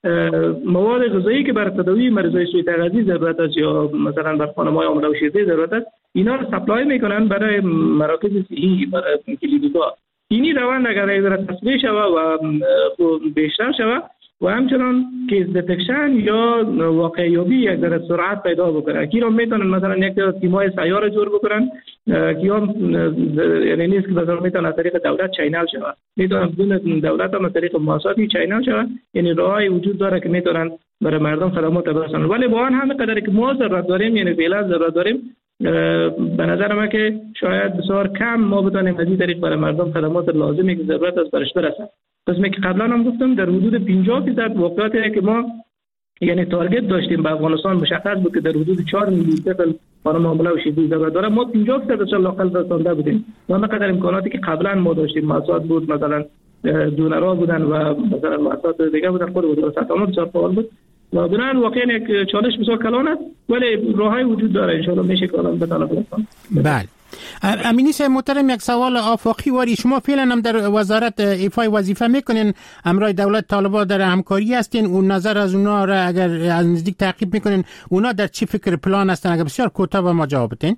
مواد غذایی که برای تداوی مریضای سوء تغذیه ضرورت است یا مثلا بر خانم‌های حامله و شیرده ضرورت است، اینا رو سپلای میکنن برای مراکز صحی، برای کلینیک‌ها. اینی روند اگر اینا تسریع شود و بیشتر شود و همچنان کیس دتکشن یا واقعیابی یک در سرعت پیدا بکنه که را میتونن مثلا یک تیمای سیار جور بکنن که هم یعنی نیست که مثلا میتونن از طریق دولت چینل شود، میتونن بدون دولت هم از طریق مؤسساتی چینل شود، یعنی راهی وجود داره که میتونن برای مردم خدمات برسونن. ولی با آن همه قدری که ما ضرورت داریم، یعنی فعلا ضرورت داریم، به نظر من که شاید بسیار کم ما بتونیم از این طریق برای مردم خدمات لازمی که ضرورت است برش برسه. قسمی که قبلا هم گفتم در حدود 50% واقعیتی که ما یعنی تارگت داشتیم به افغانستان مشخص بود که در حدود 4 میلیون طفل خانم حامله و شیردهی ضرورت داره، ما 50% لاقل رسانده بودیم و همقدر امکاناتی که قبلا ما داشتیم، مؤسسات بود، مثلا دونرها بودن و مثلا مؤسسات دیگه بودن، خود وزارت صحت عامه بسیار فعال بود و بنابراین واقعا یک چالش بسیار کلان است، ولی راههای وجود داره، ان شاء الله میشه که الان بتونه برسونه. بله امینی صاحب محترم، یک سوال آفاقی واری، شما فعلا هم در وزارت ایفای وظیفه میکنین، امرای دولت طالبان در همکاری هستین، اون نظر از اونا را اگر از نزدیک تعقیب میکنین، اونا در چی فکر پلان هستن؟ اگر بسیار کوتاه به ما جواب بدین.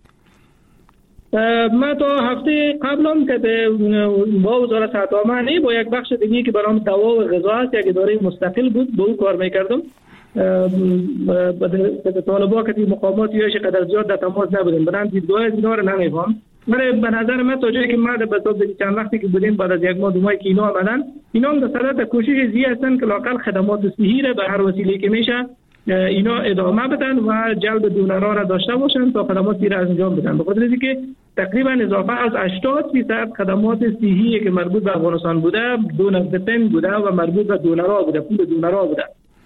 ما تا هفته قبلم که با وزارت صحت عامه با یک بخش دیگه که برام دوا و غذا است یک اداره مستقل بود با او کار میکردم. طالبا که مقامات یاش قدر زیاد در تماس نبودیم، برام دیدگاه از اینا رو نمیفهم. من به نظر من تا جایی که ما به حساب چند وقتی که بودیم بعد از یک ماه دو ماه که اینا آمدن، اینا هم در صدد کوشش زی هستن که لاقل خدمات صحی را به هر وسیله که میشه اینا ادامه بدن و جلب دونرها را داشته باشن تا خدمات صحی را انجام بدن. به خاطر اینکه تقریبا اضافه از 80% خدمات صحی که مربوط به افغانستان بوده دونر دیپند بوده و مربوط به دونرها بوده، پول دونرها بوده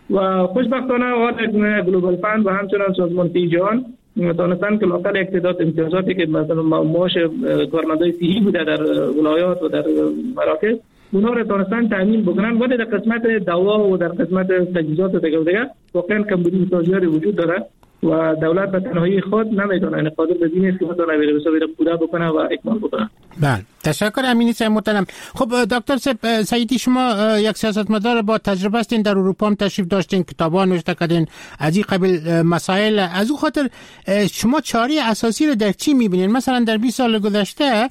و خوشبختانه گلوبال فند و همچنان سازمان صحت جهان تونستن که لاقل اقتدار امتیازاتی که مثلا معاش کارمندای صحی بوده در ولایات و در مراکز اونها را تونستن تامین بکنن، ولی در قسمت دوا و در قسمت تجهیزات دیگه واقعا کمبودی توجیهی وجود داره و دولت به تنهایی خود نمیتونه، یعنی قادر به این است که بتونه به حساب پودا بکنه و اکمال بکنه. بله، تشکر امینی صاحب محترم. خب دکتر سعیدی، شما یک سیاستمدار با تجربه هستین، در اروپا هم تشریف داشتین، کتابا نوشته کردین از این قبیل مسائل. از اون خاطر شما چاره اساسی رو در چی میبینین؟ مثلا در 20 سال گذشته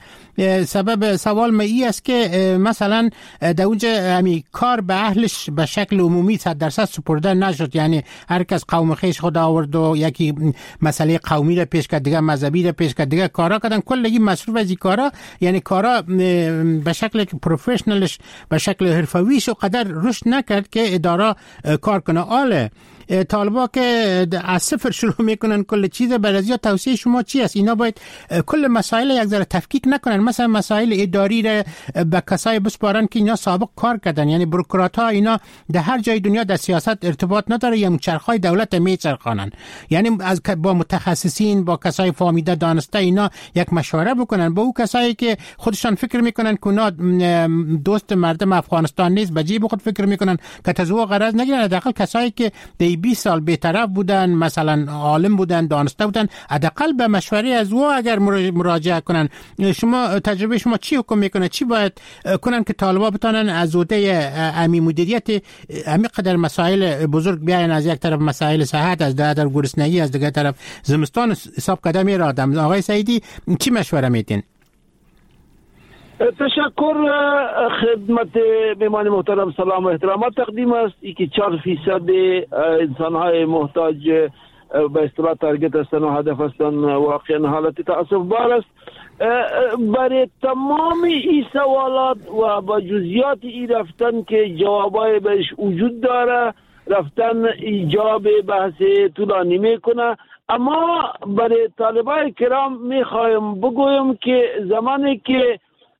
سبب سوال می است که مثلا در اونجا کار به اهلش به شکل عمومی 100% سپرده نشد، یعنی هر کس قوم خیش خود آورد و یکی مسئله قومی را پیش کرد، دیگه مذهبی را پیش کرد، دیگه کارا کردن، کلی مصروف از این کارا، یعنی کارا به شکل پروفشنالش به شکل حرفویش و قدر رشد نکرد که اداره کار کنه. آله طالبا که از صفر شروع میکنن کل چیز، بعد از توصیه شما چی است؟ اینا باید کل مسائل یک ذره تفکیک نکنن، مثلا مسائل اداری را به کسای بسپارن که اینا سابق کار کردن، یعنی بروکرات ها اینا در هر جای دنیا در سیاست ارتباط نداره، یا چرخهای دولت میچرخانن، یعنی از با متخصصین با کسای فهمیده دانسته اینا یک مشوره بکنن، با او کسایی که خودشان فکر میکنن که اونا دوست مردم افغانستان نیست، به جیب خود فکر میکنن که تزوق غرض نگیرن، حداقل کسایی که 20 سال بی‌طرف بودن، مثلا عالم بودن، دانسته بودن، حداقل به مشوره از او اگر مراجعه کنن. شما تجربه شما چی حکم میکنه؟ چی باید کنن که طالبان بتونن از عهده امی مدیریت امی قدر مسائل بزرگ بیاین؟ از یک طرف مسائل صحت، از در گرسنگی، از دیگر طرف زمستان حساب قدم میره آدم. آقای سعیدی چی مشوره میدین؟ تشکر. خدمت مهمان محترم سلام و احترامات تقدیم است. که 4% انسان‌های محتاج به اصطلاح تارگت هستند و هدف هستند واقعا حالت تأسف بار است. برای تمام این سوالات و با جزئیات این رفتن که جوابای بهش وجود داره، رفتن ایجاب بحث طولانی میکنه. اما برای طالبای کرام میخوایم بگویم که زمانی که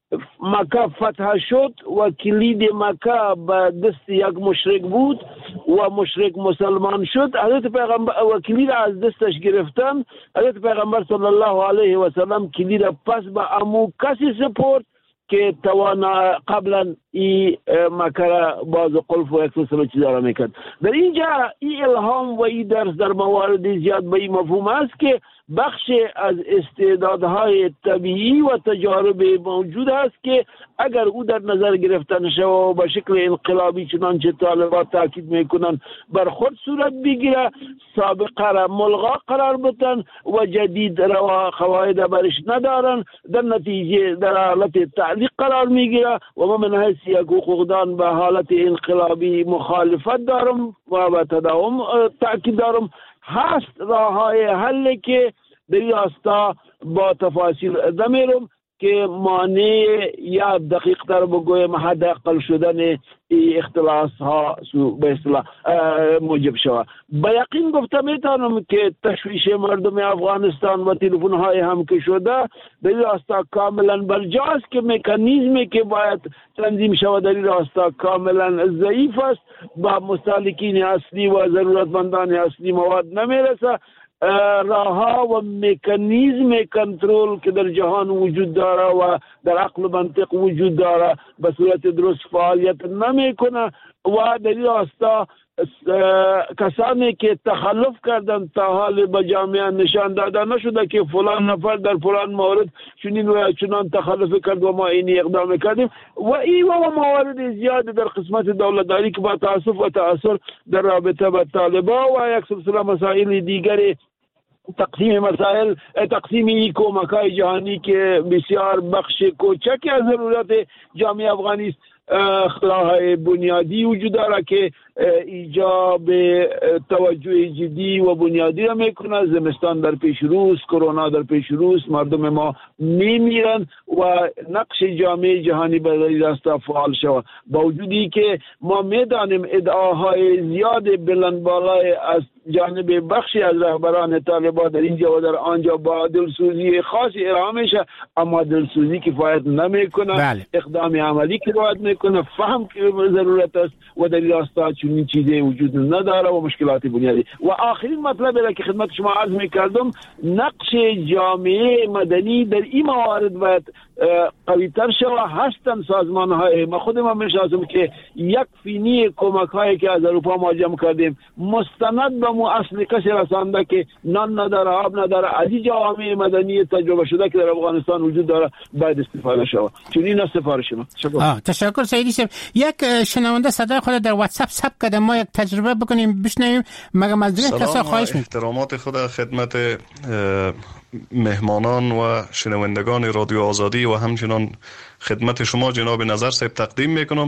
مکه فتح شد و کلید مکه به دست یک مشرک بود و مشرک مسلمان شد، حضرت پیغمبر و کلید از دستش گرفتن، حضرت پیغمبر صلی الله علیه و سلم کلید پس به امو کسی سپرد که توانا قبلا ای مکه را باز قلف و یک سلسله چیزا را میکرد. در اینجا ای الهام و ای درس در موارد زیاد به این مفهوم است که بخش از استعدادهای طبیعی و تجارب موجود است که اگر او در نظر گرفتن شود و به شکل انقلابی چنانچه طالبان تاکید میکنن بر خود صورت بگیره، سابقه را ملغا قرار بدن و جدید روا قواعد برش ندارن، در نتیجه در حالت تعلیق قرار میگیره و من حیث یک حقوقدان به حالت انقلابی مخالفت دارم و به تداوم تاکید دارم. هست راه های حل که در این راستا با تفاصیل نمیرم که مانع یا دقیق تر بگویم حداقل شدن اختلاس ها به اصطلاح موجب شود. با یقین گفته میتونم که تشویش مردم افغانستان و تلفن های هم که شده در این راستا کاملا برجاست که مکانیزمی که باید تنظیم شود در این راستا کاملا ضعیف است، با مستهلکین اصلی و ضرورتمندان اصلی مواد نمیرسه. راهها و مکانیزم کنترل که در جهان وجود داره و در عقل و منطق وجود داره به صورت درست فعالیت نمیکنه و در این راستا کسانی که تخلف کردن تا حال به جامعه نشان داده نشده که فلان نفر در فلان مورد چنین و چنان تخلف کرد و ما این اقدام کردیم و این و موارد زیاد در قسمت دولتداری که با تاسف و تأثیر در رابطه با طالبان و یک سلسله مسائل دیگری تقسیم این کمک‌های جهانی که بسیار بخش کوچکی از ضرورت جامعه افغانی است اخلاق بنیادی وجود داره که ایجاب توجه جدی و بنیادی را میکنه. زمستان در پیش روست، کرونا در پیش روست، مردم ما میمیرن و نقش جامعه جهانی برای دست فعال شود. با وجودی که ما میدانیم ادعاهای زیاد بلند بالای از جانب بخشی از رهبران طالبان در اینجا و در آنجا با دلسوزی خاصی ارائه میشه، اما دلسوزی کفایت نمیکنه. اقدام عملی که باید میکنه، فهم که ضرورت است و در راستا چنین چیزی وجود نداره و مشکلات بنیادی. و آخرین مطلب را که خدمت شما عرض میکردم، نقش جامعه مدنی در این موارد باید قوی‌تر شود. هستن سازمان‌های ما خودم میشناسم که یک فینی کمک‌هایی که از اروپا ما جمع کردیم مستند به مو اصل کسی رسانده که نان نداره، آب نداره. از این جامعه مدنی تجربه شده که در افغانستان وجود داره باید استفاده شود. چنین است سفارش ما. تشکر سیدی صاحب. یک شنونده صدای خود در واتساپ ثبت کرده، ما یک تجربه بکنیم بشنویم. مگه از دیگه کسا خواهش می‌کنم احترامات خود خدمت مهمانان و شنوندگان رادیو آزادی و همچنان خدمت شما جناب نظر صاحب تقدیم میکنم.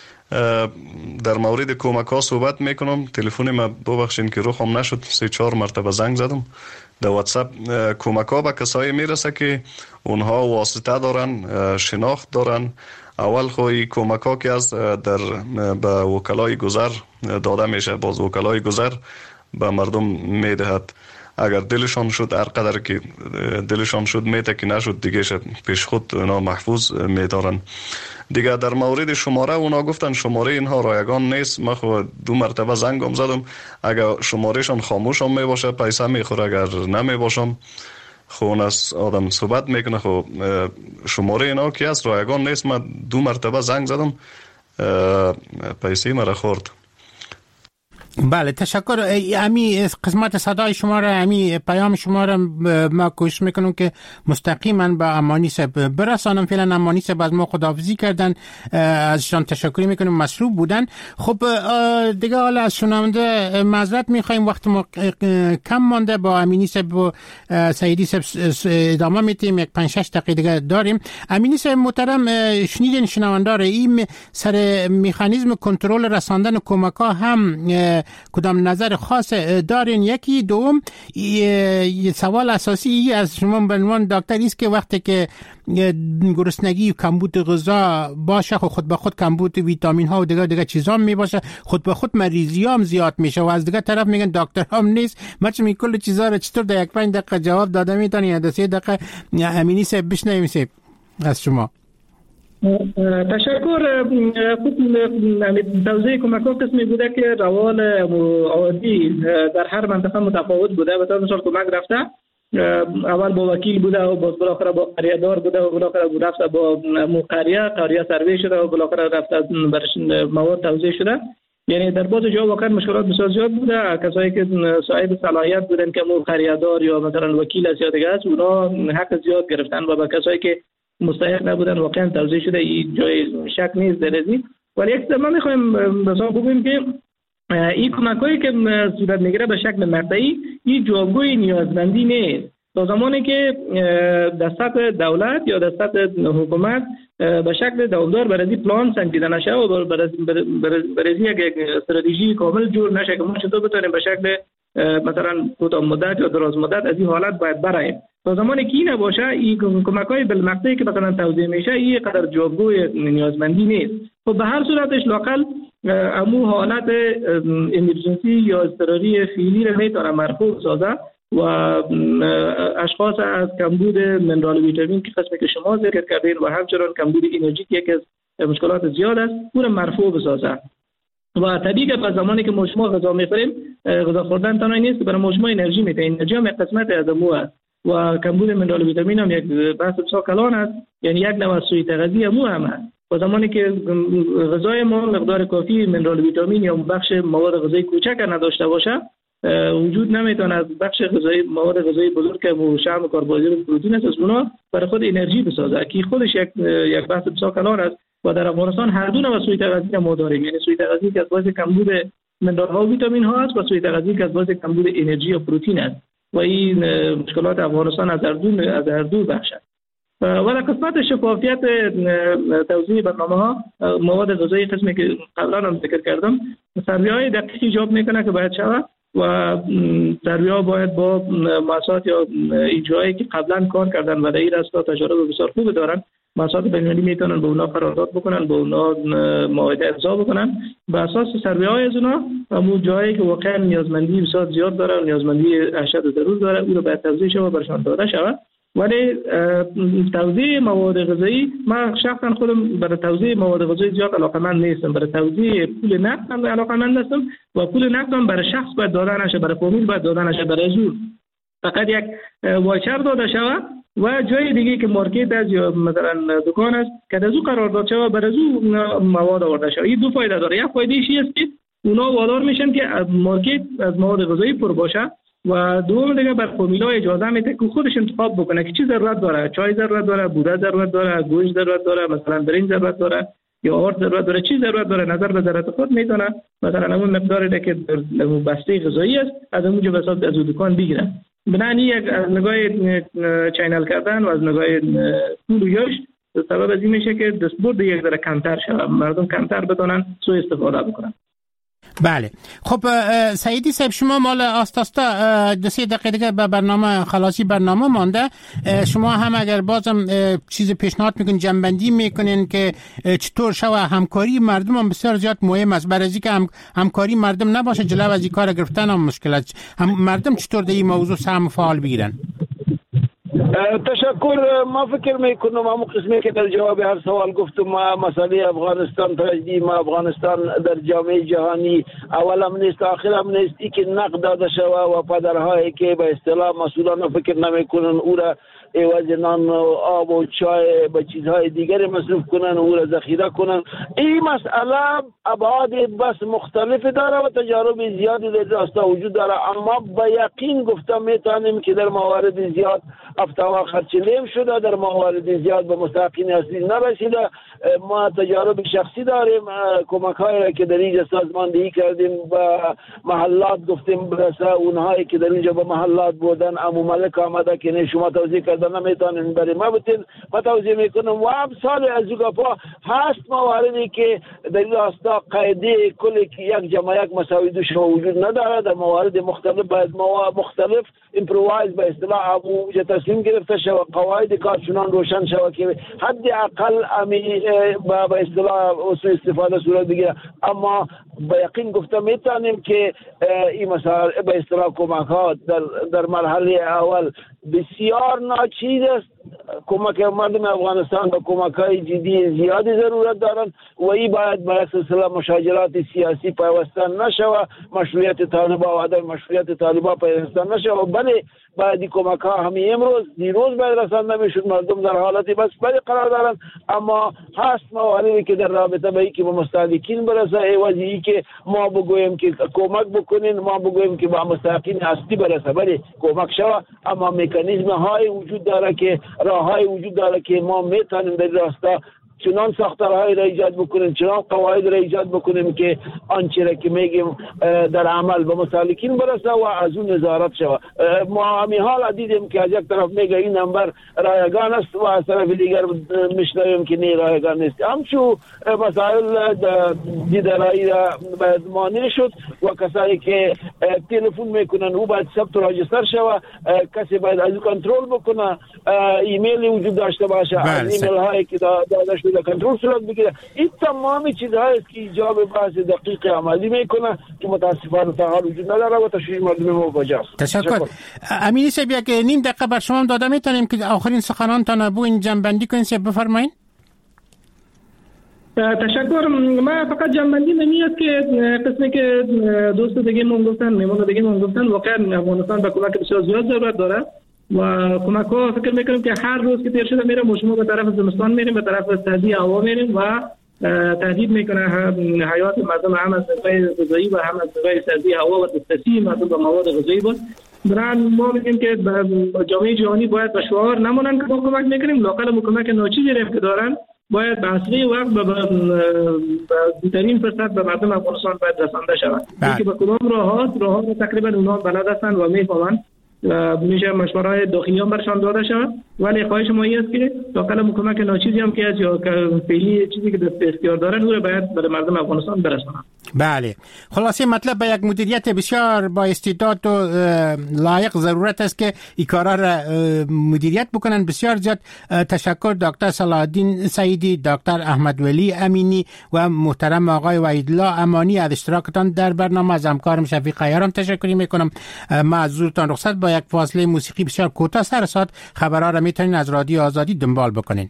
در مورد کمک ها صحبت میکنم. تلفن ما ببخشید که روخم نشد، 3-4 مرتبه زنگ زدم. در واتساپ کمک ها به کسایی میرسه که اونها واسطه دارن، شناخت دارن. اول خوی کمک ها که از در به وکلای گذر داده میشه، باز وکلای گذر به مردم میدهد. اگر دلشان شد هر قدر که دلشان شد میته، که نشد دیگه پیش خود اونا محفوظ میدارن. دیگه در مورد شماره اونا گفتن شماره اینها رایگان نیست. من خود 2 مرتبه زنگم زدم، اگر شمارهشان خاموش هم می باشه پیسه میخوره، اگر نمی باشم خون از آدم صحبت میکنه. خب شماره اینا که از رایگان نیست. من 2 مرتبه زنگ زدم، پیسه مرا خورد. بله تشکر. امی قسمت صدای شما را، امی پیام شما را ما کوشش میکنم که مستقیما به امانی صاحب برسانم. فعلا امانی صاحب از ما خداحافظی کردن، ازشان تشکر میکنم، مصروف بودن. خب دیگه حالا از شنونده معذرت میخوایم، وقت ما کم مانده. با امینی صاحب و سیدی صاحب ادامه میتیم، یک 5-6 دقیقه دیگه داریم. امینی صاحب محترم، شنیدین شنونده را، این سر مکانیزم کنترل رساندن کمک ها هم کدام نظر خاص دارین؟ یکی دوم یه سوال اساسی از شما به عنوان دکتر است که وقتی که گرسنگی و کمبود غذا باشه، خود به خود کمبود ویتامین ها و دیگه چیزا می باشه، خود به خود مریضی هم زیاد میشه و از دیگه طرف میگن دکتر هم نیست. ما چه کل چیزا رو چطور در 1-5 دقیقه جواب داده میتونی یا 3 دقیقه امینی صاحب بشنویم صاحب از شما؟ تشکر. توضیح کمک ها قسمی بوده که روال عادی در هر منطقه متفاوت بوده. به طور مثال کمک رفته اول با وکیل بوده و بالاخره با قریه‌دار بوده و بالاخره رفته با قریه سروی شده و بالاخره رفته برش مواد توزیع شده. یعنی در بعض جا واقعا مشکلات بسیار زیاد بوده. کسایی که صاحب صلاحیت بودن که قریه‌دار یا مثلا وکیل است یا دیگه است، اونا حق زیاد گرفتن و با کسایی که مستحق نبودن واقعا توزیع شده. این جای شک نیست در این. ولی یک ما میخوایم مثلا بگیم که این کمک‌هایی که صورت میگیره به شکل مقطعی، این جوابگوی نیازمندی نیست. تا زمانی که در سطح دولت یا در سطح حکومت به شکل دوامدار برای پلان سنجیده نشه و برای یک استراتژی کامل جور نشه که ما چطور بتونیم به شکل مثلا کوتاه مدت یا دراز مدت از این حالت باید براییم. تا زمانی که این نباشه، این کمک‌های بالمقطعی که مثلا توزیع میشه این قدر جوابگوی نیازمندی نیست. خب به هر صورتش لاقل امو حالت امرجنسی یا اضطراری فعلی رو میتونه مرفوع سازه و اشخاص از کمبود منرال و ویتامین که قسمی که شما ذکر کردین و همچنان کمبود انرژی که یکی از مشکلات زیاد است، اون مرفوع بسازه. و طبیعی که به زمانی که ما غذا میخوریم، غذا خوردن تنها نیست که برای ما انرژی میده. انرژی هم یک قسمت از امو است و کمبود منرال و ویتامین هم یک بحث بسیار کلان است. یعنی یک نوع سوء تغذیه امو هم است. و زمانی که غذای ما مقدار کافی منرال ویتامین یا بخش مواد غذایی کوچک نداشته باشه، وجود نمیتونه از بخش غذایی مواد غذایی بزرگ که شحم کربوهیدرات و پروتئین است، از اونها برای خود انرژی بسازه که خودش یک بحث بسیار کلان است. و در افغانستان هر دو نوع سوء تغذیه ما داریم، یعنی سوء تغذیه که از باعث کمبود منرال ها و ویتامین ها است و سوء تغذیه که از باعث کمبود انرژی و پروتئین است و این مشکلات افغانستان از هر دو بخش است. و در قسمت شفافیت توزیع برنامه ها مواد غذایی قسمی که قبلا هم ذکر کردم، سروی‌های های دقیقی ایجاب میکنه که باید شود و سروی‌ها باید با مؤسسات یا ایجایی که قبلا کار کردن و در این راستا تجارب بسیار خوب دارن، مؤسسات بین‌المللی میتونن به اونا قرارداد بکنن، به اونا معاهده امضا بکنن، به اساس سروی‌های از اونا همون جایی که واقعا نیازمندی بسیار زیاد داره و نیازمندی اشد ضرور داره اون رو باید توزیع شود و برشان داده شود. ولی توزیع مواد غذایی، من شخصا خودم برای توزیع مواد غذایی زیاد علاقه‌مند نیستم. برای توزیع پول نقد هم علاقه‌مند هستم و پول نقد هم برای شخص باید داده نشه، برای فامیل باید داده نشه، برای زور فقط یک واچر داده شود و جای دیگه که مارکت است یا مثلا دکان است که از او قرار داده شود برای او مواد آورده شود. این دو فایده داره. یک فایده ایشی است که اونا وادار میشن که مارکت از مواد غذایی پر باشه و دوم دیگه بر فامیلا اجازه میده که خودش انتخاب بکنه که چی ضرورت داره، چای ضرورت داره، بوره ضرورت داره، گوشت ضرورت داره، مثلا برنج ضرورت داره یا آرد ضرورت داره، چی ضرورت داره، نظر به ضرورت خود میتونه مثلا همون مقداری که در بسته غذایی است از اونجا به حساب از دکان بگیرن. بنابراین یک از نگاه چینل کردن و از نگاه پول و یاش سبب از این میشه که دستبرد یک ذره کمتر شه، مردم کمتر بتونن سوء استفاده بکنن. بله خب سعیدی صاحب، شما مال آستاستا 2-3 دقیقه دیگه به برنامه خلاصی برنامه مانده، شما هم اگر بازم چیز پیشنهاد میکنین جنبندی میکنین که چطور شوه همکاری مردم هم بسیار زیاد مهم است، برای اینکه همکاری مردم نباشه جلو از این کار گرفتن هم مشکلات، مردم چطور در این موضوع سهم فعال بگیرن؟ تشکر. ما فکر میکنم همون قسمی که در جواب هر سوال گفتم، مسئله افغانستان تجدید ما افغانستان در جامعه جهانی اولم نیست آخرم نیست، ای که نقد داده شوه و پدرهایی که به اصطلاح مسئولان فکر نمیکنن او را عوض نان و آب و چای به چیزهای دیگری مصرف کنن و او را ذخیره کنن. این مسئله ابعاد بس مختلف داره و تجارب زیادی در راستا وجود داره، اما به یقین گفتم میتونیم که در موارد زیاد افتوا خرچلیم شده، در موارد زیاد به مستحقین اصلی نرسیده. ما تجارب شخصی داریم، کمک هایی را که در اینجا سازماندهی کردیم و محلات گفتیم برسه، اونهایی که در اینجا به محلات بودن امو ملک آمده که نه شما توضیح کردن نمیتونین برای ما بتین ما توضیح میکنم و امثال از اوگاپا هست مواردی که در این راستا قاعده کلی که یک جمع یک مساوی دو شما وجود نداره، در موارد مختلف باید مختلف امپروایز به اصطلاح ابو تصمیم گرفته شود، قواعد کار چنان روشن شود که حد اقل امی به اصطلاح استفاده صورت بگیره. اما به یقین گفتم میتونیم که این مسائل به اصطلاح کمک ها در مرحله اول بسیار ناچیز است. کمک مردم افغانستان به کمک های جدی زیادی ضرورت دارند و این باید به سلسله مشاجرات سیاسی پیوستن نشود، مشروعیت طالبان و عدم مشروعیت طالبان پیوستن نشود، بله باید این کمک ها همین امروز دیروز باید رسانده میشد، مردم در حالتی بس بری قرار دارند. اما هست مواردی که در رابطه به این که به مستحقین برسه، ایوازی که ما بگوییم که کمک بکنین، ما بگوییم که با مستحقین اصلی برسه، بله کمک شود، اما مکانیزم های وجود داره که راه های وجود داره که ما میتونیم در راستا چنان ساختارهای را ایجاد بکنیم، چنان قواعد را ایجاد بکنیم که آنچه را که میگیم در عمل به مسالکین برسه و از اون نظارت شود. ما همین حال دیدیم که از یک طرف میگه این نمبر رایگان است و از طرف دیگر میشنویم که نه رایگان نیست. همچون مسائل دیدارایی را باید مانع شد و کسایی که تلفن میکنن او باید ثبت و راجستر شود، کسی باید از کنترل بکنه، ایمیلی وجود داشته باشه، از ایمیل هایی که داده شده کنترل صورت بگیره. این تمامی چیزهایی است که ایجاب بحث دقیق عملی میکنه که متاسفانه تا حال وجود نداره و تشویش مردم مواجه است. تشکر. امینی صاحب یک نیم دقیقه بر شما داده میتونیم که آخرین سخنانتان بو این جنبندی کنین صاحب بفرمایین. تشکر. ما فقط جنبندی نمیاد که قسمی که دوست دیگه مون گفتن، میمون دیگه مون گفتن، واقعا افغانستان به کمک بسیار زیاد ضرورت داره و کمک ها فکر میکنم که هر روز که تیر شده میره ما به طرف زمستان میریم، به طرف سردی هوا میریم و تهدید میکنه حیات مردم، هم از نگاه غذایی و هم از نگاه سردی هوا و دسترسی مردم به مواد غذایی بود. برای ما میگیم که جامعه جهانی باید به شعار نمونن که ما کمک میکنیم، لااقل کمک ناچیزی که دارن باید به اسرع وقت به بهترین فرصت به مردم افغانستان باید رسانده شود. که به کدام راهات تقریبا اونها بلد هستند و میفهمند، میشه مشوره‌های داخلی هم برشان داده شود، ولی خواهش ما این است که لااقل کمک ناچیزی هم که از یا فعلی چیزی که دست اختیار دارن اون باید به مردم افغانستان برسانند. بله، خلاصه مطلب به یک مدیریت بسیار با استعداد و لایق ضرورت است که این کارا را مدیریت بکنن. بسیار زیاد تشکر دکتر صلاح الدین سعیدی، دکتر احمد ولی امینی و محترم آقای وحیدالله امانی از اشتراکتان در برنامه. از همکارم شفیق عیارم تشکر میکنم. ما از حضورتان رخصت با یک فاصله موسیقی بسیار کوتاه سر ساعت خبرها را میتونین از رادیو آزادی دنبال بکنین.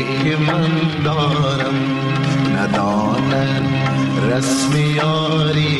ندانم رسم یاری